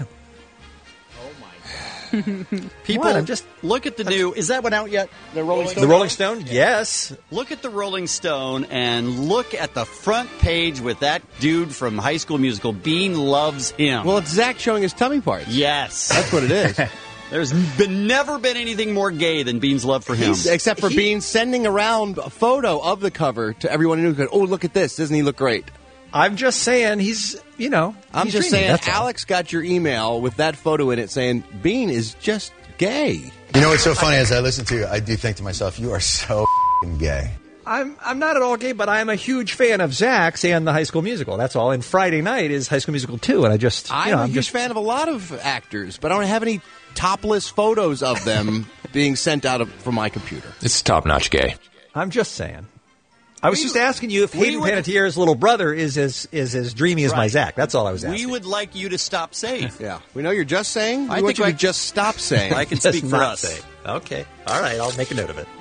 Speaker 11: People,
Speaker 13: What? I'm just
Speaker 11: look at the new. Is that one out yet? The Rolling Stone.
Speaker 13: The Rolling Stone? Yes.
Speaker 11: Look at the Rolling Stone and look at the front page with that dude from High School Musical. Bean loves him.
Speaker 14: Well, it's Zach showing his tummy parts.
Speaker 11: Yes,
Speaker 14: That's what it is.
Speaker 11: There's never been anything more gay than Bean's love for him.
Speaker 14: Except for Bean sending around a photo of the cover to everyone who goes, oh, look at this. Doesn't he look great?
Speaker 13: I'm just saying he's,
Speaker 14: I'm just saying Alex got your email with that photo in it saying Bean is just gay.
Speaker 1: You know what's so funny? As I listen to you, I do think to myself, you are so gay.
Speaker 13: I'm not at all gay, but I'm a huge fan of Zach's and the High School Musical. That's all. And Friday night is High School Musical 2, and
Speaker 14: I'm a huge fan of a lot of actors, but I don't have any topless photos of them being sent out from my computer.
Speaker 1: It's top-notch gay.
Speaker 13: I'm just saying. I was just asking you if Hayden Panettiere's little brother is as dreamy as my Zach. That's all I was asking.
Speaker 11: We would like you to stop saying.
Speaker 14: Yeah. We know you're just saying.
Speaker 11: I
Speaker 14: We want
Speaker 11: think
Speaker 14: you
Speaker 11: I-
Speaker 14: to just stop saying.
Speaker 11: I can
Speaker 13: Just
Speaker 11: speak for
Speaker 13: not
Speaker 11: us.
Speaker 13: say. Okay. All right. I'll make a note of it.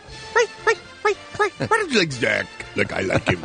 Speaker 14: Why don't you like Zach like I like him?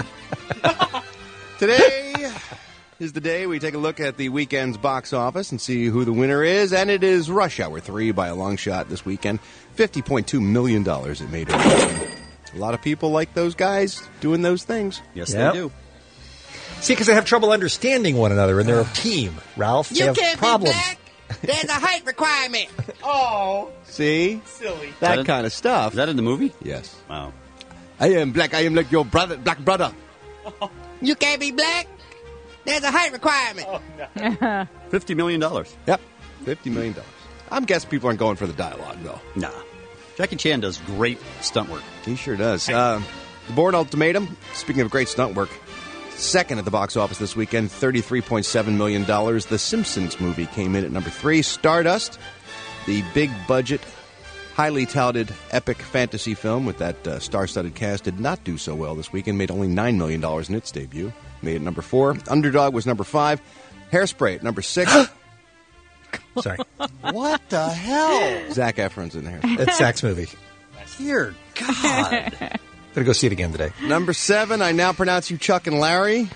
Speaker 14: Today is the day we take a look at the weekend's box office and see who the winner is, and it is Rush Hour 3 by a long shot this weekend. $50.2 million it made. A lot of people like those guys doing those things.
Speaker 11: Yes,
Speaker 13: Yep.
Speaker 11: they do.
Speaker 13: See, because they have trouble understanding one another, and they're a team, Ralph. They have problems.
Speaker 10: There's a height requirement.
Speaker 3: Oh,
Speaker 14: See?
Speaker 3: silly.
Speaker 14: That kind of stuff.
Speaker 11: Is that in the movie?
Speaker 14: Yes.
Speaker 11: Wow.
Speaker 14: I am black. I am like your brother, black brother.
Speaker 10: You can't be black. There's a height requirement.
Speaker 11: $50 million.
Speaker 14: Yep. $50 million. I'm guessing people aren't going for the dialogue, though.
Speaker 11: Nah. Jackie Chan does great stunt work.
Speaker 14: He sure does. The Bourne Ultimatum, speaking of great stunt work, second at the box office this weekend, $33.7 million. The Simpsons movie came in at number 3. Stardust, the big budget, highly touted epic fantasy film with that star-studded cast, did not do so well this weekend, made only $9 million in its debut. Made it number 4. Underdog was number 5. Hairspray at number 6.
Speaker 13: Sorry.
Speaker 11: What the hell?
Speaker 14: Zac Efron's in there.
Speaker 13: It's Zach's movie.
Speaker 11: Dear God.
Speaker 13: Gonna go see it again today.
Speaker 14: Number 7, I now pronounce you Chuck and Larry.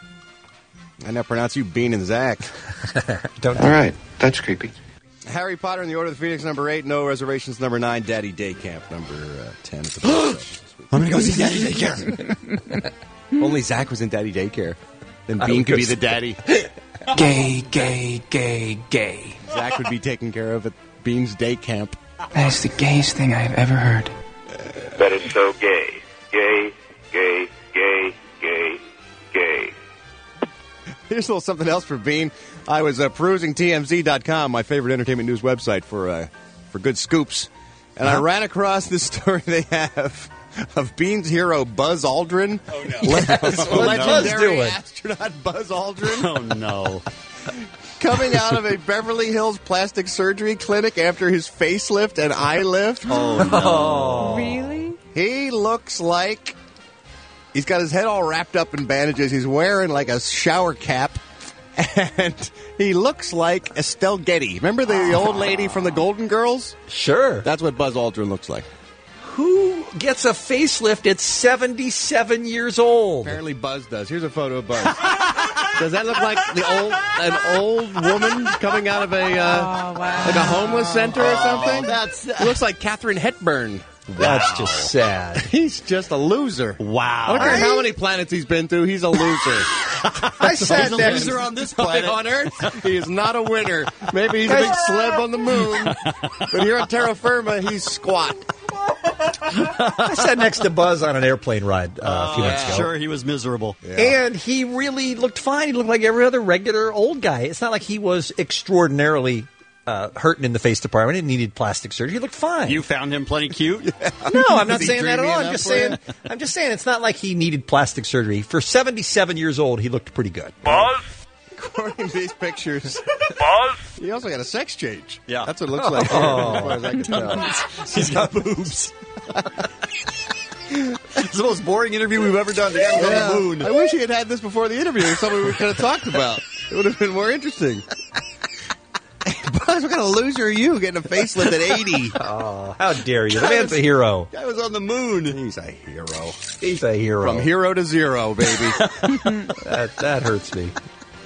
Speaker 14: I now pronounce you Bean and Zach.
Speaker 13: Don't.
Speaker 1: All right. That's creepy.
Speaker 14: Harry Potter and the Order of the Phoenix, number 8. No Reservations, number 9. Daddy Day Camp, number 10. At the box office this week.
Speaker 11: I'm going to go see Daddy Daycare.
Speaker 14: Only Zach was in Daddy Daycare. Then Bean could be the daddy.
Speaker 25: Gay, gay, gay, gay.
Speaker 14: Zach would be taken care of at Bean's day camp.
Speaker 25: That is the gayest thing I have ever heard.
Speaker 19: That is so gay. Gay, gay, gay, gay, gay.
Speaker 14: Here's a little something else for Bean. I was perusing TMZ.com, my favorite entertainment news website for good scoops, and I ran across this story they have of Bean's hero Buzz Aldrin.
Speaker 3: Oh, no.
Speaker 14: Legendary
Speaker 13: Buzz doing?
Speaker 14: astronaut Buzz Aldrin.
Speaker 11: Oh, no.
Speaker 14: coming out of a Beverly Hills plastic surgery clinic after his facelift and eye lift.
Speaker 11: Oh, no.
Speaker 12: Really?
Speaker 14: He looks like he's got his head all wrapped up in bandages. He's wearing like a shower cap. And he looks like Estelle Getty. Remember the old lady from the Golden Girls?
Speaker 13: Sure.
Speaker 14: That's what Buzz Aldrin looks like.
Speaker 13: Who gets a facelift at 77 years old?
Speaker 14: Apparently Buzz does. Here's a photo of Buzz. Does that look like an old woman coming out of like a homeless center or something? It looks like Katharine Hepburn.
Speaker 13: That's just sad.
Speaker 14: He's just a loser.
Speaker 11: Wow.
Speaker 14: I don't care how many planets he's been through. He's a loser.
Speaker 11: I sat
Speaker 14: he's a
Speaker 11: next
Speaker 14: loser on this planet. On Earth, he is not a winner. Maybe he's a big celeb on the moon, but here on terra firma, he's squat.
Speaker 13: I sat next to Buzz on an airplane ride a few months ago.
Speaker 11: Sure, he was miserable.
Speaker 13: Yeah. And he really looked fine. He looked like every other regular old guy. It's not like he was extraordinarily hurting in the face department and needed plastic surgery. He looked fine.
Speaker 11: You found him plenty cute?
Speaker 13: No, I'm not
Speaker 14: he
Speaker 13: saying that at all.
Speaker 14: dreamy
Speaker 13: I'm just saying it's not like he needed plastic surgery. For 77 years old, he looked pretty good.
Speaker 14: Buzz? According to these pictures,
Speaker 15: Buzz?
Speaker 14: he also got a sex change.
Speaker 11: Yeah.
Speaker 14: That's what it looks like here, as far as I can tell.
Speaker 11: He's got boobs. It's the most boring interview we've ever done. The guy was on the moon.
Speaker 14: I wish he had had this before the interview. It's something we could have talked about. It would have been more interesting. Buzz, what kind of loser are you getting a facelift at 80?
Speaker 13: Oh, how dare you? The man's a hero.
Speaker 14: Guy was on the moon. He's a hero.
Speaker 13: He's a hero.
Speaker 14: From hero to zero, baby.
Speaker 13: That hurts me.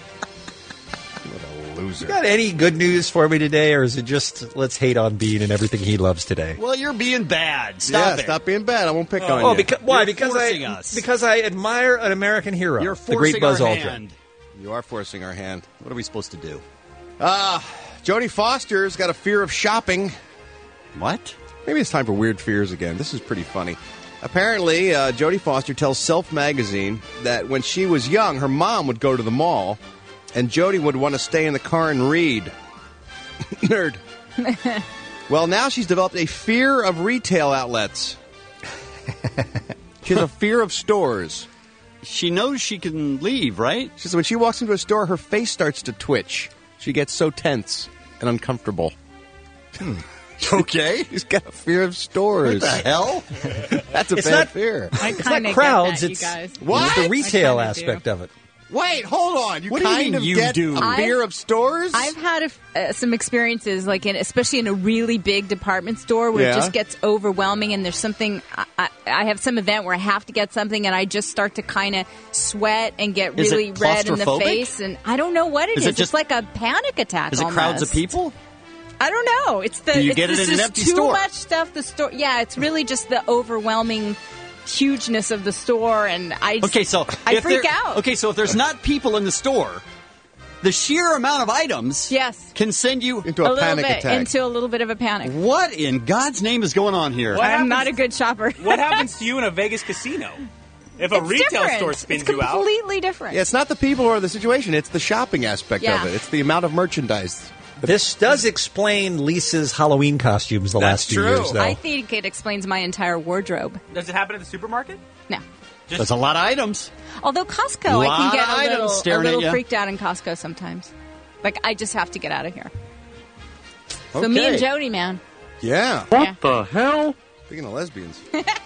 Speaker 14: What a loser.
Speaker 13: You got any good news for me today, or is it just let's hate on Bean and everything he loves today?
Speaker 11: Well, you're being bad. Stop it.
Speaker 14: Stop being bad. I won't pick on
Speaker 13: Oh,
Speaker 14: you.
Speaker 13: why?
Speaker 11: You're forcing us.
Speaker 13: Because I admire an American hero.
Speaker 11: You're
Speaker 13: the great
Speaker 11: forcing
Speaker 13: Buzz
Speaker 11: our
Speaker 13: Aldrin.
Speaker 11: hand.
Speaker 14: You are forcing our hand.
Speaker 11: What are we supposed to do?
Speaker 14: Jodie Foster's got a fear of shopping.
Speaker 11: What?
Speaker 14: Maybe it's time for weird fears again. This is pretty funny. Apparently, Jodie Foster tells Self magazine that when she was young, her mom would go to the mall, and Jodie would want to stay in the car and read. Nerd. Well, now she's developed a fear of retail outlets. She has a fear of stores.
Speaker 11: She knows she can leave, right?
Speaker 14: She says when she walks into a store, her face starts to twitch. She gets so tense and uncomfortable.
Speaker 11: Okay.
Speaker 14: She's got a fear of stores.
Speaker 11: What the hell?
Speaker 14: That's a
Speaker 13: It's
Speaker 14: bad
Speaker 13: not-
Speaker 14: fear.
Speaker 12: I
Speaker 13: It's
Speaker 12: kind
Speaker 13: not
Speaker 12: of
Speaker 13: crowds.
Speaker 12: get that,
Speaker 13: It's
Speaker 12: you guys.
Speaker 14: What?
Speaker 13: the retail
Speaker 12: I kinda
Speaker 13: aspect
Speaker 12: do.
Speaker 13: of it.
Speaker 14: Wait, hold on. You
Speaker 11: What do you
Speaker 14: kind
Speaker 11: mean
Speaker 14: of
Speaker 11: you
Speaker 14: get
Speaker 11: do?
Speaker 14: a fear of stores?
Speaker 12: I've had some experiences, like especially in a really big department store, where
Speaker 14: Yeah.
Speaker 12: it just gets overwhelming, and there's something. I have some event where I have to get something, and I just start to kind of sweat and get
Speaker 11: Is it
Speaker 12: really red in the
Speaker 11: claustrophobic?
Speaker 12: face, and I don't know what it
Speaker 11: Is
Speaker 12: is.
Speaker 11: it just-
Speaker 12: It's like a panic attack.
Speaker 11: Is it crowds of
Speaker 12: almost.
Speaker 11: people?
Speaker 12: I don't know. It's the
Speaker 11: Do you
Speaker 12: it's
Speaker 11: get it
Speaker 12: this
Speaker 11: in an
Speaker 12: is
Speaker 11: empty
Speaker 12: too
Speaker 11: store?
Speaker 12: much stuff. The store, yeah, it's really just the overwhelming hugeness of the store, and I
Speaker 11: Okay, so
Speaker 12: I
Speaker 11: if
Speaker 12: freak
Speaker 11: there-
Speaker 12: out.
Speaker 11: Okay, so if there's not people in the store, the sheer amount of items can send you
Speaker 14: into
Speaker 12: a little bit into a little bit of a panic.
Speaker 11: What in God's name is going on here?
Speaker 12: I'm not a good shopper.
Speaker 3: What happens to you in a Vegas casino? If a
Speaker 12: It's
Speaker 3: retail
Speaker 12: different.
Speaker 3: store spins
Speaker 12: it's
Speaker 3: you out?
Speaker 12: completely different.
Speaker 14: Yeah, it's not the people or the situation. It's the shopping aspect
Speaker 12: Yeah.
Speaker 14: of it. It's the amount of merchandise.
Speaker 13: This does explain Lisa's Halloween costumes the last few years, though.
Speaker 12: I think it explains my entire wardrobe.
Speaker 3: Does it happen at the supermarket?
Speaker 12: No.
Speaker 11: There's a lot of items.
Speaker 12: Although Costco, I
Speaker 11: Lot
Speaker 12: can get
Speaker 11: of items
Speaker 12: a
Speaker 11: staring at
Speaker 12: little
Speaker 11: ya.
Speaker 12: freaked out in Costco sometimes. Like, I just have to get out of here. So
Speaker 14: Okay.
Speaker 12: me and Jody, man.
Speaker 14: Yeah.
Speaker 12: What
Speaker 14: the hell? Speaking of lesbians.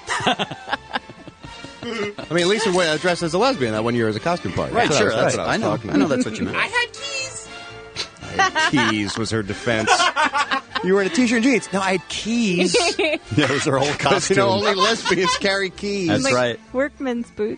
Speaker 14: I mean, Lisa went dressed as a lesbian that one year as a costume party.
Speaker 11: Right,
Speaker 14: That's
Speaker 11: sure.
Speaker 14: what I was
Speaker 11: I know.
Speaker 14: talking
Speaker 11: I know
Speaker 14: about.
Speaker 11: that's what you meant.
Speaker 3: I had keys.
Speaker 14: Keys was her defense. You were in a t-shirt and jeans. No, I had keys.
Speaker 11: That was her whole
Speaker 14: Because,
Speaker 11: costume.
Speaker 14: you know, only lesbians carry keys.
Speaker 11: That's
Speaker 12: Like
Speaker 11: right.
Speaker 12: Workman's boots.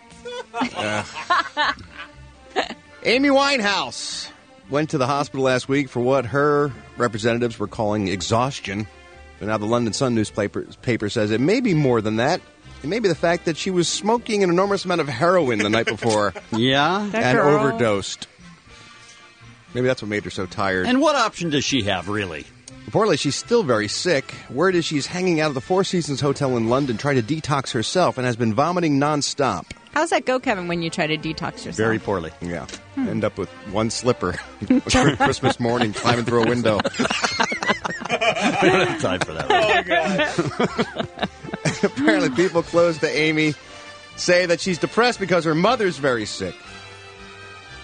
Speaker 14: Amy Winehouse went to the hospital last week for what her representatives were calling exhaustion. But now the London Sun newspaper says it may be more than that. It may be the fact that she was smoking an enormous amount of heroin the night before.
Speaker 11: Yeah?
Speaker 12: That
Speaker 14: and
Speaker 12: girl.
Speaker 14: overdosed. Maybe that's what made her so tired.
Speaker 11: And what option does she have, really?
Speaker 14: Reportedly, she's still very sick. Word is she's hanging out at the Four Seasons Hotel in London trying to detox herself and has been vomiting nonstop.
Speaker 12: How's that go, Kevin, when you try to detox yourself?
Speaker 11: Very poorly.
Speaker 14: Yeah. End up with one slipper Christmas morning climbing through a window.
Speaker 11: We don't have time for that.
Speaker 14: Apparently, people close to Amy say that she's depressed because her mother's very sick.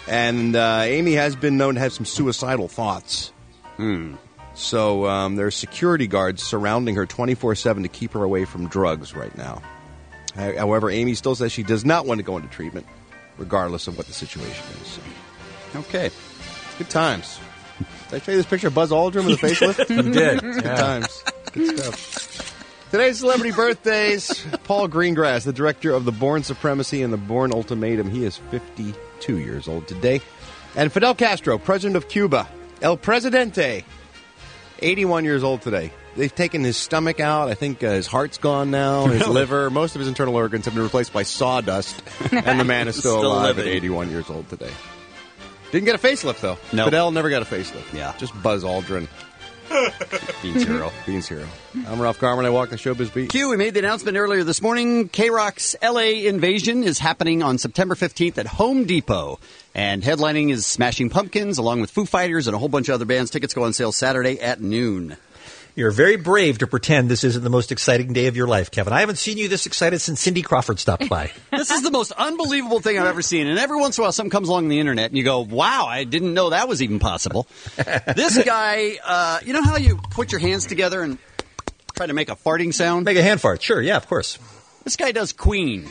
Speaker 14: And Amy has been known to have some suicidal thoughts. So there's security guards surrounding her 24/7 to keep her away from drugs right now. However, Amy still says she does not want to go into treatment, regardless of what the situation is.
Speaker 11: Okay.
Speaker 14: Good times. Did I show you this picture of Buzz Aldrin with a facelift?
Speaker 13: You did.
Speaker 14: Good times. Good stuff. Today's celebrity birthdays. Paul Greengrass, the director of The Bourne Supremacy and The Bourne Ultimatum. He is 52 years old today. And Fidel Castro, president of Cuba. El Presidente, 81 years old today. They've taken his stomach out. I think his heart's gone now, his liver. Most of his internal organs have been replaced by sawdust. And the man is still alive at 81 years old today. Didn't get a facelift, though.
Speaker 11: No.
Speaker 14: Fidel never got a facelift.
Speaker 11: Yeah.
Speaker 14: Just Buzz Aldrin.
Speaker 11: Beans Hero.
Speaker 14: Beans Hero. I'm Ralph Garman. I walk the Showbiz Beat.
Speaker 11: Q, we made the announcement earlier this morning. K-Rock's LA Invasion is happening on September 15th at Home Depot. And headlining is Smashing Pumpkins, along with Foo Fighters and a whole bunch of other bands. Tickets go on sale Saturday at noon.
Speaker 13: You're very brave to pretend this isn't the most exciting day of your life, Kevin. I haven't seen you this excited since Cindy Crawford stopped by.
Speaker 11: This is the most unbelievable thing I've ever seen. And every once in a while, something comes along the internet, and you go, wow, I didn't know that was even possible. This guy, you know how you put your hands together and try to make a farting sound?
Speaker 13: Make a hand fart. Sure, yeah, of course.
Speaker 11: This guy does Queen.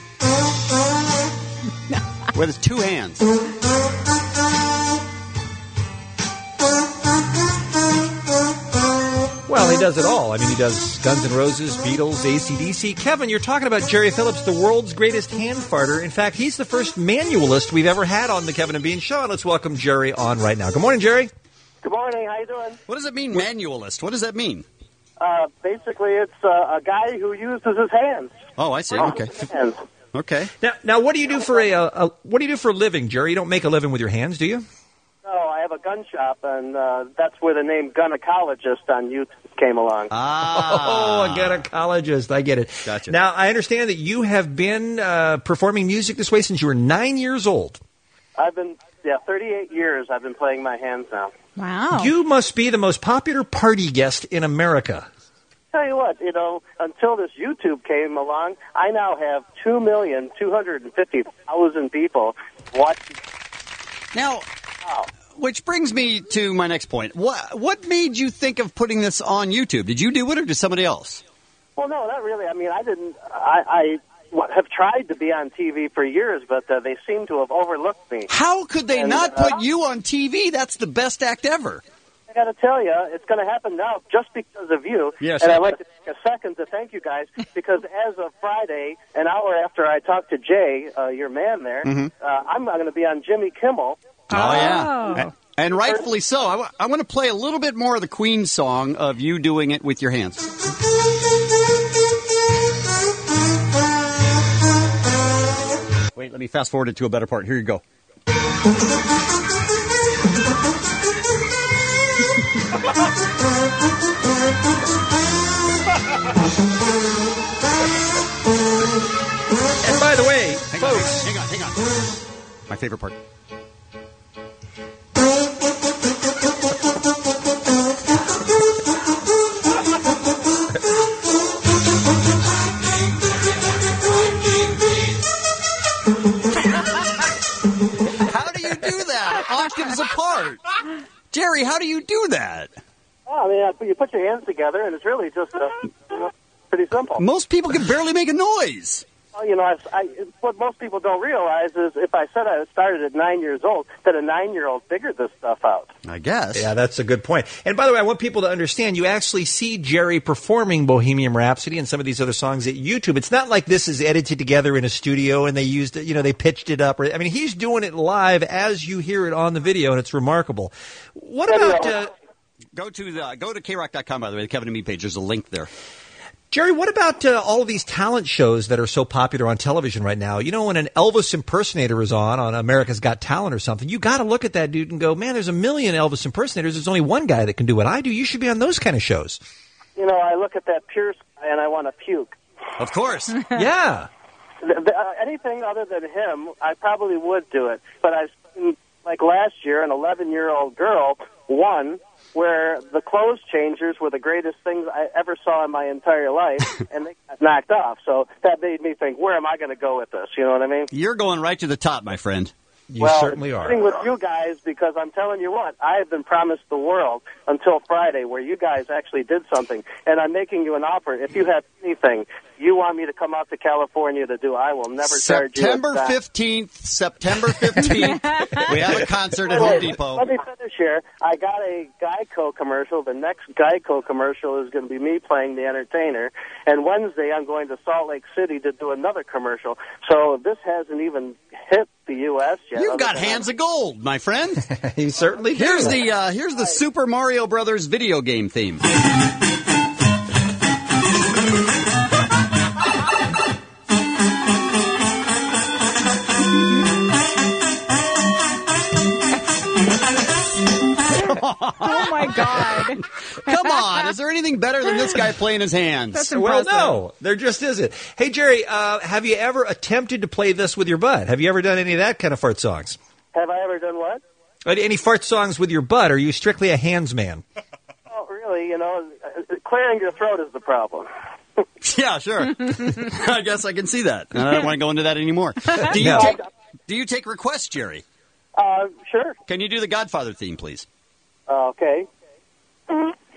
Speaker 11: With his two hands.
Speaker 13: Well, he does it all. I mean, he does Guns N' Roses, Beatles, AC/DC. Kevin, you're talking about Jerry Phillips, the world's greatest hand farter. In fact, he's the first manualist we've ever had on the Kevin and Bean Show. And let's welcome Jerry on right now. Good morning, Jerry.
Speaker 23: Good morning. How you doing?
Speaker 11: What does it mean, manualist? What does that mean?
Speaker 23: Basically, it's a guy who uses his hands.
Speaker 11: Oh, I see. Okay.
Speaker 23: Hands.
Speaker 11: Okay.
Speaker 13: Now, what do you do for what do you do for a living, Jerry? You don't make a living with your hands, do you?
Speaker 23: No, I have a gun shop, and that's where the name gynecologist on YouTube came along.
Speaker 13: Oh, a gynecologist. I get it.
Speaker 11: Gotcha.
Speaker 13: Now, I understand that you have been performing music this way since you were 9 years old.
Speaker 23: I've been, 38 years I've been playing my hands now.
Speaker 12: Wow.
Speaker 13: You must be the most popular party guest in America.
Speaker 23: Tell you what, until this YouTube came along, I now have 2,250,000 people watching.
Speaker 11: Now, which brings me to my next point. What made you think of putting this on YouTube? Did you do it or did somebody else?
Speaker 23: Well, no, not really. I mean, I didn't. I have tried to be on TV for years, but they seem to have overlooked me.
Speaker 11: How could they not put you on TV? That's the best act ever.
Speaker 23: I got to tell you, it's going to happen now just because of you.
Speaker 11: Yes.
Speaker 23: And I'd like to take a second to thank you guys because as of Friday, an hour after I talked to Jay, your man there, I'm going to be on Jimmy Kimmel.
Speaker 11: Oh, yeah. And rightfully so. I want to play a little bit more of the Queen song of you doing it with your hands. Wait, let me fast forward it to a better part. Here you go.
Speaker 13: And by the way, folks...
Speaker 11: Hang on. My favorite part. How do you do that? Octaves apart. Jerry, how do you do that?
Speaker 23: Oh, I mean, you put your hands together, and it's really just pretty simple.
Speaker 11: Most people can barely make a noise.
Speaker 23: Well, what most people don't realize is if I said I started at 9 years old, that a 9-year-old figured this stuff out.
Speaker 11: I guess.
Speaker 13: Yeah, that's a good point. And by the way, I want people to understand, you actually see Jerry performing Bohemian Rhapsody and some of these other songs at YouTube. It's not like this is edited together in a studio and they used it, they pitched it up. I mean, he's doing it live as you hear it on the video, and it's remarkable. What about...
Speaker 11: Go to KRock.com, by the way, the Kevin and Me page. There's a link there.
Speaker 13: Jerry, what about all of these talent shows that are so popular on television right now? When an Elvis impersonator is on America's Got Talent or something, you got to look at that dude and go, man, there's a million Elvis impersonators. There's only one guy that can do what I do. You should be on those kind of shows.
Speaker 23: I look at that Pierce guy and I want to puke.
Speaker 11: Of course.
Speaker 13: Yeah.
Speaker 23: Anything other than him, I probably would do it. But I've seen, like last year, an 11-year-old girl won where the clothes changers were the greatest things I ever saw in my entire life, and they got knocked off. So that made me think, where am I going to go with this? You know what I mean?
Speaker 11: You're going right to the top, my friend.
Speaker 13: You
Speaker 23: well,
Speaker 13: certainly are.
Speaker 23: Sitting with you guys because I'm telling you what, I have been promised the world until Friday where you guys actually did something, and I'm making you an offer. If you have anything you want me to come out to California to do, I will never charge you.
Speaker 11: September 15th, we have a concert at Home Depot.
Speaker 23: Let me finish here. I got a Geico commercial. The next Geico commercial is going to be me playing the entertainer, and Wednesday I'm going to Salt Lake City to do another commercial. So this hasn't even hit the U.S. yet.
Speaker 11: You've got hands of gold, my friend.
Speaker 13: You certainly do.
Speaker 11: Here's the Super Mario Brothers video game theme.
Speaker 12: Oh, my God.
Speaker 11: Come on. Is there anything better than this guy playing his hands?
Speaker 12: That's
Speaker 13: Well,
Speaker 12: impressive.
Speaker 13: no, there just isn't. Hey, Jerry, have you ever attempted to play this with your bud? Have you ever done any of that kind of fart songs?
Speaker 23: Have I ever done what?
Speaker 13: Any fart songs with your bud? Are you strictly a hands man?
Speaker 23: Oh, really? Clearing your throat is the problem.
Speaker 11: Yeah, sure. I guess I can see that. I don't want to go into that anymore. Do you take requests, Jerry?
Speaker 23: Sure.
Speaker 11: Can you do the Godfather theme, please?
Speaker 23: Okay.